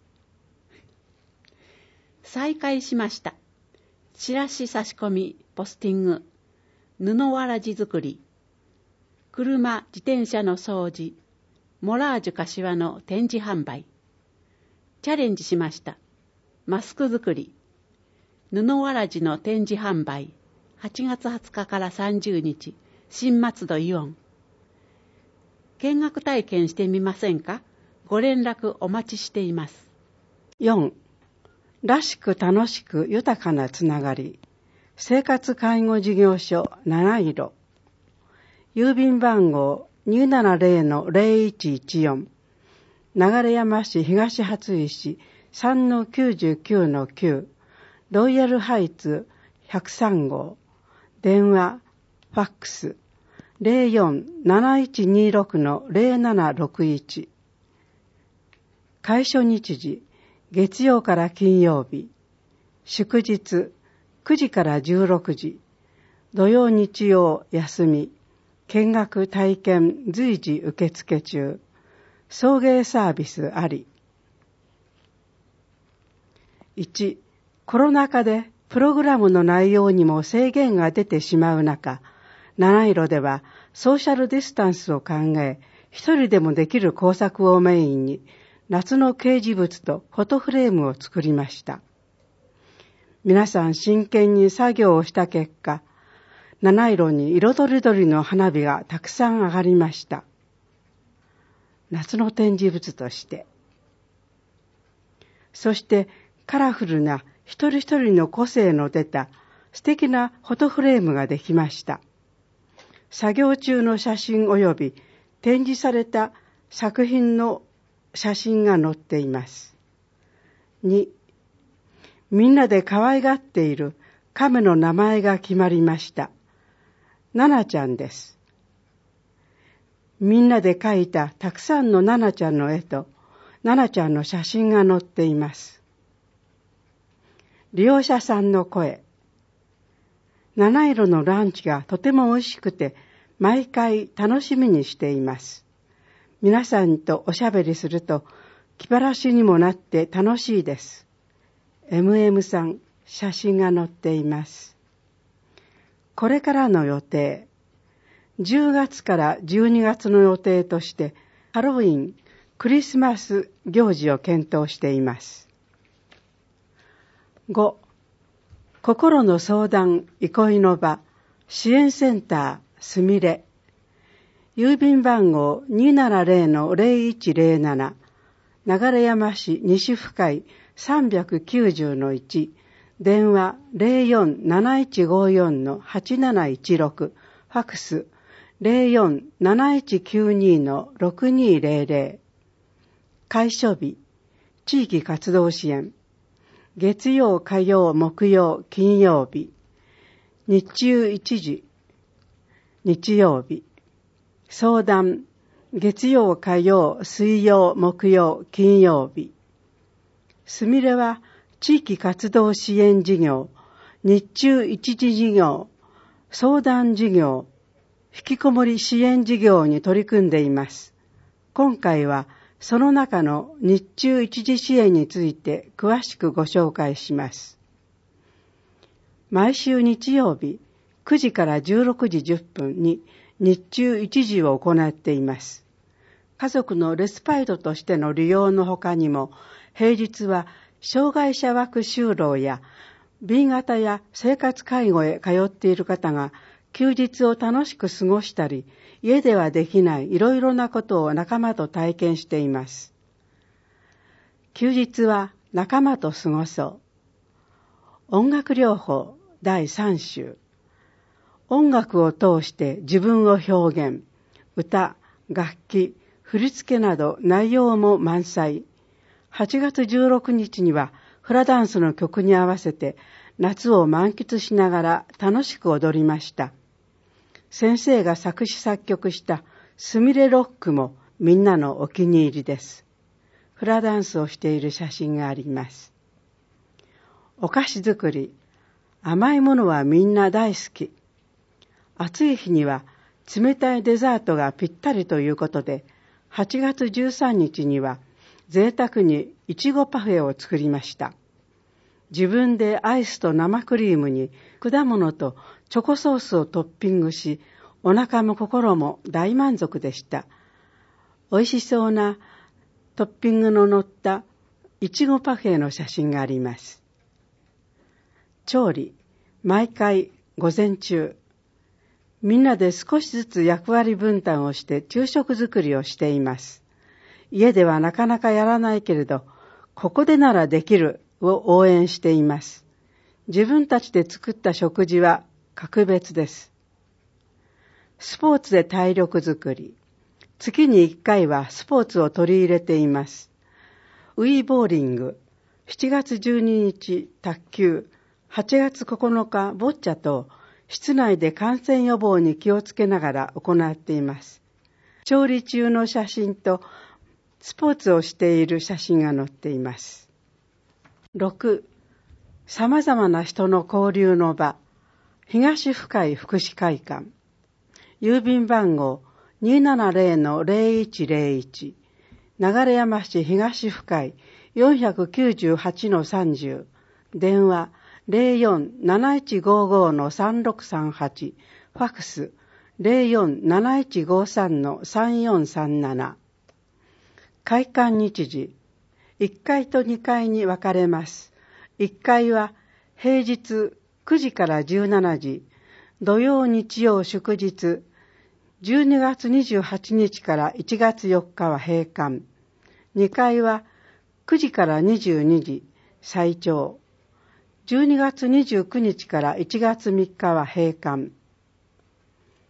再開しました。チラシ差し込み、ポスティング、布わらじ作り、車、自転車の掃除、モラージュ柏の展示販売。チャレンジしました。マスク作り、布わらじの展示販売、はちがつはつかからさんじゅうにち、新松戸イオン。見学体験してみませんか？ご連絡お待ちしています。 よん. らしく楽しく豊かなつながり。生活介護事業所七色。郵便番号 にーななぜろのぜろいちいちよん。流山市東初石 さんのきゅうじゅうきゅうのきゅう。ロイヤルハイツひゃくさんごう。電話、ファックスぜろよん なないちにろくのぜろななろくいち。開所日時、月曜から金曜日。祝日、くじからじゅうろくじ。土曜日曜休み。見学体験随時受付中。送迎サービスあり。いち. コロナ禍でプログラムの内容にも制限が出てしまう中、七色ではソーシャルディスタンスを考え、一人でもできる工作をメインに、夏の掲示物とフォトフレームを作りました。皆さん真剣に作業をした結果、七色に色とりどりの花火がたくさん上がりました。夏の展示物として。そしてカラフルな一人一人の個性の出た素敵なフォトフレームができました。 作業中の写真及び展示された作品の写真が載っています。に、みんなで可愛がっている亀の名前が決まりました。ナナちゃんです。みんなで描いたたくさんのナナちゃんの絵とナナちゃんの写真が載っています。利用者さんの声。七色のランチがとても美味しくて毎回楽しみにしています。皆さんとおしゃべりすると気晴らしにもなって楽しいです。エムエム さん、写真が載っています。これからの予定。じゅうがつからじゅうにがつの予定としてハロウィン、クリスマス行事を検討しています。ご、心の相談憩いの場支援センターすみれ、郵便番号 にーななゼロのゼロいちゼロなな、流山市西深井 さんびゃくきゅうじゅうのいち、電話 ゼロよんなないちごよんのはちなないちろく、ファクス ゼロよんなないちきゅうにのろくにゼロゼロ。開所日、地域活動支援、月曜、火曜、木曜、金曜日、日中いちじ、日曜日、相談、月曜、火曜、水曜、木曜、金曜日。すみれは地域活動支援事業、日中一時事業、相談事業、引きこもり支援事業に取り組んでいます。今回はその中の日中一時支援について詳しくご紹介します。毎週日曜日くじからじゅうろくじじゅっぷんに日中一時を行っています。家族のレスパイトとしての利用の他にも、平日は障害者枠就労や ビー 型や生活介護へ通っている方が休日を楽しく過ごしたり、家ではできないいろいろなことを仲間と体験しています。休日は仲間と過ごそう。音楽療法だいさん週。音楽を通して自分を表現、歌、楽器、振り付けなど内容も満載。はちがつじゅうろくにちにはフラダンスの曲に合わせて夏を満喫しながら楽しく踊りました。先生が作詞作曲したすみれロックもみんなのお気に入りです。フラダンスをしている写真があります。お菓子作り。甘いものはみんな大好き。暑い日には冷たいデザートがぴったりということで、はちがつじゅうさんにちには贅沢にいちごパフェを作りました。自分でアイスと生クリームに果物とチョコソースをトッピングし、お腹も心も大満足でした。美味しそうなトッピングの乗ったいちごパフェの写真があります。調理、毎回午前中。みんなで少しずつ役割分担をして昼食作りをしています。家ではなかなかやらないけれど、ここでならできるを応援しています。自分たちで作った食事は格別です。スポーツで体力づくり。月にいっかいはスポーツを取り入れています。ウィーボーリング、しちがつじゅうににち卓球、はちがつここのかボッチャと、室内で感染予防に気をつけながら行っています。調理中の写真とスポーツをしている写真が載っています。ろく、さまざまな人の交流の場、東深井福祉会館、郵便番号 にーななゼロのゼロいちゼロいち、流山市東深井 よんきゅうはちのさんじゅう、電話ゼロよんなないちごごのさんろくさんはち、ファクスゼロよんなないちごさんのさんよんさんなな。開館日時、いっかいとにかいに分かれます。いっかいは平日くじからじゅうしちじ、土曜日曜祝日、じゅうにがつにじゅうはちにちからいちがつよっかは閉館。にかいはくじからにじゅうにじ、最長。じゅうにがつにじゅうくにちからいちがつみっかは閉館。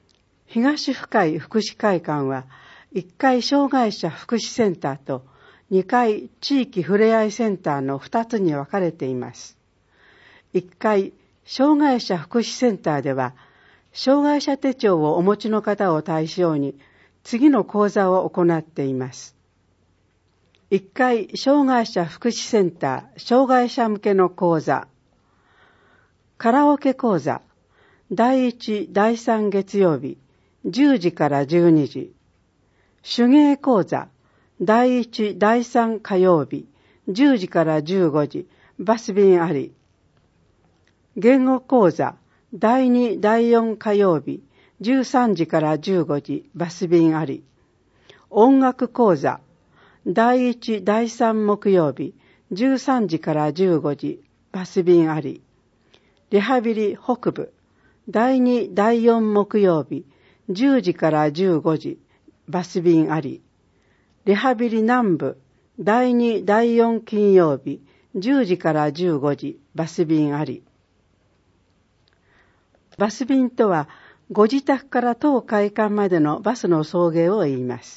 東深井福祉会館はいっかい障害者福祉センターとにかい地域ふれあいセンターのふたつに分かれています。いっかい障害者福祉センターでは、障害者手帳をお持ちの方を対象に次の講座を行っています。いっかい障害者福祉センター障害者向けの講座、カラオケ講座、だいいち、だいさん月曜日、じゅうじからじゅうにじ、手芸講座、だいいち、だいさん火曜日、じゅうじからじゅうごじ、バス便あり。言語講座、だいに、だいよん火曜日、じゅうさんじからじゅうごじ、バス便あり。音楽講座、だいいち、だいさん木曜日、じゅうさんじからじゅうごじ、バス便あり。リハビリ北部、だいに、だいよん木曜日、じゅうじからじゅうごじ、バス便あり。リハビリ南部、だいに、だいよん金曜日、じゅうじからじゅうごじ、バス便あり。バス便とは、ご自宅から当会館までのバスの送迎を言います。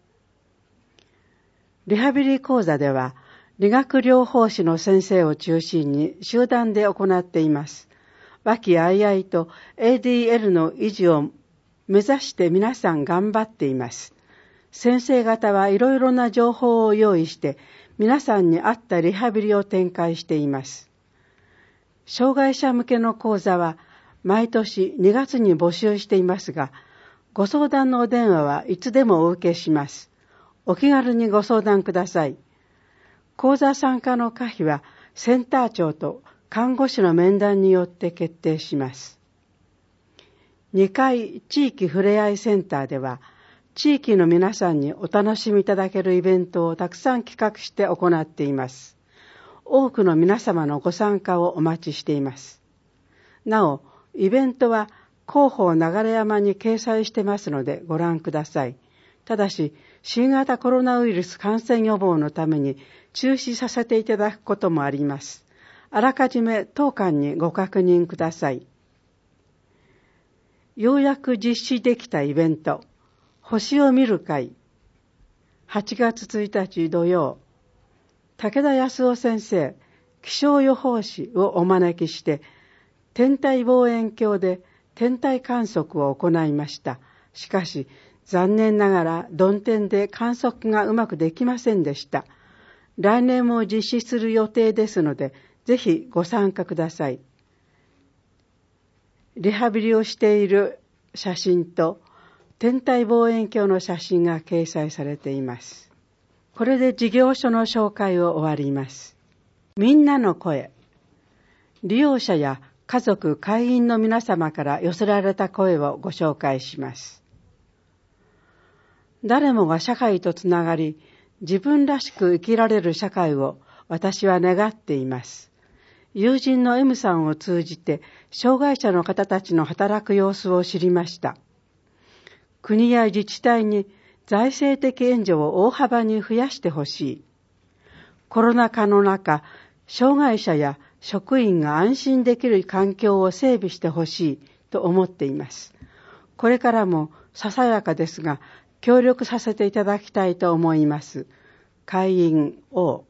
リハビリ講座では、理学療法士の先生を中心に集団で行っています。和気あいあいと エーディーエル の維持を目指して皆さん頑張っています。先生方はいろいろな情報を用意して皆さんに合ったリハビリを展開しています。障害者向けの講座は毎年にがつに募集していますが、ご相談のお電話はいつでもお受けします。お気軽にご相談ください。講座参加の可否はセンター長と看護師の面談によって決定します。にかい地域ふれあいセンターでは、地域の皆さんにお楽しみいただけるイベントをたくさん企画して行っています。多くの皆様のご参加をお待ちしています。なお、イベントは広報流山に掲載してますのでご覧ください。ただし、新型コロナウイルス感染予防のために中止させていただくこともあります。あらかじめ当館にご確認ください。ようやく実施できたイベント、星を見る会。はちがつついたち土曜、武田康夫先生、気象予報士をお招きして、天体望遠鏡で天体観測を行いました。しかし、残念ながら曇天で観測がうまくできませんでした。来年も実施する予定ですので、ぜひご参加ください。リハビリをしている写真と天体望遠鏡の写真が掲載されています。これで事業所の紹介を終わります。みんなの声。利用者や家族、会員の皆様から寄せられた声をご紹介します。誰もが社会とつながり、自分らしく生きられる社会を私は願っています。友人の M さんを通じて、障害者の方たちの働く様子を知りました。国や自治体に財政的援助を大幅に増やしてほしい。コロナ禍の中、障害者や職員が安心できる環境を整備してほしいと思っています。これからもささやかですが、協力させていただきたいと思います。会員 O。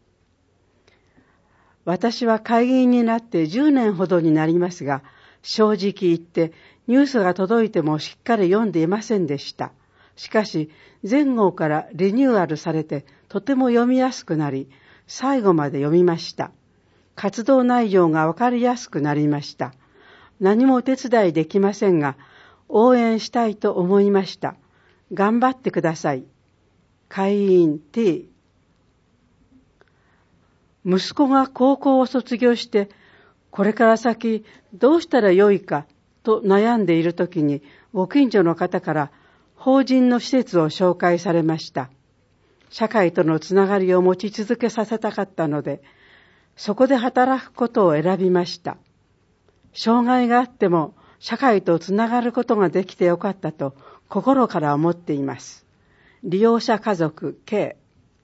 私は会員になってじゅうねんほどになりますが、正直言ってニュースが届いてもしっかり読んでいませんでした。しかし、前後からリニューアルされてとても読みやすくなり、最後まで読みました。活動内容がわかりやすくなりました。何もお手伝いできませんが、応援したいと思いました。頑張ってください。会員 T。息子が高校を卒業して、これから先どうしたらよいかと悩んでいるときに、ご近所の方から法人の施設を紹介されました。社会とのつながりを持ち続けさせたかったので、そこで働くことを選びました。障害があっても社会とつながることができてよかったと心から思っています。利用者家族 K。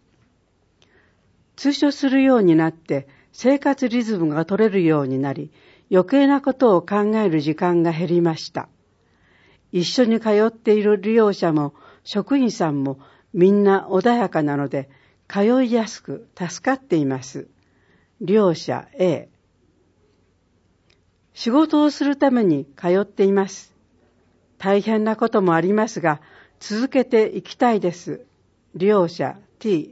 通所するようになって生活リズムが取れるようになり、余計なことを考える時間が減りました。 一緒に通っている利用者も職員さんもみんな穏やかなので通いやすく助かっています。利用者 A。仕事をするために通っています。大変なこともありますが、続けていきたいです。利用者 T。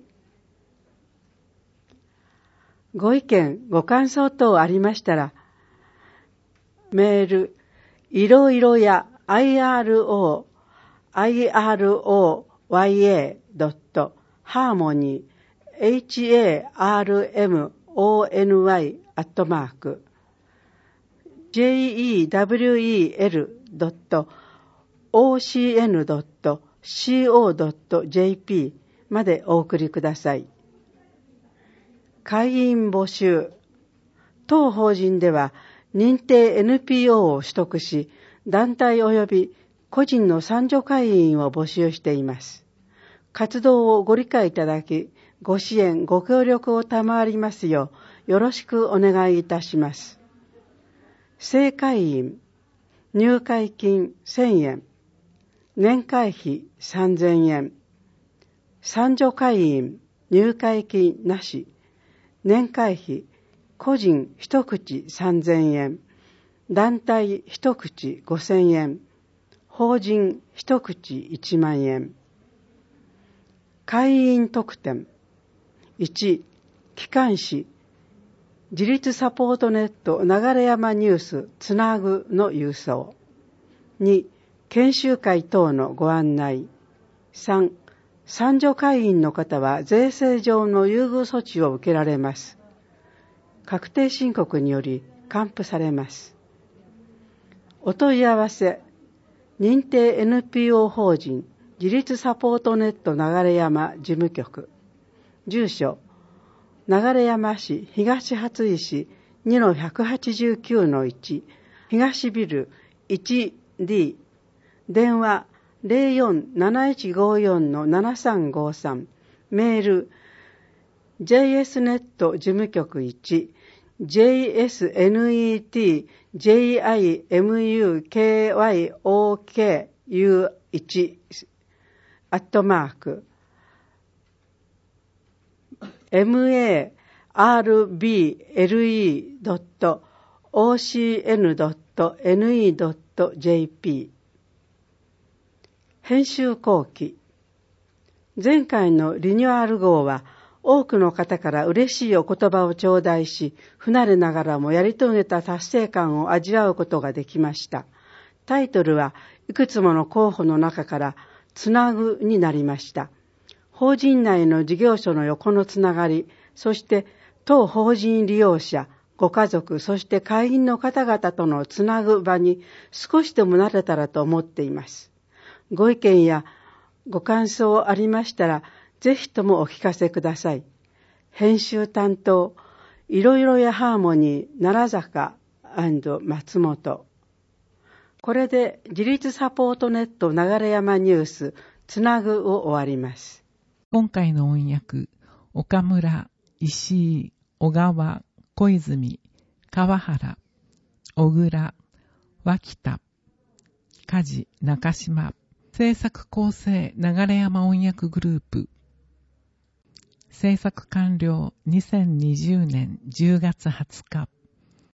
ご意見、ご感想等ありましたら、メール、いろいろや アイアールオー、アイアールオーワイエー ドット ハーモニー、エイチエーアールエムオーエヌワイ アットマーク、ジェイイーダブリューイーエルドットオーシーエヌドットシーオードットジェーピー までお送りください。会員募集。当法人では認定 エヌピーオー を取得し、団体及び個人の参助会員を募集しています。活動をご理解いただき、ご支援、ご協力を賜りますよう、よろしくお願いいたします。正会員、入会金せんえん、年会費さんぜんえん、参助会員、入会金なし、年会費、個人一口さんぜんえん、団体一口ごせんえん、法人一口いちまんえん。会員特典。いち、機関誌、自立サポートネット流山ニュースつなぐの郵送。に、研修会等のご案内。さん、参助会員の方は税制上の優遇措置を受けられます。確定申告により還付されます。お問い合わせ、認定 エヌピーオー 法人自立サポートネット流山事務局。住所、流山市東初井市 にのひゃくはちじゅうきゅうのいち 東ビル いちディー。電話 ゼロよんなないちごよんのななさんごさん。メール ジェイエス ネット事務局いち ジェイエスネットジェイアイエムユーケーワイオーケーユーワン アットマーク エムエーアールビーエルイードットオーシーエヌドットエヌイードットジェーピー。編集後期。前回のリニューアル号は多くの方から嬉しいお言葉を頂戴し、不慣れながらもやり遂げた達成感を味わうことができました。タイトルはいくつもの候補の中からつなぐになりました。法人内の事業所の横のつながり、そして当法人利用者、ご家族、そして会員の方々とのつなぐ場に少しでもなれたらと思っています。ご意見やご感想ありましたら、ぜひともお聞かせください。編集担当、いろいろやハーモニー、奈良坂&松本。これで自立サポートネット流山ニュースつなぐを終わります。 今回の音訳、岡村、石井、小川、小泉、川原、小倉、脇田、梶、中島、制作構成流山音訳グループ。制作完了にせんにじゅうねんじゅうがつはつか。